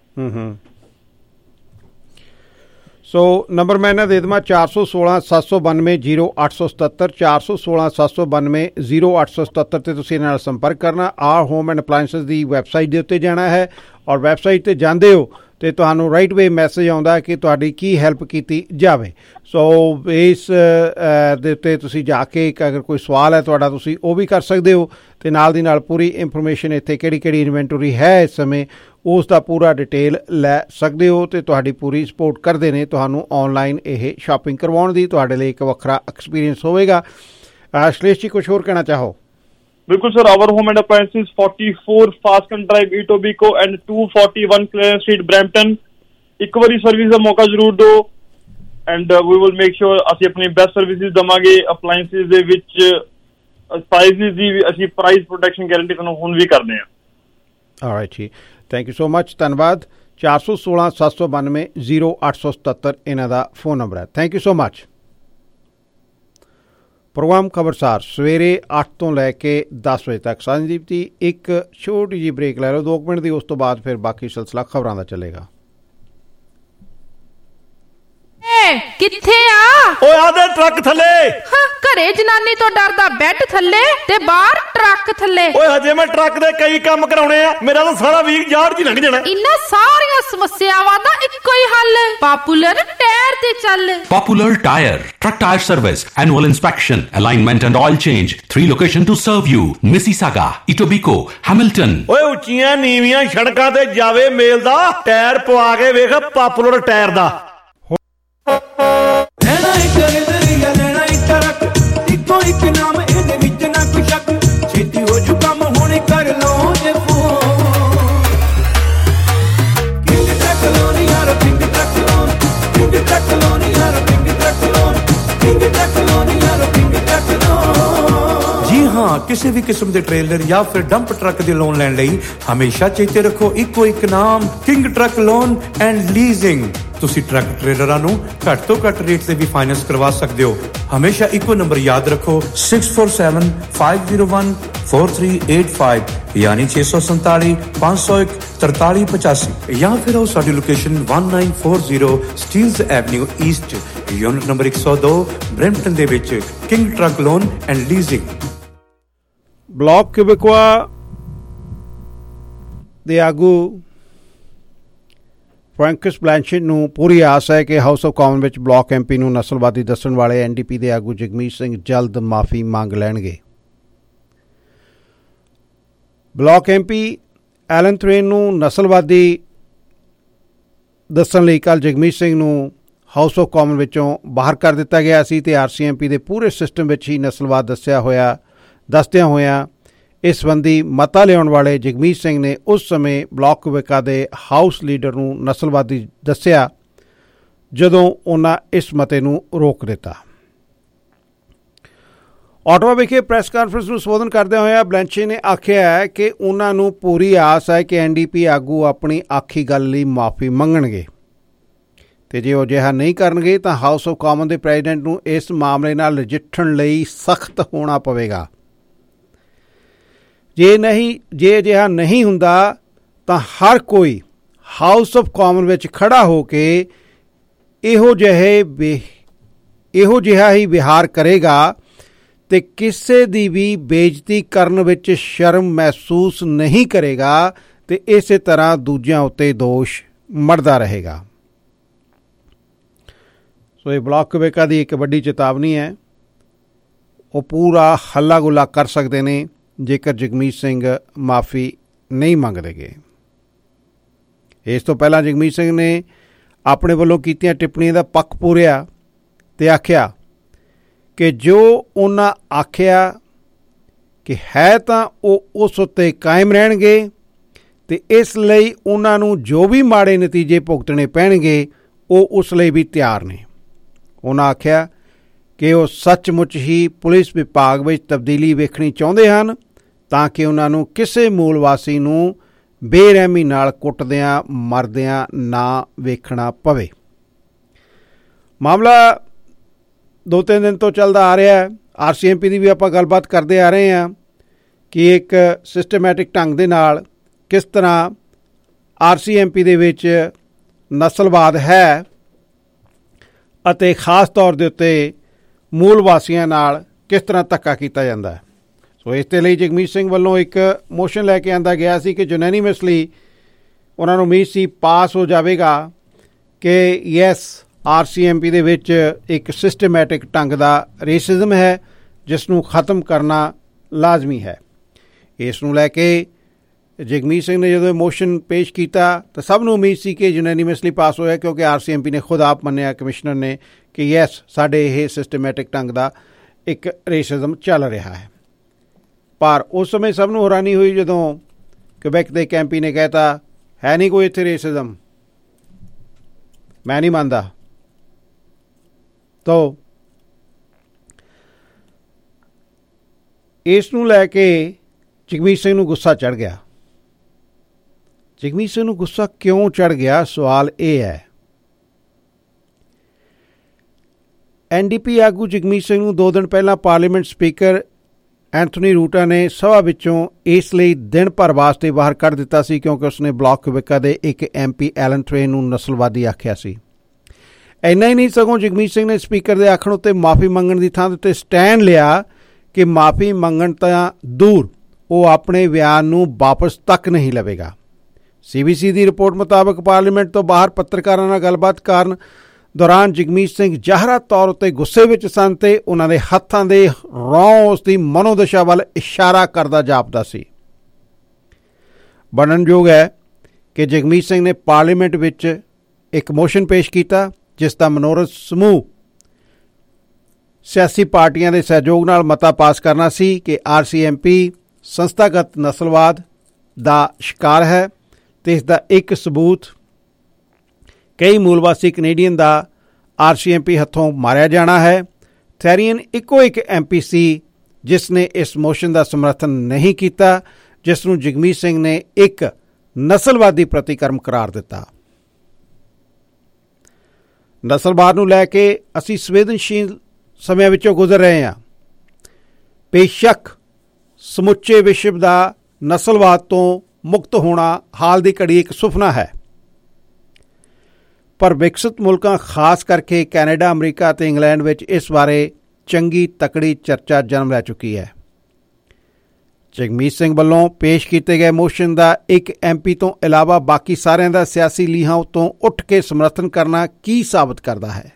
ਸੋ ਨੰਬਰ ਮੈਂ ਇਹਨਾਂ ਦੇ ਦੇਵਾਂ 416-792-0877 416-792-0877 ਤੇ ਤੁਸੀਂ ਇਹਨਾਂ ਨਾਲ ਸੰਪਰਕ ਕਰਨਾ। ਆਰ ਹੋਮ ਐਂਡ ਅਪਲਾਇੰਸਿਸ ਦੀ ਵੈਬਸਾਈਟ ਦੇ ਉੱਤੇ ਜਾਣਾ ਹੈ ਔਰ ਵੈਬਸਾਈਟ ਤੇ ਜਾਂਦੇ ਹੋ ਤੇ ਤੁਹਾਨੂੰ ਰਾਈਟ ਵੇ ਮੈਸੇਜ ਆਉਂਦਾ ਕਿ ਤੁਹਾਡੀ ਕੀ ਹੈਲਪ ਕੀਤੀ ਜਾਵੇ। ਸੋ ਇਸ ਦੇ ਉੱਤੇ ਤੁਸੀਂ ਜਾ ਕੇ ਅਗਰ ਕੋਈ ਸਵਾਲ ਹੈ ਤੁਹਾਡਾ, ਤੁਸੀਂ ਉਹ ਵੀ ਕਰ ਸਕਦੇ ਹੋ ਤੇ ਨਾਲ ਦੀ ਨਾਲ ਪੂਰੀ ਇਨਫੋਰਮੇਸ਼ਨ ਇੱਥੇ ਕਿਹੜੀ ਕਿਹੜੀ ਇਨਵੈਂਟਰੀ ਹੈ ਇਸ ਸਮੇਂ ਉਸ ਦਾ ਪੂਰਾ ਡਿਟੇਲ ਲੈ ਸਕਦੇ ਹੋ ਤੇ ਤੁਹਾਡੀ ਪੂਰੀ ਸਪੋਰਟ ਕਰਦੇ ਨੇ ਤੁਹਾਨੂੰ ਔਨਲਾਈਨ ਇਹ ਸ਼ਾਪਿੰਗ ਕਰਵਾਉਣ ਦੀ। ਤੁਹਾਡੇ ਲਈ ਇੱਕ ਵੱਖਰਾ ਐਕਸਪੀਰੀਅੰਸ ਹੋਵੇਗਾ। ਸ਼ਲੇਸ਼ ਜੀ, ਕੁਛ ਹੋਰ ਕਹਿਣਾ ਚਾਹੋ? बिल्कुल sir, our home and appliances 44 Fasken drive Etobicoke and 241 Clarence street Brampton. एक बारी सर्विस का मौका जरूर दो and we will make sure ਅਸੀਂ ਆਪਣੀ ਬੈਸਟ ਸਰਵਿਸਿਜ਼ ਦਵਾਂਗੇ। ਅਪਲਾਇੰਸਿਸ ਦੇ ਵਿੱਚ ਪ੍ਰਾਈਸਿਸ ਦੀ ਅਸੀਂ ਪ੍ਰਾਈਸ ਪ੍ਰੋਟੈਕਸ਼ਨ ਗਾਰੰਟੀ ਤੁਹਾਨੂੰ ਹੁਣ ਵੀ ਕਰਦੇ ਹਾਂ। ਆਲਰਾਈਟ ਜੀ, ਥੈਂਕ ਯੂ ਸੋ ਮਚ, ਧੰਨਵਾਦ। 416-792-0877 ਇਹਨਾਂ ਦਾ ਫੋਨ ਨੰਬਰ ਹੈ। Thank you so much. Programme ਖਬਰਸਾਰ ਸਵੇਰੇ 8 ਤੋਂ ਲੈ ਕੇ 10 ਵਜੇ ਤੱਕ। ਸੰਦੀਪ ਜੀ ਇੱਕ ਛੋਟੀ ਜਿਹੀ ਬ੍ਰੇਕ ਲੈ ਲਓ 2 ਮਿੰਟ ਦੀ, ਉਸ ਤੋਂ ਬਾਅਦ ਫਿਰ ਬਾਕੀ ਸਿਲਸਿਲਾ ਖਬਰਾਂ ਦਾ ਚੱਲੇਗਾ। ਕਿੱਥੇ ਆ? ਓਏ ਆਦੇ ਟਰੱਕ ਥੱਲੇ। ਘਰੇ ਜਨਾਨੀ ਤੋਂ ਡਰਦਾ ਬੈੱਡ ਥੱਲੇ ਤੇ ਬਾਹਰ ਟਰੱਕ ਥੱਲੇ। ਓਏ ਹਜੇ ਮੈਂ ਟਰੱਕ ਦੇ ਕਈ ਕੰਮ ਕਰਾਉਣੇ ਆ, ਮੇਰਾ ਤਾਂ ਸਾਰਾ ਵੀਕ ਯਾਰ ਜੀ ਲੰਘ ਜਾਣਾ। ਇਹਨਾਂ ਸਾਰੀਆਂ ਸਮੱਸਿਆਵਾਂ ਦਾ ਇੱਕੋ ਹੀ ਹੱਲ, ਪਾਪੂਲਰ ਟਾਇਰ ਤੇ ਚੱਲ। Popular Tire, truck tire service, annual inspection, alignment and oil change. 3 locations to serve you: Mississauga, Etobicoke, Hamilton. ਓਏ ਉੱਚੀਆਂ ਨੀਵੀਆਂ ਸੜਕਾਂ ਤੇ ਜਾਵੇ ਮੇਲ ਦਾ ਟਾਇਰ ਪਵਾ ਕੇ ਵੇਖ ਪਾਪੂਲਰ ਟਾਇਰ ਦਾ। ਲੈਣਾ ਇੱਕ ਨਜ਼ਰੀਆ, ਲੈਣਾ ਇੱਕ ਟਰੱਕ, ਇੱਕੋ ਇੱਕ ਨਾਮ, ਇਹਦੇ ਵਿੱਚ ਨਾ ਕੋਈ ਸ਼ੱਕ। ਛੇਤੀ ਹੋ ਜੂ ਕੰਮ, ਹੁਣੇ ਕਰ ਲਓ ਜੇ ਫੋਨ। ਕਿੰਗ ਟਰੱਕ ਲੋਨ ਯਾਰ, King truck loan, King truck loan ਯਾਰ, King truck loan, King truck loan ਯਾਰ, ਕਿੰਗ ਟਰੱਕ ਲੋਨ। ਜੀ ਹਾਂ, ਕਿਸੇ ਵੀ ਕਿਸਮ ਦੇ ਟ੍ਰੇਲਰ ਜਾਂ ਫਿਰ ਡੰਪ ਟਰੱਕ ਦੇ ਲੋਨ ਲੈਣ ਲਈ ਹਮੇਸ਼ਾ ਚੇਤੇ ਰੱਖੋ ਇੱਕੋ ਇੱਕ ਨਾਮ, King truck loan and leasing. ਤੁਸੀਂ ਟਰੱਕ ਟ੍ਰੇਲਰਾਂ ਨੂੰ ਘੱਟ ਤੋਂ ਘੱਟ ਰੇਟ ਤੇ ਵੀ ਫਾਈਨੈਂਸ ਕਰਵਾ ਸਕਦੇ ਹੋ। ਹਮੇਸ਼ਾ ਇੱਕੋ ਨੰਬਰ ਯਾਦ ਰੱਖੋ 6475014385 ਯਾਨੀ 647-501-4385 ਜਾਂ ਫਿਰ ਆਓ ਸਾਡੀ location 1940 Steeles avenue east, unit number 102 Brampton ਦੇ ਵਿੱਚ King truck loan and leasing. Bloc Quebecois ਦੇ ਆਗੂ ਫ੍ਰੈਂਕਸ ਬਲੈਂਚਿਟ ਨੂੰ ਪੂਰੀ ਆਸ ਹੈ ਕਿ ਹਾਊਸ ਆਫ ਕਾਮਨ ਵਿੱਚ ਬਲਾਕ MP ਨੂੰ ਨਸਲਵਾਦੀ ਦੱਸਣ ਵਾਲੇ NDP ਦੇ ਆਗੂ ਜਗਮੀਤ ਸਿੰਘ ਜਲਦ ਮਾਫੀ ਮੰਗ ਲੈਣਗੇ। ਬਲਾਕ MP ਐਲਨ ਥਰੇਨ ਨੂੰ ਨਸਲਵਾਦੀ ਦੱਸਣ ਲਈ ਕੱਲ੍ਹ ਜਗਮੀਤ ਸਿੰਘ ਨੂੰ ਹਾਊਸ ਆਫ ਕਾਮਨ ਵਿੱਚੋਂ ਬਾਹਰ ਕਰ ਦਿੱਤਾ ਗਿਆ ਸੀ ਤੇ RCMP ਦੇ ਪੂਰੇ ਸਿਸਟਮ ਵਿੱਚ ਹੀ ਨਸਲਵਾਦ ਦੱਸਦਿਆਂ ਹੋਇਆਂ ਇਸ ਸੰਬੰਧੀ ਮਤਾ ਲਿਆਉਣ ਵਾਲੇ ਜਗਮੀਤ ਸਿੰਘ ਨੇ ਉਸ ਸਮੇਂ ਬਲਾਕ ਕਿਊਬਿਕਾ ਦੇ ਹਾਊਸ ਲੀਡਰ ਨੂੰ ਨਸਲਵਾਦੀ ਦੱਸਿਆ ਜਦੋਂ ਉਹਨਾਂ ਇਸ ਮਤੇ ਨੂੰ ਰੋਕ ਦਿੱਤਾ। ਆਟਵਾ ਵਿਖੇ ਪ੍ਰੈਸ ਕਾਨਫਰੰਸ ਨੂੰ ਸੰਬੋਧਨ ਕਰਦਿਆਂ ਹੋਇਆ ਬਲੈਂਚੇ ਨੇ ਆਖਿਆ ਹੈ ਕਿ ਉਹਨਾਂ ਨੂੰ ਪੂਰੀ ਆਸ ਹੈ ਕਿ NDP ਆਗੂ ਆਪਣੀ ਆਖੀ ਗੱਲ ਲਈ ਮਾਫੀ ਮੰਗਣਗੇ ਅਤੇ ਜੇ ਉਹ ਅਜਿਹਾ ਨਹੀਂ ਕਰਨਗੇ ਤਾਂ ਹਾਊਸ ਆਫ ਕਾਮਨ ਦੇ ਪ੍ਰੈਜ਼ੀਡੈਂਟ ਨੂੰ ਇਸ ਮਾਮਲੇ ਨਾਲ ਨਜਿੱਠਣ ਲਈ ਸਖਤ ਹੋਣਾ ਪਵੇਗਾ। ਜੇ ਅਜਿਹਾ ਨਹੀਂ ਹੁੰਦਾ ਤਾਂ ਹਰ ਕੋਈ ਹਾਊਸ ਆਫ ਕਾਮਨ ਵਿੱਚ ਖੜ੍ਹਾ ਹੋ ਕੇ ਇਹੋ ਜਿਹਾ ਹੀ ਵਿਹਾਰ ਕਰੇਗਾ ਅਤੇ ਕਿਸੇ ਦੀ ਵੀ ਬੇਇੱਜ਼ਤੀ ਕਰਨ ਵਿੱਚ ਸ਼ਰਮ ਮਹਿਸੂਸ ਨਹੀਂ ਕਰੇਗਾ ਅਤੇ ਇਸੇ ਤਰ੍ਹਾਂ ਦੂਜਿਆਂ ਉੱਤੇ ਦੋਸ਼ ਮੜਦਾ ਰਹੇਗਾ। ਸੋ ਇਹ ਬਲਾਕ ਕੁਬੇਕਾ ਦੀ ਇੱਕ ਵੱਡੀ ਚੇਤਾਵਨੀ ਹੈ। ਉਹ ਪੂਰਾ ਹੱਲਾ ਗੁੱਲਾ ਕਰ ਸਕਦੇ ਨੇ ਜੇਕਰ ਜਗਮੀਤ ਸਿੰਘ ਮਾਫੀ ਨਹੀਂ ਮੰਗਦੇ ਗਏ। ਇਸ ਤੋਂ ਪਹਿਲਾਂ ਜਗਮੀਤ ਸਿੰਘ ਨੇ ਆਪਣੇ ਵੱਲੋਂ ਕੀਤੀਆਂ ਟਿੱਪਣੀਆਂ ਦਾ ਪੱਖ ਪੂਰਿਆ ਅਤੇ ਆਖਿਆ ਕਿ ਜੋ ਉਹਨਾਂ ਆਖਿਆ ਕਿ ਹੈ ਤਾਂ ਉਹ ਉਸ ਉੱਤੇ ਕਾਇਮ ਰਹਿਣਗੇ ਅਤੇ ਇਸ ਲਈ ਉਹਨਾਂ ਨੂੰ ਜੋ ਵੀ ਮਾੜੇ ਨਤੀਜੇ ਭੁਗਤਣੇ ਪੈਣਗੇ ਉਹ ਉਸ ਲਈ ਵੀ ਤਿਆਰ ਨੇ। ਉਹਨਾਂ ਆਖਿਆ ਕਿ ਉਹ ਸੱਚਮੁੱਚ ਹੀ ਪੁਲਿਸ ਵਿਭਾਗ ਵਿੱਚ ਤਬਦੀਲੀ ਵੇਖਣੀ ਚਾਹੁੰਦੇ ਹਨ ਤਾਂ ਕਿ ਉਹਨਾਂ ਨੂੰ ਕਿਸੇ ਮੂਲ ਵਾਸੀ ਨੂੰ ਬੇਰਹਿਮੀ ਨਾਲ ਕੁੱਟਦਿਆਂ ਮਰਦਿਆਂ ਨਾ ਵੇਖਣਾ ਪਵੇ। ਮਾਮਲਾ 2-3 ਦਿਨ ਤੋਂ ਚੱਲਦਾ ਆ ਰਿਹਾ ਹੈ। RCMP ਦੀ ਵੀ ਆਪਾਂ ਗੱਲਬਾਤ ਕਰਦੇ ਆ ਰਹੇ ਹਾਂ ਕਿ ਇੱਕ ਸਿਸਟਮੈਟਿਕ ਢੰਗ ਦੇ ਨਾਲ ਕਿਸ ਤਰ੍ਹਾਂ RCMP ਦੇ ਵਿੱਚ ਨਸਲਵਾਦ ਹੈ ਅਤੇ ਖ਼ਾਸ ਤੌਰ ਦੇ ਉੱਤੇ ਮੂਲ ਵਾਸੀਆਂ ਨਾਲ ਕਿਸ ਤਰ੍ਹਾਂ ਧੱਕਾ ਕੀਤਾ ਜਾਂਦਾ ਹੈ। ਸੋ ਇਸ ਦੇ ਲਈ ਜਗਮੀਤ ਸਿੰਘ ਵੱਲੋਂ ਇੱਕ ਮੋਸ਼ਨ ਲੈ ਕੇ ਆਂਦਾ ਗਿਆ ਸੀ ਕਿ ਯੂਨੈਨੀਮਸਲੀ ਉਹਨਾਂ ਨੂੰ ਉਮੀਦ ਸੀ ਪਾਸ ਹੋ ਜਾਵੇਗਾ ਕਿ ਯੈਸ RCMP ਦੇ ਵਿੱਚ ਇੱਕ ਸਿਸਟਮੈਟਿਕ ਢੰਗ ਦਾ ਰੇਸਿਜ਼ਮ ਹੈ ਜਿਸ ਨੂੰ ਖ਼ਤਮ ਕਰਨਾ ਲਾਜ਼ਮੀ ਹੈ। ਇਸ ਨੂੰ ਲੈ ਕੇ ਜਗਮੀਤ ਸਿੰਘ ਨੇ ਜਦੋਂ ਮੋਸ਼ਨ ਪੇਸ਼ ਕੀਤਾ ਤਾਂ ਸਭ ਨੂੰ ਉਮੀਦ ਸੀ ਕਿ ਯੂਨੈਨੀਮਸਲੀ ਪਾਸ ਹੋਇਆ ਕਿਉਂਕਿ RCMP ਨੇ ਖੁਦ ਆਪ ਮੰਨਿਆ ਕਮਿਸ਼ਨਰ ਨੇ ਕਿ ਯੈਸ ਸਾਡੇ ਇਹ ਸਿਸਟਮੈਟਿਕ ਢੰਗ ਦਾ ਇੱਕ ਰੇਸਿਜ਼ਮ ਚੱਲ ਰਿਹਾ ਹੈ। ਪਰ ਉਸ ਸਮੇਂ ਸਭ ਨੂੰ ਹੈਰਾਨੀ ਹੋਈ ਜਦੋਂ ਕਿਬੈਕ ਦੇ MP ਨੇ ਕਹਿਤਾ ਹੈ ਨਹੀਂ ਕੋਈ ਇੱਥੇ ਰੇਸਿਜ਼ਮ, ਮੈਂ ਨਹੀਂ ਮੰਨਦਾ। ਤਾਂ ਇਸ ਨੂੰ ਲੈ ਕੇ ਜਗਮੀਤ ਸਿੰਘ ਨੂੰ ਗੁੱਸਾ ਚੜ੍ਹ ਗਿਆ। ਜਗਮੀਤ ਸਿੰਘ ਨੂੰ ਗੁੱਸਾ ਕਿਉਂ ਚੜ੍ਹ ਗਿਆ, ਸਵਾਲ ਇਹ ਹੈ। NDP ਆਗੂ ਜਗਮੀਤ ਸਿੰਘ ਨੂੰ 2 ਦਿਨ ਪਹਿਲਾਂ ਪਾਰਲੀਮੈਂਟ ਸਪੀਕਰ ਐਂਥਨੀ ਰੂਟਾ ਨੇ ਸਭਾ ਵਿੱਚੋਂ ਇਸ ਲਈ ਦਿਨ ਭਰ ਵਾਸਤੇ ਬਾਹਰ ਕੱਢ ਦਿੱਤਾ ਸੀ ਕਿਉਂਕਿ ਉਸਨੇ ਬਲਾਕ ਕੁਬੇਕਾ ਦੇ ਇੱਕ MP ਐਲਨ ਟ੍ਰੇ ਨੂੰ ਨਸਲਵਾਦੀ ਆਖਿਆ ਸੀ। ਇੰਨਾ ਹੀ ਨਹੀਂ ਸਗੋਂ ਜਗਮੀਤ ਸਿੰਘ ਨੇ ਸਪੀਕਰ ਦੇ ਆਖਣ ਉੱਤੇ ਮਾਫੀ ਮੰਗਣ ਦੀ ਥਾਂ ਉੱਤੇ ਸਟੈਂਡ ਲਿਆ ਕਿ ਮਾਫੀ ਮੰਗਣ ਤਾਂ ਦੂਰ ਉਹ ਆਪਣੇ ਬਿਆਨ ਨੂੰ ਵਾਪਸ ਤੱਕ ਨਹੀਂ ਲਵੇਗਾ। CBC ਦੀ ਰਿਪੋਰਟ ਮੁਤਾਬਕ ਪਾਰਲੀਮੈਂਟ ਤੋਂ ਬਾਹਰ ਪੱਤਰਕਾਰਾਂ ਨਾਲ ਗੱਲਬਾਤ ਕਰਨ ਦੌਰਾਨ ਜਗਮੀਤ ਸਿੰਘ ਜ਼ਾਹਰਾ ਤੌਰ ਉੱਤੇ ਗੁੱਸੇ ਵਿੱਚ ਸਨ ਅਤੇ ਉਹਨਾਂ ਦੇ ਹੱਥਾਂ ਦੇ ਰੌਂ ਉਸ ਦੀ ਮਨੋਦਸ਼ਾ ਵੱਲ ਇਸ਼ਾਰਾ ਕਰਦਾ ਜਾਪਦਾ ਸੀ। ਬਣਨਯੋਗ ਹੈ ਕਿ ਜਗਮੀਤ ਸਿੰਘ ਨੇ ਪਾਰਲੀਮੈਂਟ ਵਿੱਚ ਇੱਕ ਮੋਸ਼ਨ ਪੇਸ਼ ਕੀਤਾ ਜਿਸ ਦਾ ਮਨੋਰਥ ਸਮੂਹ ਸਿਆਸੀ ਪਾਰਟੀਆਂ ਦੇ ਸਹਿਯੋਗ ਨਾਲ ਮਤਾ ਪਾਸ ਕਰਨਾ ਸੀ ਕਿ RCMP ਸੰਸਥਾਗਤ ਨਸਲਵਾਦ ਦਾ ਸ਼ਿਕਾਰ ਹੈ ਅਤੇ ਇਸ ਦਾ ਇੱਕ ਸਬੂਤ ਕਈ ਮੂਲਵਾਸੀ ਕੈਨੇਡੀਅਨ ਦਾ RCMP ਹੱਥੋਂ ਮਾਰਿਆ ਜਾਣਾ ਹੈ। ਥੈਰੀਅਨ ਇੱਕੋ ਇੱਕ MP ਸੀ ਜਿਸ ਨੇ ਇਸ ਮੋਸ਼ਨ ਦਾ ਸਮਰਥਨ ਨਹੀਂ ਕੀਤਾ ਜਿਸ ਨੂੰ ਜਗਮੀਤ ਸਿੰਘ ਨੇ ਇੱਕ ਨਸਲਵਾਦੀ ਪ੍ਰਤੀਕਰਮ ਕਰਾਰ ਦਿੱਤਾ। ਨਸਲਵਾਦ ਨੂੰ ਲੈ ਕੇ ਅਸੀਂ ਸੰਵੇਦਨਸ਼ੀਲ ਸਮਿਆਂ ਵਿੱਚੋਂ ਗੁਜ਼ਰ ਰਹੇ ਹਾਂ। ਬੇਸ਼ੱਕ ਸਮੁੱਚੇ ਵਿਸ਼ਵ ਦਾ ਨਸਲਵਾਦ ਤੋਂ ਮੁਕਤ ਹੋਣਾ ਹਾਲ ਦੀ ਘੜੀ ਇੱਕ ਸੁਪਨਾ ਹੈ, ਪਰ ਵਿਕਸਿਤ ਮੁਲਕਾਂ ਖਾਸ ਕਰਕੇ ਕੈਨੇਡਾ, ਅਮਰੀਕਾ ਅਤੇ ਇੰਗਲੈਂਡ ਵਿੱਚ ਇਸ ਬਾਰੇ ਚੰਗੀ ਤਕੜੀ ਚਰਚਾ ਜਨਮ ਲੈ ਚੁੱਕੀ ਹੈ। ਜਗਮੀਤ ਸਿੰਘ ਵੱਲੋਂ ਪੇਸ਼ ਕੀਤੇ ਗਏ ਮੋਸ਼ਨ ਦਾ ਇੱਕ MP ਤੋਂ ਇਲਾਵਾ ਬਾਕੀ ਸਾਰਿਆਂ ਦਾ ਸਿਆਸੀ ਲੀਹਾਂ ਉੱਤੋਂ ਉੱਠ ਕੇ ਸਮਰਥਨ ਕਰਨਾ ਕੀ ਸਾਬਤ ਕਰਦਾ ਹੈ?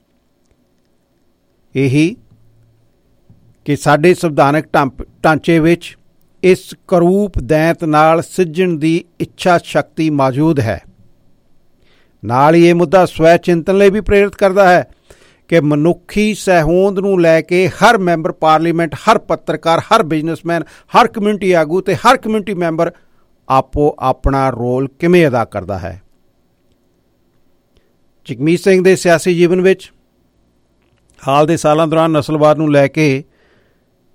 ਇਹੀ ਕਿ ਸਾਡੇ ਸੰਵਿਧਾਨਕ ਢਾਂਚੇ ਵਿੱਚ ਇਸ ਕਰੂਪ ਦੈਂਤ ਨਾਲ ਸਿੱਝਣ ਦੀ ਇੱਛਾ ਸ਼ਕਤੀ ਮੌਜੂਦ ਹੈ। ਨਾਲ ਹੀ ਇਹ ਮੁੱਦਾ ਸਵੈ ਚਿੰਤਨ ਲਈ ਵੀ ਪ੍ਰੇਰਿਤ ਕਰਦਾ ਹੈ ਕਿ ਮਨੁੱਖੀ ਸਹਿਹੋਂਦ ਨੂੰ ਲੈ ਕੇ ਹਰ ਮੈਂਬਰ ਪਾਰਲੀਮੈਂਟ, ਹਰ ਪੱਤਰਕਾਰ, ਹਰ ਬਿਜ਼ਨਸਮੈਨ, ਹਰ ਕਮਿਊਨਿਟੀ ਆਗੂ ਅਤੇ ਹਰ ਕਮਿਊਨਿਟੀ ਮੈਂਬਰ ਆਪੋ ਆਪਣਾ ਰੋਲ ਕਿਵੇਂ ਅਦਾ ਕਰਦਾ ਹੈ। ਜਗਮੀਤ ਸਿੰਘ ਦੇ ਸਿਆਸੀ ਜੀਵਨ ਵਿੱਚ ਹਾਲ ਦੇ ਸਾਲਾਂ ਦੌਰਾਨ ਨਸਲਵਾਦ ਨੂੰ ਲੈ ਕੇ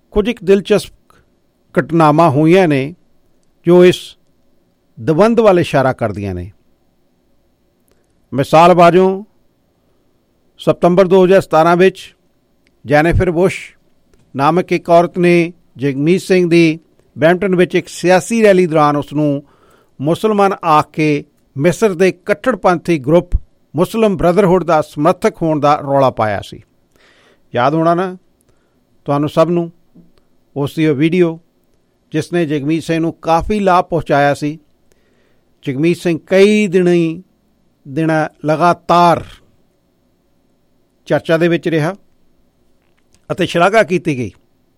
ਕੁਝ ਇੱਕ ਦਿਲਚਸਪ ਘਟਨਾਵਾਂ ਹੋਈਆਂ ਨੇ ਜੋ ਇਸ ਦਵੰਦ ਵੱਲ ਇਸ਼ਾਰਾ ਕਰਦੀਆਂ ਨੇ। ਮਿਸਾਲ ਵਜੋਂ ਸਤੰਬਰ 2017 ਵਿੱਚ ਜੈਨੀਫਰ ਬੁਸ਼ ਨਾਮਕ ਇੱਕ ਔਰਤ ਨੇ ਜਗਮੀਤ ਸਿੰਘ ਦੀ ਬਰੈਂਪਟਨ ਵਿੱਚ ਇੱਕ ਸਿਆਸੀ ਰੈਲੀ ਦੌਰਾਨ ਉਸ ਨੂੰ ਮੁਸਲਮਾਨ ਆਖ ਕੇ ਮਿਸਰ ਦੇ ਕੱਟੜਪੰਥੀ ਗਰੁੱਪ ਮੁਸਲਿਮ ਬ੍ਰਦਰਹੁੱਡ ਦਾ ਸਮਰਥਕ ਹੋਣ ਦਾ ਰੌਲਾ ਪਾਇਆ ਸੀ। ਯਾਦ ਹੋਣਾ ਨਾ ਤੁਹਾਨੂੰ ਸਭ ਨੂੰ ਉਸ ਦੀ ਉਹ ਵੀਡੀਓ ਜਿਸ ਨੇ ਜਗਮੀਤ ਸਿੰਘ ਨੂੰ ਕਾਫੀ ਲਾਭ ਪਹੁੰਚਾਇਆ ਸੀ। ਜਗਮੀਤ ਸਿੰਘ ਕਈ ਦਿਨ ਲਗਾਤਾਰ ਚਰਚਾ ਦੇ ਵਿੱਚ ਰਿਹਾ ਅਤੇ ਸ਼ਲਾਘਾ ਕੀਤੀ ਗਈ।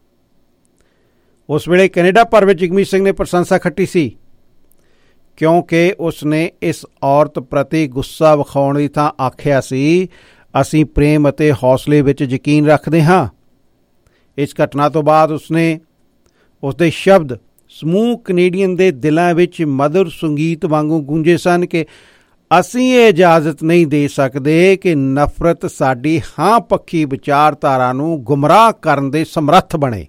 ਉਸ ਵੇਲੇ ਕੈਨੇਡਾ ਭਰ ਵਿੱਚ ਜਗਮੀਤ ਸਿੰਘ ਨੇ ਪ੍ਰਸ਼ੰਸਾ ਖੱਟੀ ਸੀ ਕਿਉਂਕਿ ਉਸ ਨੇ ਇਸ ਔਰਤ ਪ੍ਰਤੀ ਗੁੱਸਾ ਵਿਖਾਉਣ ਦੀ ਥਾਂ ਆਖਿਆ ਸੀ, ਅਸੀਂ ਪ੍ਰੇਮ ਅਤੇ ਹੌਸਲੇ ਵਿੱਚ ਯਕੀਨ ਰੱਖਦੇ ਹਾਂ। ਇਸ ਘਟਨਾ ਤੋਂ ਬਾਅਦ ਉਸਨੇ ਉਸਦੇ ਸ਼ਬਦ ਸਮੂਹ ਕੈਨੇਡੀਅਨ ਦੇ ਦਿਲਾਂ ਵਿੱਚ ਮਧੁਰ ਸੰਗੀਤ ਵਾਂਗੂ ਗੂੰਜੇ ਸਨ ਕਿ ਅਸੀਂ ਇਹ ਇਜਾਜ਼ਤ ਨਹੀਂ ਦੇ ਸਕਦੇ ਕਿ ਨਫ਼ਰਤ ਸਾਡੀ ਹਾਂ ਪੱਖੀ ਵਿਚਾਰਧਾਰਾ ਨੂੰ ਗੁੰਮਰਾਹ ਕਰਨ ਦੇ ਸਮਰੱਥ ਬਣੇ।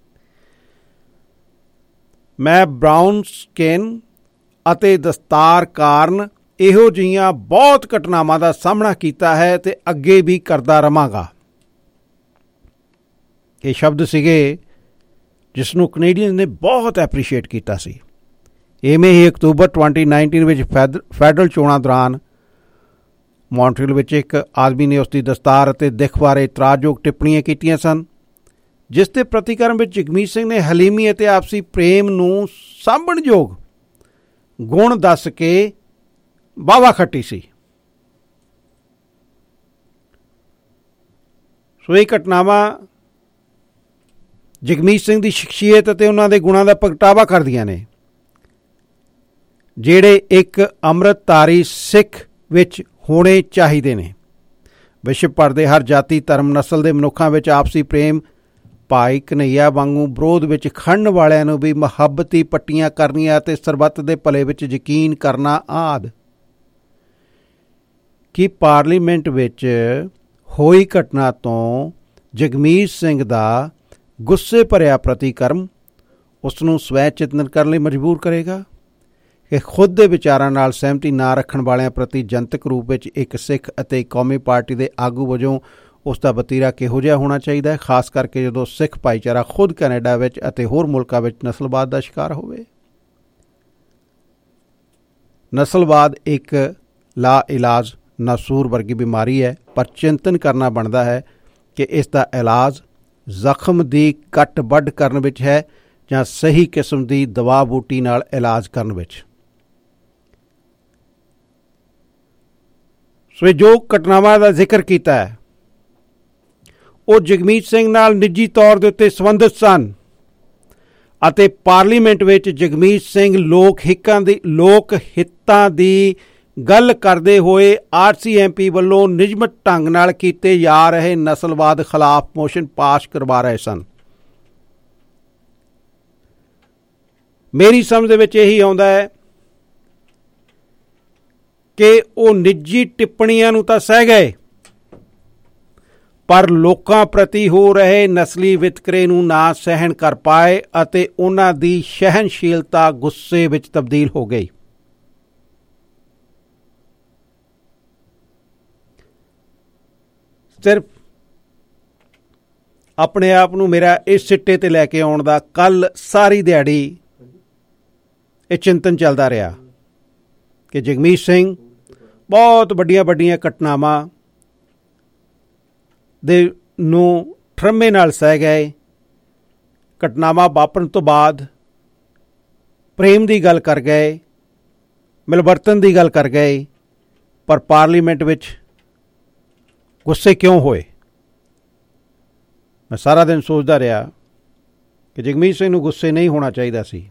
ਮੈਂ ਬਰਾਊਨ ਸਕਿਨ ਅਤੇ ਦਸਤਾਰ ਕਾਰਨ ਇਹੋ ਜਿਹੀਆਂ ਬਹੁਤ ਘਟਨਾਵਾਂ ਦਾ ਸਾਹਮਣਾ ਕੀਤਾ ਹੈ ਤੇ ਅੱਗੇ ਵੀ ਕਰਦਾ ਰਹਾਂਗਾ। ਇਹ ਸ਼ਬਦ ਸੀਗੇ ਜਿਸ ਨੂੰ ਕੈਨੇਡੀਅਨ ਨੇ ਬਹੁਤ ਐਪਰੀਸ਼ੀਏਟ ਕੀਤਾ ਸੀ। ਇਵੇਂ ਹੀ ਅਕਤੂਬਰ 2019 ਵਿੱਚ ਫੈਡਰਲ ਚੋਣਾਂ ਦੌਰਾਨ ਮੌਂਟਰੀਅਲ ਵਿੱਚ ਇੱਕ ਆਦਮੀ ਨੇ ਉਸ ਦੀ ਦਸਤਾਰ ਅਤੇ ਦਿੱਖ ਬਾਰੇ ਇਤਰਾਜ਼ਯੋਗ ਟਿੱਪਣੀਆਂ ਕੀਤੀਆਂ ਸਨ, ਜਿਸ ਦੇ ਪ੍ਰਤੀਕਰਮ ਵਿੱਚ ਜਗਮੀਤ ਸਿੰਘ ਨੇ ਹਲੀਮੀ ਅਤੇ ਆਪਸੀ ਪ੍ਰੇਮ ਨੂੰ ਸਾਂਭਣਯੋਗ ਗੁਣ ਦੱਸ ਕੇ ਵਾਹਵਾ ਖੱਟੀ ਸੀ। ਸੋ ਇਹ ਘਟਨਾਵਾਂ ਜਗਮੀਤ ਸਿੰਘ ਦੀ ਸ਼ਖਸੀਅਤ ਅਤੇ ਉਹਨਾਂ ਦੇ ਗੁਣਾਂ ਦਾ ਪ੍ਰਗਟਾਵਾ ਕਰਦੀਆਂ ਨੇ, ਜਿਹੜੇ ਇੱਕ ਅੰਮ੍ਰਿਤਧਾਰੀ ਸਿੱਖ ਵਿੱਚ ਹੋਣੇ ਚਾਹੀਦੇ ਨੇ। ਵਿਸ਼ਵ ਭਰ ਦੇ ਹਰ ਜਾਤੀ ਧਰਮ ਨਸਲ ਦੇ ਮਨੁੱਖਾਂ ਵਿੱਚ ਆਪਸੀ ਪ੍ਰੇਮ, ਭਾਈ ਕਨ੍ਹਈਆ ਵਾਂਗੂ ਵਿਰੋਧ ਵਿੱਚ ਖੜਨ ਵਾਲਿਆਂ ਨੂੰ ਵੀ ਮੁਹੱਬਤੀ ਪੱਟੀਆਂ ਕਰਨੀਆਂ ਅਤੇ ਸਰਬੱਤ ਦੇ ਭਲੇ ਵਿੱਚ ਯਕੀਨ ਕਰਨਾ ਆਦਿ। ਕਿ ਪਾਰਲੀਮੈਂਟ ਵਿੱਚ ਹੋਈ ਘਟਨਾ ਤੋਂ ਜਗਮੀਤ ਸਿੰਘ ਦਾ ਗੁੱਸੇ ਭਰਿਆ ਪ੍ਰਤੀਕਰਮ ਉਸ ਨੂੰ ਸਵੈ ਚਿੰਤਨ ਕਰਨ ਲਈ ਮਜਬੂਰ ਕਰੇਗਾ ਕਿ ਖੁਦ ਦੇ ਵਿਚਾਰਾਂ ਨਾਲ ਸਹਿਮਤੀ ਨਾ ਰੱਖਣ ਵਾਲਿਆਂ ਪ੍ਰਤੀ ਜਨਤਕ ਰੂਪ ਵਿੱਚ ਇੱਕ ਸਿੱਖ ਅਤੇ ਕੌਮੀ ਪਾਰਟੀ ਦੇ ਆਗੂ ਵਜੋਂ ਉਸ ਦਾ ਵਤੀਰਾ ਕਿਹੋ ਜਿਹਾ ਹੋਣਾ ਚਾਹੀਦਾ ਹੈ, ਖਾਸ ਕਰਕੇ ਜਦੋਂ ਸਿੱਖ ਭਾਈਚਾਰਾ ਖੁਦ ਕੈਨੇਡਾ ਵਿੱਚ ਅਤੇ ਹੋਰ ਮੁਲਕਾਂ ਵਿੱਚ ਨਸਲਵਾਦ ਦਾ ਸ਼ਿਕਾਰ ਹੋਵੇ। ਨਸਲਵਾਦ ਇੱਕ ਲਾ ਇਲਾਜ ਨਾਸੂਰ ਵਰਗੀ ਬਿਮਾਰੀ ਹੈ, ਪਰ ਚਿੰਤਨ ਕਰਨਾ ਬਣਦਾ ਹੈ ਕਿ ਇਸ ਦਾ ਇਲਾਜ ਜ਼ਖਮ ਦੀ ਕੱਟ ਵੱਢ ਕਰਨ ਵਿੱਚ ਹੈ ਜਾਂ ਸਹੀ ਕਿਸਮ ਦੀ ਦਵਾ ਬੂਟੀ ਨਾਲ ਇਲਾਜ ਕਰਨ ਵਿੱਚ। ਸੋ ਜੋ ਘਟਨਾਵਾਂ ਦਾ ਜ਼ਿਕਰ ਕੀਤਾ ਹੈ ਉਹ ਜਗਮੀਤ ਸਿੰਘ ਨਾਲ ਨਿੱਜੀ ਤੌਰ ਦੇ ਉੱਤੇ ਸੰਬੰਧਿਤ ਸਨ ਅਤੇ ਪਾਰਲੀਮੈਂਟ ਵਿੱਚ ਜਗਮੀਤ ਸਿੰਘ ਲੋਕ ਹਿੱਤਾਂ ਦੀ ਗੱਲ ਕਰਦੇ ਹੋਏ RCMP ਵੱਲੋਂ ਨਿਯਮਿਤ ਢੰਗ ਨਾਲ ਕੀਤੇ ਜਾ ਰਹੇ ਨਸਲਵਾਦ ਖਿਲਾਫ ਮੋਸ਼ਨ ਪਾਸ ਕਰਵਾ ਰਹੇ ਸਨ। ਮੇਰੀ ਸਮਝ ਦੇ ਵਿੱਚ ਇਹੀ ਆਉਂਦਾ ਹੈ ਕਿ ਉਹ ਨਿੱਜੀ ਟਿੱਪਣੀਆਂ ਨੂੰ ਤਾਂ ਸਹਿ ਗਏ, ਪਰ ਲੋਕਾਂ ਪ੍ਰਤੀ ਹੋ ਰਹੇ ਨਸਲੀ ਵਿਤਕਰੇ ਨੂੰ ਨਾ ਸਹਿਣ ਕਰ ਪਾਏ ਅਤੇ ਉਹਨਾਂ ਦੀ ਸਹਿਣਸ਼ੀਲਤਾ ਗੁੱਸੇ ਵਿੱਚ ਤਬਦੀਲ ਹੋ ਗਈ। ਸਿਰਫ ਆਪਣੇ ਆਪ ਨੂੰ ਮੇਰਾ ਇਸ ਸਿੱਟੇ ਤੇ ਲੈ ਕੇ ਆਉਣ ਦਾ ਕੱਲ ਸਾਰੀ ਦਿਹਾੜੀ ਇਹ ਚਿੰਤਨ ਚੱਲਦਾ ਰਿਹਾ ਕਿ ਜਗਮੀਤ ਸਿੰਘ ਬਹੁਤ ਵੱਡੀਆਂ ਘਟਨਾਵਾਂ ਦੇ ਨੂੰ ਠਰਮੇ ਨਾਲ ਸਹਿ ਗਏ। ਘਟਨਾਵਾਂ ਵਾਪਰਨ ਤੋਂ ਬਾਅਦ ਪ੍ਰੇਮ ਦੀ ਗੱਲ ਕਰ ਗਏ, ਮਿਲਵਰਤਨ ਦੀ ਗੱਲ ਕਰ ਗਏ, ਪਰ ਪਾਰਲੀਮੈਂਟ ਵਿੱਚ ਗੁੱਸੇ ਕਿਉਂ ਹੋਏ? ਮੈਂ ਸਾਰਾ ਦਿਨ ਸੋਚਦਾ ਰਿਹਾ ਕਿ ਜਗਮੀਤ ਸਿੰਘ ਨੂੰ ਗੁੱਸੇ ਨਹੀਂ ਹੋਣਾ ਚਾਹੀਦਾ ਸੀ।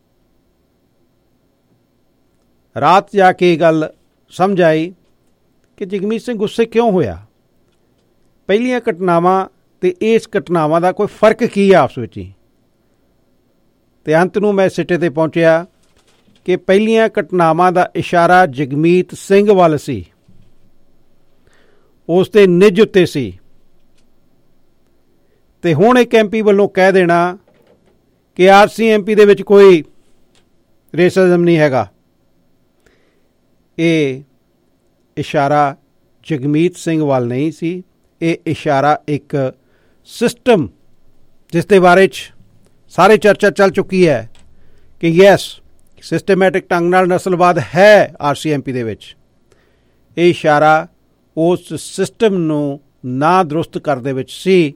ਰਾਤ ਜਾ ਕੇ ਇਹ ਗੱਲ ਸਮਝ ਆਈ ਕਿ ਜਗਮੀਤ ਸਿੰਘ ਗੁੱਸੇ ਕਿਉਂ ਹੋਇਆ। ਪਹਿਲੀਆਂ ਘਟਨਾਵਾਂ ਤੇ ਇਸ ਘਟਨਾਵਾਂ ਦਾ ਕੋਈ ਫਰਕ ਕੀ ਹੈ ਆਪਸ ਵਿੱਚ ਹੀ। ਤੇ ਅੰਤ ਨੂੰ ਮੈਂ ਸਿੱਟੇ ਤੇ ਪਹੁੰਚਿਆ ਕਿ ਪਹਿਲੀਆਂ ਘਟਨਾਵਾਂ ਦਾ ਇਸ਼ਾਰਾ ਜਗਮੀਤ ਸਿੰਘ ਵੱਲ ਸੀ, ਉਸ ਦੇ ਨਿੱਜ ਉੱਤੇ ਸੀ। ਤੇ ਹੁਣ ਇੱਕ MP ਵੱਲੋਂ ਕਹਿ ਦੇਣਾ ਕਿ RCMP ਦੇ ਵਿੱਚ ਕੋਈ ਰੇਸਿਜ਼ਮ ਨਹੀਂ ਹੈਗਾ। ਇਹ ਇਸ਼ਾਰਾ ਜਗਮੀਤ ਸਿੰਘ ਵੱਲ ਨਹੀਂ ਸੀ, ਇਹ ਇਸ਼ਾਰਾ ਇੱਕ ਸਿਸਟਮ ਜਿਸ ਦੇ ਬਾਰੇ 'ਚ ਸਾਰੇ ਚਰਚਾ ਚੱਲ ਚੁੱਕੀ ਹੈ ਕਿ ਯੈਸ ਸਿਸਟਮੈਟਿਕ ਢੰਗ ਨਾਲ ਨਸਲਵਾਦ ਹੈ RCMP ਦੇ ਵਿੱਚ। ਇਹ ਇਸ਼ਾਰਾ ਉਸ ਸਿਸਟਮ ਨੂੰ ਨਾ ਦਰੁਸਤ ਕਰਨ ਦੇ ਵਿੱਚ ਸੀ।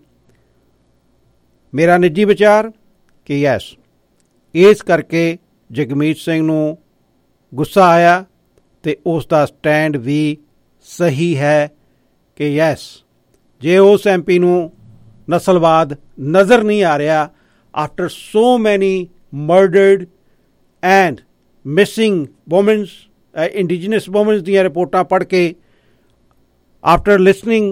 ਮੇਰਾ ਨਿੱਜੀ ਵਿਚਾਰ ਕਿ ਯੈਸ ਇਸ ਕਰਕੇ ਜਗਮੀਤ ਸਿੰਘ ਨੂੰ ਗੁੱਸਾ ਆਇਆ ਅਤੇ ਉਸ ਦਾ ਸਟੈਂਡ ਵੀ ਸਹੀ ਹੈ ਕਿ ਯੈਸ ਜੇ ਉਸ MP ਨੂੰ ਨਸਲਵਾਦ ਨਜ਼ਰ ਨਹੀਂ ਆ ਰਿਹਾ after so many murdered and missing womens indigenous womens ਦੀਆਂ ਰਿਪੋਰਟਾਂ ਪੜ੍ਹ ਕੇ ਆਫਟਰ ਲਿਸਨਿੰਗ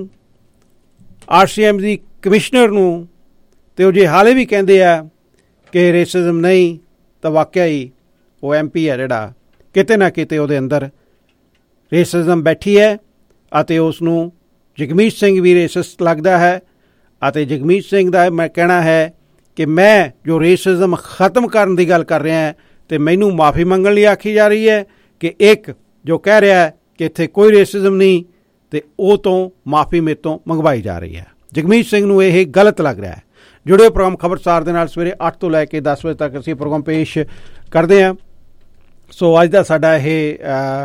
RCM ਦੀ ਕਮਿਸ਼ਨਰ ਨੂੰ ਅਤੇ ਉਹ ਜੇ ਹਾਲੇ ਵੀ ਕਹਿੰਦੇ ਆ ਕਿ ਰੇਸਿਜ਼ਮ ਨਹੀਂ ਤਾਂ ਵਾਕਿਆ ਹੀ ਉਹ MP ਹੈ ਜਿਹੜਾ ਕਿਤੇ ਨਾ ਕਿਤੇ ਉਹਦੇ ਅੰਦਰ ਰੇਸਿਜ਼ਮ ਬੈਠੀ ਹੈ ਅਤੇ ਉਸ ਨੂੰ ਜਗਮੀਤ ਸਿੰਘ ਵੀ ਰੇਸਿਸਟ ਲੱਗਦਾ ਹੈ। ਅਤੇ ਜਗਮੀਤ ਸਿੰਘ ਦਾ ਮੈਂ ਕਹਿਣਾ ਹੈ ਕਿ ਮੈਂ ਜੋ ਰੇਸਿਜ਼ਮ ਖਤਮ ਕਰਨ ਦੀ ਗੱਲ ਕਰ ਰਿਹਾ ਅਤੇ ਮੈਨੂੰ ਮਾਫੀ ਮੰਗਣ ਲਈ ਆਖੀ ਜਾ ਰਹੀ ਹੈ ਕਿ ਇੱਕ ਜੋ ਕਹਿ ਰਿਹਾ ਹੈ ਕਿ ਇੱਥੇ ਕੋਈ ਰੇਸਿਜ਼ਮ ਨਹੀਂ ਅਤੇ ਉਹ ਤੋਂ ਮਾਫੀ ਮੇਰੇ ਤੋਂ ਮੰਗਵਾਈ ਜਾ ਰਹੀ ਹੈ। ਜਗਮੀਤ ਸਿੰਘ ਨੂੰ ਇਹ ਗਲਤ ਲੱਗ ਰਿਹਾ ਹੈ। ਜੁੜਿਓ ਪ੍ਰੋਗਰਾਮ ਖਬਰਸਾਰ ਦੇ ਨਾਲ ਸਵੇਰੇ 8 ਤੋਂ ਲੈ ਕੇ 10 ਵਜੇ ਤੱਕ ਅਸੀਂ ਪ੍ਰੋਗਰਾਮ ਪੇਸ਼ ਕਰਦੇ ਹਾਂ। ਸੋ ਅੱਜ ਦਾ ਸਾਡਾ ਇਹ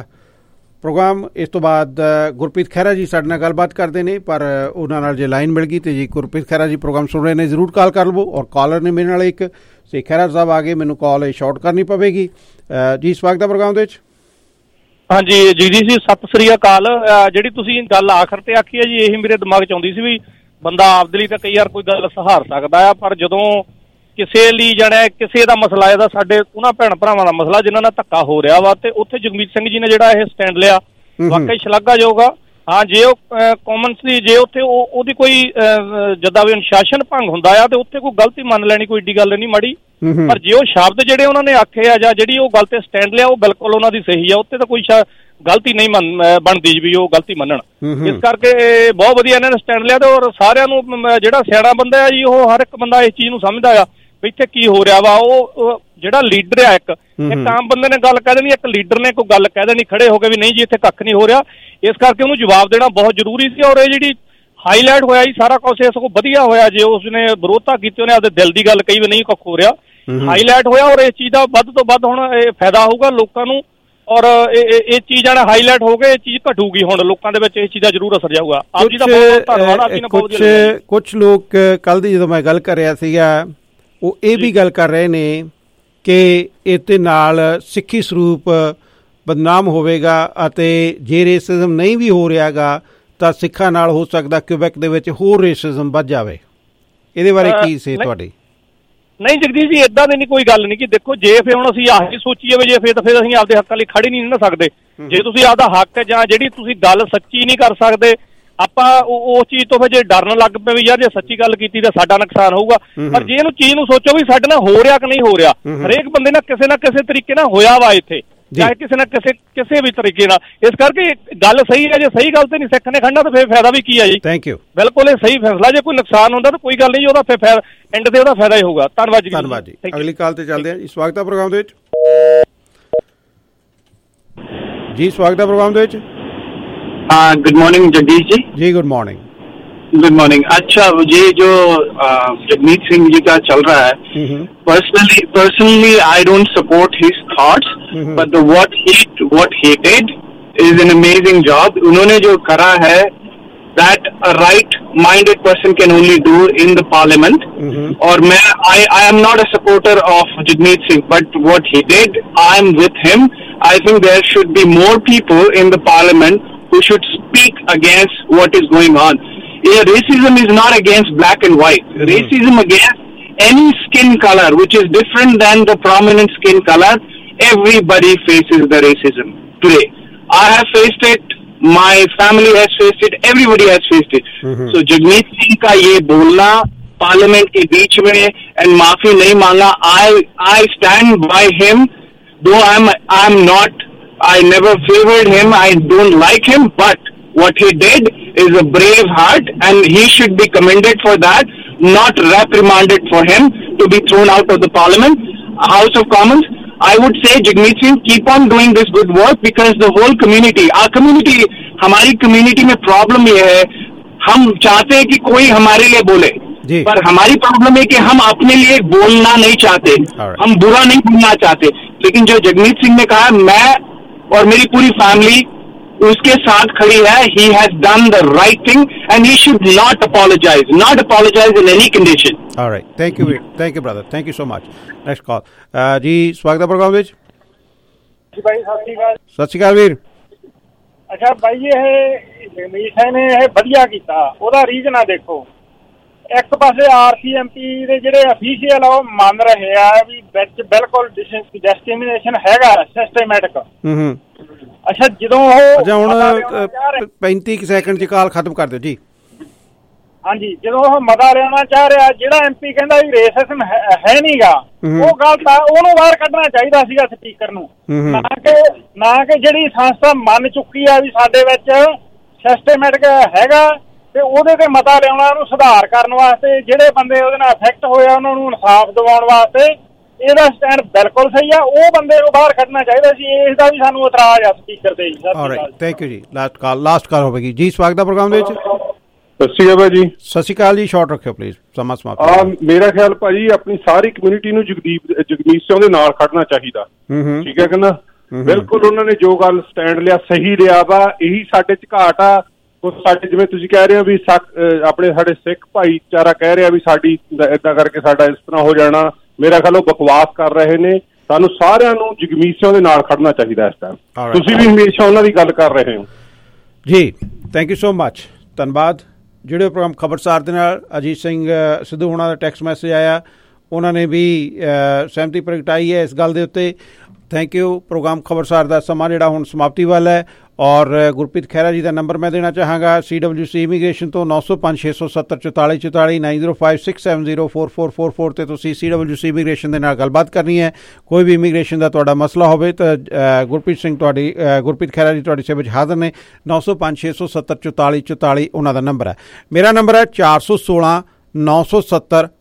ਪ੍ਰੋਗਰਾਮ ਇਸ ਤੋਂ ਬਾਅਦ ਗੁਰਪ੍ਰੀਤ ਖਹਿਰਾ ਜੀ ਸਾਡੇ ਨਾਲ ਗੱਲਬਾਤ ਕਰਦੇ ਨੇ, ਪਰ ਉਹਨਾਂ ਨਾਲ ਜੇ ਲਾਈਨ ਮਿਲ ਗਈ ਤੇ ਜੀ ਗੁਰਪ੍ਰੀਤ ਖਹਿਰਾ ਜੀ ਪ੍ਰੋਗਰਾਮ ਸੁਣ ਰਹੇ ਨੇ ਜ਼ਰੂਰ ਕਾਲ ਕਰ ਲਵੋ। ਔਰ ਕਾਲਰ ਨੇ ਮੇਰੇ ਨਾਲ ਇੱਕ ਸੇ ਖਹਿਰਾ ਸਾਹਿਬ ਆ ਗਏ, ਮੈਨੂੰ ਕਾਲ ਸ਼ਾਰਟ ਕਰਨੀ ਪਵੇਗੀ। ਜੀ ਸਵਾਗਤ ਹੈ ਪ੍ਰੋਗਰਾਮ ਦੇ ਵਿੱਚ। ਹਾਂਜੀ ਜੀ ਸਤਿ ਸ੍ਰੀ ਅਕਾਲ। ਜਿਹੜੀ ਤੁਸੀਂ ਗੱਲ ਆਖਰ ਤੇ ਆਖੀ ਹੈ ਜੀ ਇਹੀ ਮੇਰੇ ਦਿਮਾਗ 'ਚ ਆਉਂਦੀ ਸੀ ਵੀ ਬੰਦਾ ਆਪਦੇ ਲਈ ਤਾਂ ਕਈ ਵਾਰ ਕੋਈ ਗੱਲ ਸਹਾਰ ਸਕਦਾ ਆ, ਪਰ ਜਦੋਂ ਕਿਸੇ ਲਈ ਜਾਣਾ ਕਿਸੇ ਦਾ ਮਸਲਾ ਇਹਦਾ ਸਾਡੇ ਉਹਨਾਂ ਭੈਣ ਭਰਾਵਾਂ ਦਾ ਮਸਲਾ ਜਿਨ੍ਹਾਂ ਨਾਲ ਧੱਕਾ ਹੋ ਰਿਹਾ ਵਾ ਤੇ ਉੱਥੇ ਜਗਮੀਤ ਸਿੰਘ ਜੀ ਨੇ ਜਿਹੜਾ ਇਹ ਸਟੈਂਡ ਲਿਆ ਵਾਕਈ ਸ਼ਲਾਘਾਯੋਗ ਆ। ਹਾਂ ਜੇ ਉਹ ਕਾਮਨਸਲੀ ਜੇ ਉੱਥੇ ਉਹਦੀ ਕੋਈ ਜਿੱਦਾਂ ਵੀ ਅਨੁਸ਼ਾਸਨ ਭੰਗ ਹੁੰਦਾ ਆ ਤੇ ਉੱਥੇ ਕੋਈ ਗਲਤੀ ਮੰਨ ਲੈਣੀ ਕੋਈ ਏਡੀ ਗੱਲ ਨਹੀਂ ਮਾੜੀ, ਪਰ ਜੇ ਉਹ ਸ਼ਬਦ ਜਿਹੜੇ ਉਹਨਾਂ ਨੇ ਆਖੇ ਆ ਜਾਂ ਜਿਹੜੀ ਉਹ ਗੱਲ ਤੇ ਸਟੈਂਡ ਲਿਆ ਉਹ ਬਿਲਕੁਲ ਉਹਨਾਂ ਦੀ ਸਹੀ ਆ, ਉੱਥੇ ਤਾਂ ਕੋਈ ਗਲਤੀ ਨਹੀਂ ਬਣਦੀ ਵੀ ਉਹ ਗਲਤੀ ਮੰਨਣ। ਇਸ ਕਰਕੇ ਬਹੁਤ ਵਧੀਆ ਇਹਨਾਂ ਨੇ ਸਟੈਂਡ ਲਿਆ ਤੇ ਔਰ ਸਾਰਿਆਂ ਨੂੰ ਜਿਹੜਾ ਸਿਆਣਾ ਬੰਦਾ ਆ ਜੀ ਉਹ ਹਰ ਇੱਕ ਬੰਦਾ ਇਸ ਚੀਜ਼ ਨੂੰ ਸਮਝਦਾ ਆ ਵੀ ਇੱਥੇ ਕੀ ਹੋ ਰਿਹਾ ਵਾ। ਉਹ ਜਿਹੜਾ ਲੀਡਰ ਆ ਇੱਕ ਆਮ ਬੰਦੇ ਨੇ ਗੱਲ ਕਹਿ ਦੇਣੀ, ਇੱਕ ਲੀਡਰ ਨੇ ਕੋਈ ਗੱਲ ਕਹਿ ਦੇਣੀ ਖੜੇ ਹੋ ਕੇ ਵੀ ਨਹੀਂ ਜੀ ਇੱਥੇ ਕੱਖ ਨਹੀਂ ਹੋ ਰਿਹਾ। ਇਸ ਕਰਕੇ ਉਹਨੂੰ ਜਵਾਬ ਦੇਣਾ ਬਹੁਤ ਜ਼ਰੂਰੀ ਸੀ। ਔਰ ਇਹ ਜਿਹੜੀ ਹਾਈਲਾਈਟ ਹੋਇਆ ਜੀ ਸਾਰਾ ਕੁਛ ਇਸ ਕੋਲ ਵਧੀਆ ਹੋਇਆ ਜੇ ਉਸਨੇ ਵਿਰੋਧਤਾ ਕੀਤੀ, ਉਹਨੇ ਆਪਦੇ ਦਿਲ ਦੀ ਗੱਲ ਕਹੀ ਵੀ ਨਹੀਂ ਕੱਖ ਹੋ ਰਿਹਾ, ਹਾਈਲਾਈਟ ਹੋਇਆ। ਔਰ ਇਸ ਚੀਜ਼ ਦਾ ਵੱਧ ਤੋਂ ਵੱਧ ਹੁਣ ਇਹ ਫਾਇਦਾ ਹੋਊਗਾ ਲੋਕਾਂ ਨੂੰ ਔਰ ਇਹ ਚੀਜ਼ ਜਿਹੜਾ ਹਾਈਲਾਈਟ ਹੋ ਗਏ ਇਹ ਚੀਜ਼ ਘਟੂਗੀ, ਹੁਣ ਲੋਕਾਂ ਦੇ ਵਿੱਚ ਇਹ ਚੀਜ਼ ਦਾ ਜ਼ਰੂਰ ਅਸਰ ਜਾਊਗਾ। ਆਪ ਜੀ ਦਾ ਬਹੁਤ ਧੰਨਵਾਦ। ਆਪ ਜੀ ਨੇ ਬਹੁਤ ਵਧੀਆ। ਕੁਛ ਲੋਕ ਕੱਲ੍ਹ ਦੀ ਜਦੋਂ ਮੈਂ ਗੱਲ ਕਰ ਰਿਹਾ ਸੀਗਾ ਉਹ ਇਹ ਵੀ ਗੱਲ ਕਰ ਰਹੇ ਨੇ ਕਿ ਇਹਦੇ ਨਾਲ ਸਿੱਖੀ ਸਰੂਪ ਬਦਨਾਮ ਹੋਵੇਗਾ ਅਤੇ ਜੇ ਰੇਸਿਜ਼ਮ ਨਹੀਂ ਵੀ ਹੋ ਰਿਹਾ ਗਾ ਤਾਂ ਸਿੱਖਾਂ ਨਾਲ ਹੋ ਸਕਦਾ ਕਿਊਬੈਕ ਦੇ ਵਿੱਚ ਹੋਰ ਰੇਸਿਜ਼ਮ ਵੱਧ ਜਾਵੇ। ਇਹਦੇ ਬਾਰੇ ਕੀ ਸੀ ਤੁਹਾਡੀ? ਨਹੀਂ ਜਗਦੀਸ਼ ਜੀ ਏਦਾਂ ਦੀ ਨਹੀਂ ਕੋਈ ਗੱਲ ਨਹੀਂ ਕਿ ਦੇਖੋ ਜੇ ਫਿਰ ਹੁਣ ਅਸੀਂ ਆਹੀ ਸੋਚੀਏ ਵੀ ਜੇ ਫਿਰ ਤਾਂ ਫਿਰ ਅਸੀਂ ਆਪਦੇ ਹੱਕਾਂ ਲਈ ਖੜੇ ਨਹੀਂ ਨਾ ਸਕਦੇ। ਜੇ ਤੁਸੀਂ ਆਪਦਾ ਹੱਕ ਜਾਂ ਜਿਹੜੀ ਤੁਸੀਂ ਗੱਲ ਸੱਚੀ ਨਹੀਂ ਕਰ ਸਕਦੇ ਆਪਾਂ ਉਸ ਚੀਜ਼ ਤੋਂ ਫਿਰ ਜੇ ਡਰਨ ਲੱਗ ਪਏ ਵੀ ਯਾਰ ਜੇ ਸੱਚੀ ਗੱਲ ਕੀਤੀ ਤਾਂ ਸਾਡਾ ਨੁਕਸਾਨ ਹੋਊਗਾ। ਪਰ ਜੇ ਇਹਨੂੰ ਚੀਜ਼ ਨੂੰ ਸੋਚੋ ਵੀ ਸਾਡੇ ਨਾਲ ਹੋ ਰਿਹਾ ਕਿ ਨਹੀਂ ਹੋ ਰਿਹਾ, ਹਰੇਕ ਬੰਦੇ ਨਾਲ ਕਿਸੇ ਤਰੀਕੇ ਨਾਲ ਹੋਇਆ ਵਾ ਇੱਥੇ, ਚਾਹੇ ਕਿਸੇ ਨਾ ਕਿਸੇ ਵੀ ਤਰੀਕੇ ਨਾਲ। ਇਸ ਕਰਕੇ ਗੱਲ ਸਹੀ ਹੈ, ਜੇ ਸਹੀ ਗੱਲ ਤੇ ਨਹੀਂ ਸਿੱਖ ਨੇ ਖੜਨਾ ਤਾਂ ਫਿਰ ਫਾਇਦਾ ਵੀ ਕੀ ਹੈ ਜੀ। Thank you. ਬਿਲਕੁਲ ਇਹ ਸਹੀ ਫੈਸਲਾ। ਜੇ ਕੋਈ ਨੁਕਸਾਨ ਹੁੰਦਾ ਤਾਂ ਕੋਈ ਗੱਲ ਨਹੀਂ, ਉਹਦਾ ਫਿਰ ਐਂਡ ਤੇ ਉਹਦਾ ਫਾਇਦਾ ਹੀ ਹੋਊਗਾ। ਧੰਨਵਾਦ ਜੀ। ਧੰਨਵਾਦ ਜੀ। ਅਗਲੀ ਕਾਲ ਤੇ ਚੱਲਦੇ ਹਾਂ ਜੀ। ਸਵਾਗਤ ਹੈ ਪ੍ਰੋਗਰਾਮ ਦੇ ਵਿੱਚ ਜੀ। ਸਵਾਗਤ ਹੈ ਪ੍ਰੋਗਰਾਮ ਦੇ ਵਿੱਚ। Good morning Jagdish ji. जी गुड मॉर्निंग। Good morning. अच्छा ये जो जगमीत सिंह जी का चल रहा है, personally I don't support his thoughts, but what he did is an amazing job. उन्होंने जो करा है that a right minded person can only do in the parliament. और मैं I am not a supporter of Jagmeet Singh, but what he did I am with him. I think there should be more people in the parliament who should speak against what is going on. Racism is not against black and white. Racism against any skin color which is different than the prominent skin color. Everybody faces the racism today. I have faced it, my family has faced it, everybody has faced it. So Jagmeet Singh का ये बोलना parliament के बीच में and माफी नहीं मांगा, I stand by him. Though I never favored him, I don't like him, but what he did is a brave heart and he should be commended for that. not reprimanded for him to be thrown out of the Parliament, House of Commons. I would say, Jagmeet Singh, keep on doing this good work because the whole community, हमारी community में problem ये है, हम चाहते हैं कि कोई हमारे लिए बोले, पर हमारी प्रॉब्लम है कि हम अपने लिए बोलना नहीं चाहते, हम बुरा नहीं बोलना चाहते. लेकिन जो जगमीत सिंह ने कहा, मैं और मेरी पूरी फैमिली उसके साथ खड़ी है. He has done the right thing and he should not apologize in any condition. All right, thank you brother, thank you so much. Next call. ਜੀ ਸਵਾਗਤ ਹੈ ਪ੍ਰੋਗਰਾਮ ਵਿੱਚ. ਜੀ ਭਾਈ ਸਤਿ ਸ਼੍ਰੀ ਅਕਾਲ ਵੀਰ. ਅੱਛਾ ਭਾਈ, ਇਹ ਜਗਮੀਤ ਸਿੰਘ ਨੇ ਇਹ ਵਧੀਆ ਕੀਤਾ. ਉਹਦਾ ਰੀਜ਼ਨ ਆ ਦੇਖੋ, ਇੱਕ ਪਾਸੇ RCMP ਦੇ ਜਿਹੜੇ ਅਫੀਸ਼ੀਅਲ ਆ ਉਹ ਮੰਨ ਰਹੇ ਆ ਵੀ ਵਿੱਚ ਬਿਲਕੁਲ ਡਿਸਕ੍ਰਿਮੀਨੇਸ਼ਨ ਹੈਗਾ ਸਿਸਟਮੈਟਿਕ. ਅੱਛਾ ਜਦੋਂ ਉਹ ਹੁਣ 35 ਸੈਕਿੰਡ ਚ ਕਾਲ ਖਤਮ ਕਰ ਦਿਓ ਜੀ. ਹਾਂਜੀ, ਜਦੋਂ ਉਹ ਮਤਾ ਲਿਆਉਣਾ ਚਾਹ ਰਿਹਾ, ਜਿਹੜਾ MP ਕਹਿੰਦਾ ਵੀ ਰੇਸਿਜ਼ਮ ਹੈ ਨਹੀਂਗਾ, ਉਹ ਗੱਲ ਤਾਂ ਉਹਨੂੰ ਬਾਹਰ ਕੱਢਣਾ ਚਾਹੀਦਾ ਸੀਗਾ ਸਪੀਕਰ ਨੂੰ, ਨਾ ਕਿ ਜਿਹੜੀ ਸੰਸਥਾ ਮੰਨ ਚੁੱਕੀ ਆ ਵੀ ਸਾਡੇ ਵਿੱਚ ਸਿਸਟਮੈਟਿਕ ਹੈਗਾ ਤੇ ਉਹਦੇ ਤੇ ਮਤਾ ਲਿਆਉਣਾ ਉਹਨੂੰ ਸੁਧਾਰ ਕਰਨ ਵਾਸਤੇ, ਜਿਹੜੇ ਬੰਦੇ ਉਹਦੇ ਨਾਲ ਅਫੈਕਟ ਹੋਏ ਆ ਉਹਨਾਂ ਨੂੰ ਇਨਸਾਫ ਦਿਵਾਉਣ ਵਾਸਤੇ. ਇਹਦਾ ਸਟੈਂਡ ਬਿਲਕੁਲ ਸਹੀ ਆ. ਉਹ ਬੰਦੇ ਨੂੰ ਬਾਹਰ ਕੱਢਣਾ ਚਾਹੀਦਾ ਸੀ. ਇਸ ਦਾ ਵੀ ਸਾਨੂੰ ਇਤਰਾਜ਼ ਆ ਸਪੀਕਰ ਤੇ. ਥੈਂਕ ਯੂ ਜੀ. ਲਾਸਟ ਕਾਲ ਹੋਵੇਗੀ ਜੀ. ਸਵਾਗਤ ਹੈ ਪ੍ਰੋਗਰਾਮ ਦੇ ਵਿੱਚ. ਸਤਿ ਸ਼੍ਰੀ ਅਕਾਲ ਜੀ. ਸਤਿ ਸ਼੍ਰੀ ਅਕਾਲ ਜੀ. ਸ਼ਾਰਟ ਰੱਖਿਓ ਪਲੀਜ਼, ਸਮਾਂ ਸਮਾਪਤ. ਮੇਰਾ ਖਿਆਲ ਭਾਜੀ ਆਪਣੀ ਸਾਰੀ ਕਮਿਊਨਿਟੀ ਨੂੰ ਜਗਮੀਤ ਸਿੰਘ ਦੇ ਨਾਲ ਖੜਨਾ ਚਾਹੀਦਾ. ਠੀਕ ਹੈ ਕਹਿੰਦਾ, ਬਿਲਕੁਲ ਉਹਨਾਂ ਨੇ ਜੋ ਗੱਲ ਸਟੈਂਡ ਲਿਆ ਸਹੀ ਲਿਆ ਵਾ. ਇਹੀ ਸਾਡੇ ਚ ਘਾਟ ਆ. ਸਾਡੇ ਜਿਵੇਂ ਤੁਸੀਂ ਕਹਿ ਰਹੇ ਹੋ ਵੀ ਆਪਣੇ ਸਾਡੇ ਸਿੱਖ ਭਾਈਚਾਰਾ ਕਹਿ ਰਿਹਾ ਵੀ ਸਾਡੀ ਏਦਾਂ ਕਰਕੇ ਸਾਡਾ ਇਸ ਤਰ੍ਹਾਂ ਹੋ ਜਾਣਾ. ਮੇਰਾ ਖਿਆਲ ਉਹ ਬਕਵਾਸ ਕਰ ਰਹੇ ਨੇ. ਸਾਨੂੰ ਸਾਰਿਆਂ ਨੂੰ ਜਗਮੀਤ ਸਿੰਘ ਦੇ ਨਾਲ ਖੜਨਾ ਚਾਹੀਦਾ ਇਸ ਟਾਈਮ. ਤੁਸੀਂ ਵੀ ਹਮੇਸ਼ਾ ਉਹਨਾਂ ਦੀ ਗੱਲ ਕਰ ਰਹੇ ਹੋ ਜੀ. Thank you so much. ਧੰਨਵਾਦ. ਜਿਹੜੇ ਪ੍ਰੋਗਰਾਮ ਖਬਰਸਾਰ ਦੇ ਨਾਲ ਅਜੀਤ ਸਿੰਘ ਸਿੱਧੂ ਹੋਣਾ ਦਾ ਟੈਕਸਟ ਮੈਸੇਜ ਆਇਆ, ਉਹਨਾਂ ਨੇ ਵੀ ਸਹਿਮਤੀ ਪ੍ਰਗਟਾਈ ਹੈ ਇਸ ਗੱਲ ਦੇ ਉੱਤੇ. Thank you. ਪ੍ਰੋਗਰਾਮ ਖਬਰਸਾਰ ਦਾ ਸਮਾਂ ਜਿਹੜਾ ਹੁਣ ਸਮਾਪਤੀ ਵੱਲ ਹੈ. ਔਰ ਗੁਰਪ੍ਰੀਤ ਖਹਿਰਾ ਜੀ ਦਾ ਨੰਬਰ ਮੈਂ ਦੇਣਾ ਚਾਹਾਂਗਾ, CWC ਇਮੀਗ੍ਰੇਸ਼ਨ ਤੋਂ 905-670-4444 9056704444 ਤੇ ਤੁਸੀਂ CWC ਇਮੀਗ੍ਰੇਸ਼ਨ ਦੇ ਨਾਲ ਗੱਲਬਾਤ ਕਰਨੀ ਹੈ. ਕੋਈ ਵੀ ਇਮੀਗ੍ਰੇਸ਼ਨ ਦਾ ਤੁਹਾਡਾ ਮਸਲਾ ਹੋਵੇ ਤਾਂ ਗੁਰਪ੍ਰੀਤ ਖਹਿਰਾ ਜੀ ਤੁਹਾਡੀ ਸੇਵਾ ਵਿੱਚ ਹਾਜ਼ਰ ਨੇ. 905-670-4444 ਉਹਨਾਂ ਦਾ ਨੰਬਰ ਹੈ. ਮੇਰਾ ਨੰਬਰ ਹੈ 416-970-5005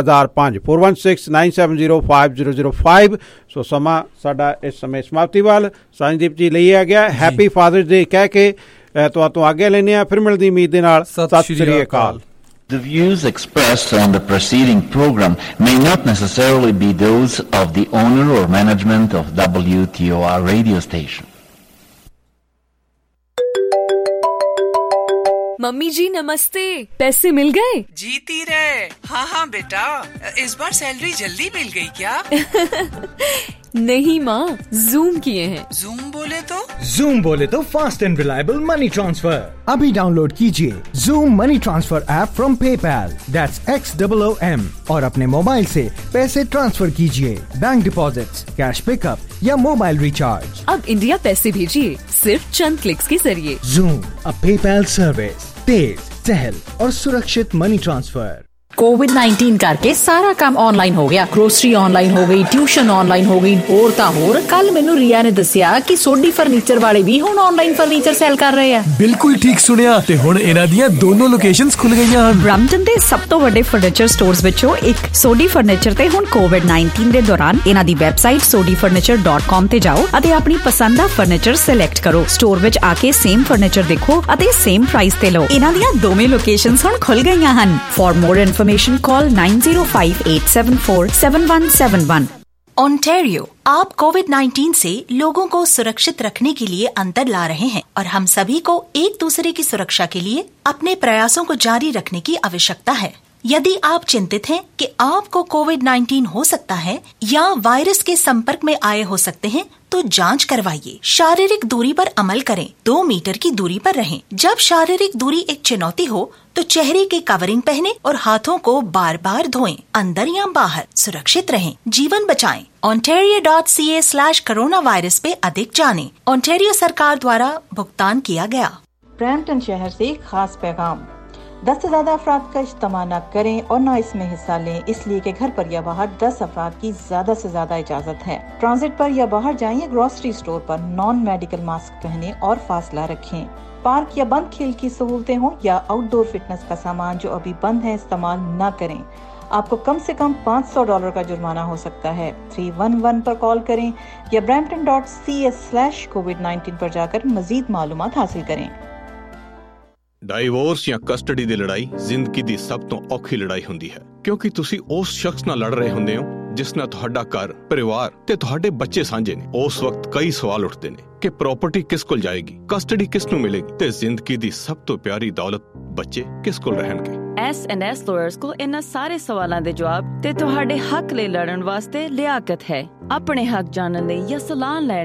416-970-5005. ਸੋ ਸਮਾਂ ਸਾਡਾ ਇਸ ਸਮੇਂ ਸਮਾਪਤੀ ਵੱਲ. ਸਾਂਝਦੀਪ ਜੀ ਲਈ ਆ ਗਿਆ. ਹੈਪੀ ਫਾਦਰਸ ਡੇ ਕਹਿ ਕੇ ਤੋਂ ਆਗਿਆ ਲੈਂਦੇ ਹਾਂ. ਫਿਰ ਮਿਲਦੀ ਉਮੀਦ ਦੇ ਨਾਲ. ਸਤਿ ਸ਼੍ਰੀ ਅਕਾਲ. The views expressed on the preceding program may not necessarily be those of the owner or management of WTOR radio station. Mummy जी नमस्ते. पैसे मिल गए? जीती रहे. हाँ बेटा, इस बार सैलरी जल्दी मिल गई क्या? नहीं माँ, जूम किए हैं. जूम बोले तो? जूम बोले तो fast and reliable money transfer. अभी डाउनलोड कीजिए Xoom money transfer app from PayPal. That's XOOM और अपने मोबाइल से पैसे ट्रांसफर कीजिए. बैंक डिपॉजिट्स, कैश पिकअप या मोबाइल रिचार्ज. अब इंडिया पैसे भेजिए सिर्फ चंद क्लिक्स के जरिए. Xoom, a PayPal service. तेज, सहल और सुरक्षित मनी ट्रांसफर. COVID-19 ਕਰਕੇ ਸਾਰਾ ਕੰਮ ਆਨਲਾਈਨ ਹੋ ਗਿਆ. ਗਰੋਸਰੀ ਆਨਲਾਈਨ ਹੋ ਗਈ, ਟਿਊਸ਼ਨ ਆਨਲਾਈਨ ਹੋ ਗਈ, ਹੋਰ ਤਾਂ ਹੋਰ. ਕੱਲ ਮੈਨੂੰ ਰੀਆ ਨੇ ਦੱਸਿਆ ਕਿ ਸੋਢੀ ਫਰਨੀਚਰ ਵਾਲੇ ਵੀ ਹੁਣ ਆਨਲਾਈਨ ਫਰਨੀਚਰ ਸੈਲ ਕਰ ਰਹੇ ਆ. ਬਿਲਕੁਲ ਠੀਕ ਸੁਣਿਆ. ਤੇ ਹੁਣ ਇਹਨਾਂ ਦੀਆਂ ਦੋਨੋਂ ਲੋਕੇਸ਼ਨਸ ਖੁੱਲ ਗਈਆਂ ਹਨ. ਬ੍ਰੈਂਪਟਨ ਦੇ ਸਭ ਤੋਂ ਵੱਡੇ ਫਰਨੀਚਰ ਸਟੋਰਸ ਵਿੱਚੋਂ ਇੱਕ ਸੋਢੀ ਫਰਨੀਚਰ ਤੇ ਹੁਣ COVID-19 ਦੇ ਦੌਰਾਨ ਇਹਨਾਂ ਦੀ ਵੈਬਸਾਈਟ sodifurniture.com ਤੇ ਜਾਓ ਅਤੇ ਆਪਣੀ ਪਸੰਦ ਦਾ ਫਰਨੀਚਰ ਸਿਲੈਕਟ ਕਰੋ. ਸਟੋਰ ਵਿੱਚ ਆ ਕੇ ਸੇਮ ਫਰਨੀਚਰ ਦੇਖੋ ਅਤੇ ਸੇਮ ਪ੍ਰਾਈਸ ਤੇ ਲਓ. ਇਹਨਾਂ ਦੀਆਂ ਦੋਵੇਂ ਲੋਕੇਸ਼ਨਸ ਹੁਣ ਖੁੱਲ ਗਈਆਂ ਹਨ. For more information call 9058747171. Ontario, आप कोविड-19 से लोगों को सुरक्षित रखने के लिए अंतर ला रहे हैं और हम सभी को एक दूसरे की सुरक्षा के लिए अपने प्रयासों को जारी रखने की आवश्यकता है. यदि आप चिंतित हैं कि आपको कोविड-19 हो सकता है या वायरस के संपर्क में आए हो सकते हैं, तो जांच करवाइए. शारीरिक दूरी पर अमल करें. 2 मीटर की दूरी पर रहें. जब शारीरिक दूरी एक चुनौती हो तो चेहरे की कवरिंग पहने और हाथों को बार बार धोएं. अंदर या बाहर सुरक्षित रहें, जीवन बचाएं. Ontario.ca/coronavirus पे अधिक जानें. ओंटारियो सरकार द्वारा भुगतान किया गया. ब्रैम्पटन शहर से खास पैगाम. 10 से ज्यादा अफराद का इज्तिमा न करें और न इसमें हिस्सा लें, इसलिए कि घर पर या बाहर 10 अफराद की ज्यादा से ज्यादा इजाजत है. ट्रांजिट पर या बाहर जाएं या ग्रोसरी स्टोर पर नॉन मेडिकल मास्क पहने और फासला रखें. पार्क या बंद खेल की सहूलतें हो या आउटडोर फिटनेस का सामान जो अभी बंद है इस्तेमाल न करें। आपको कम से कम $500 का जुर्माना हो सकता है। 311 पर कॉल करें या brampton.ca/covid19 पर जाकर मजीद मालूमात हासिल करें। ਡਾਈਵੋਰਸ ਜਾਂ ਕਸਟਡੀ ਦੀ ਲੜਾਈ ਜ਼ਿੰਦਗੀ ਦੀ ਸਭ ਤੋਂ ਔਖੀ ਲੜਾਈ ਹੁੰਦੀ ਹੈ, ਕਿਉਂਕਿ ਤੁਸੀਂ ਉਸ ਸ਼ਖਸ ਨਾਲ ਲੜ ਰਹੇ ਹੁੰਦੇ ਹੋ ਜਿਸ ਨਾਲ ਤੁਹਾਡਾ ਘਰ, ਪਰਿਵਾਰ ਤੇ ਤੁਹਾਡੇ ਬੱਚੇ ਸਾਂਝੇ ਨੇ। ਉਸ ਵਕਤ ਕਈ ਸਵਾਲ ਉੱਠਦੇ ਨੇ ਕਿ ਪ੍ਰਾਪਰਟੀ ਕਿਸ ਕੋਲ ਜਾਏਗੀ, ਕਸਟਡੀ ਕਿਸ ਨੂੰ ਮਿਲੇਗੀ ਤੇ ਜ਼ਿੰਦਗੀ ਦੀ ਸਭ ਤੋਂ ਪਿਆਰੀ ਦੌਲਤ ਬੱਚੇ ਕਿਸ ਕੋਲ ਰਹਿਣਗੇ। S&S ਲਾਇਰਸ ਕੋਲ ਇਹਨਾਂ ਸਾਰੇ ਸਵਾਲਾਂ ਦੇ ਜਵਾਬ ਤੇ ਤੁਹਾਡੇ ਹੱਕ ਲਈ ਲੜਨ ਵਾਸਤੇ ਲਿਆਕਤ ਹੈ। ਆਪਣੇ ਹੱਕ ਜਾਣਨ ਲਈ ਜਾਂ ਸਲਾਹ ਲੈਣ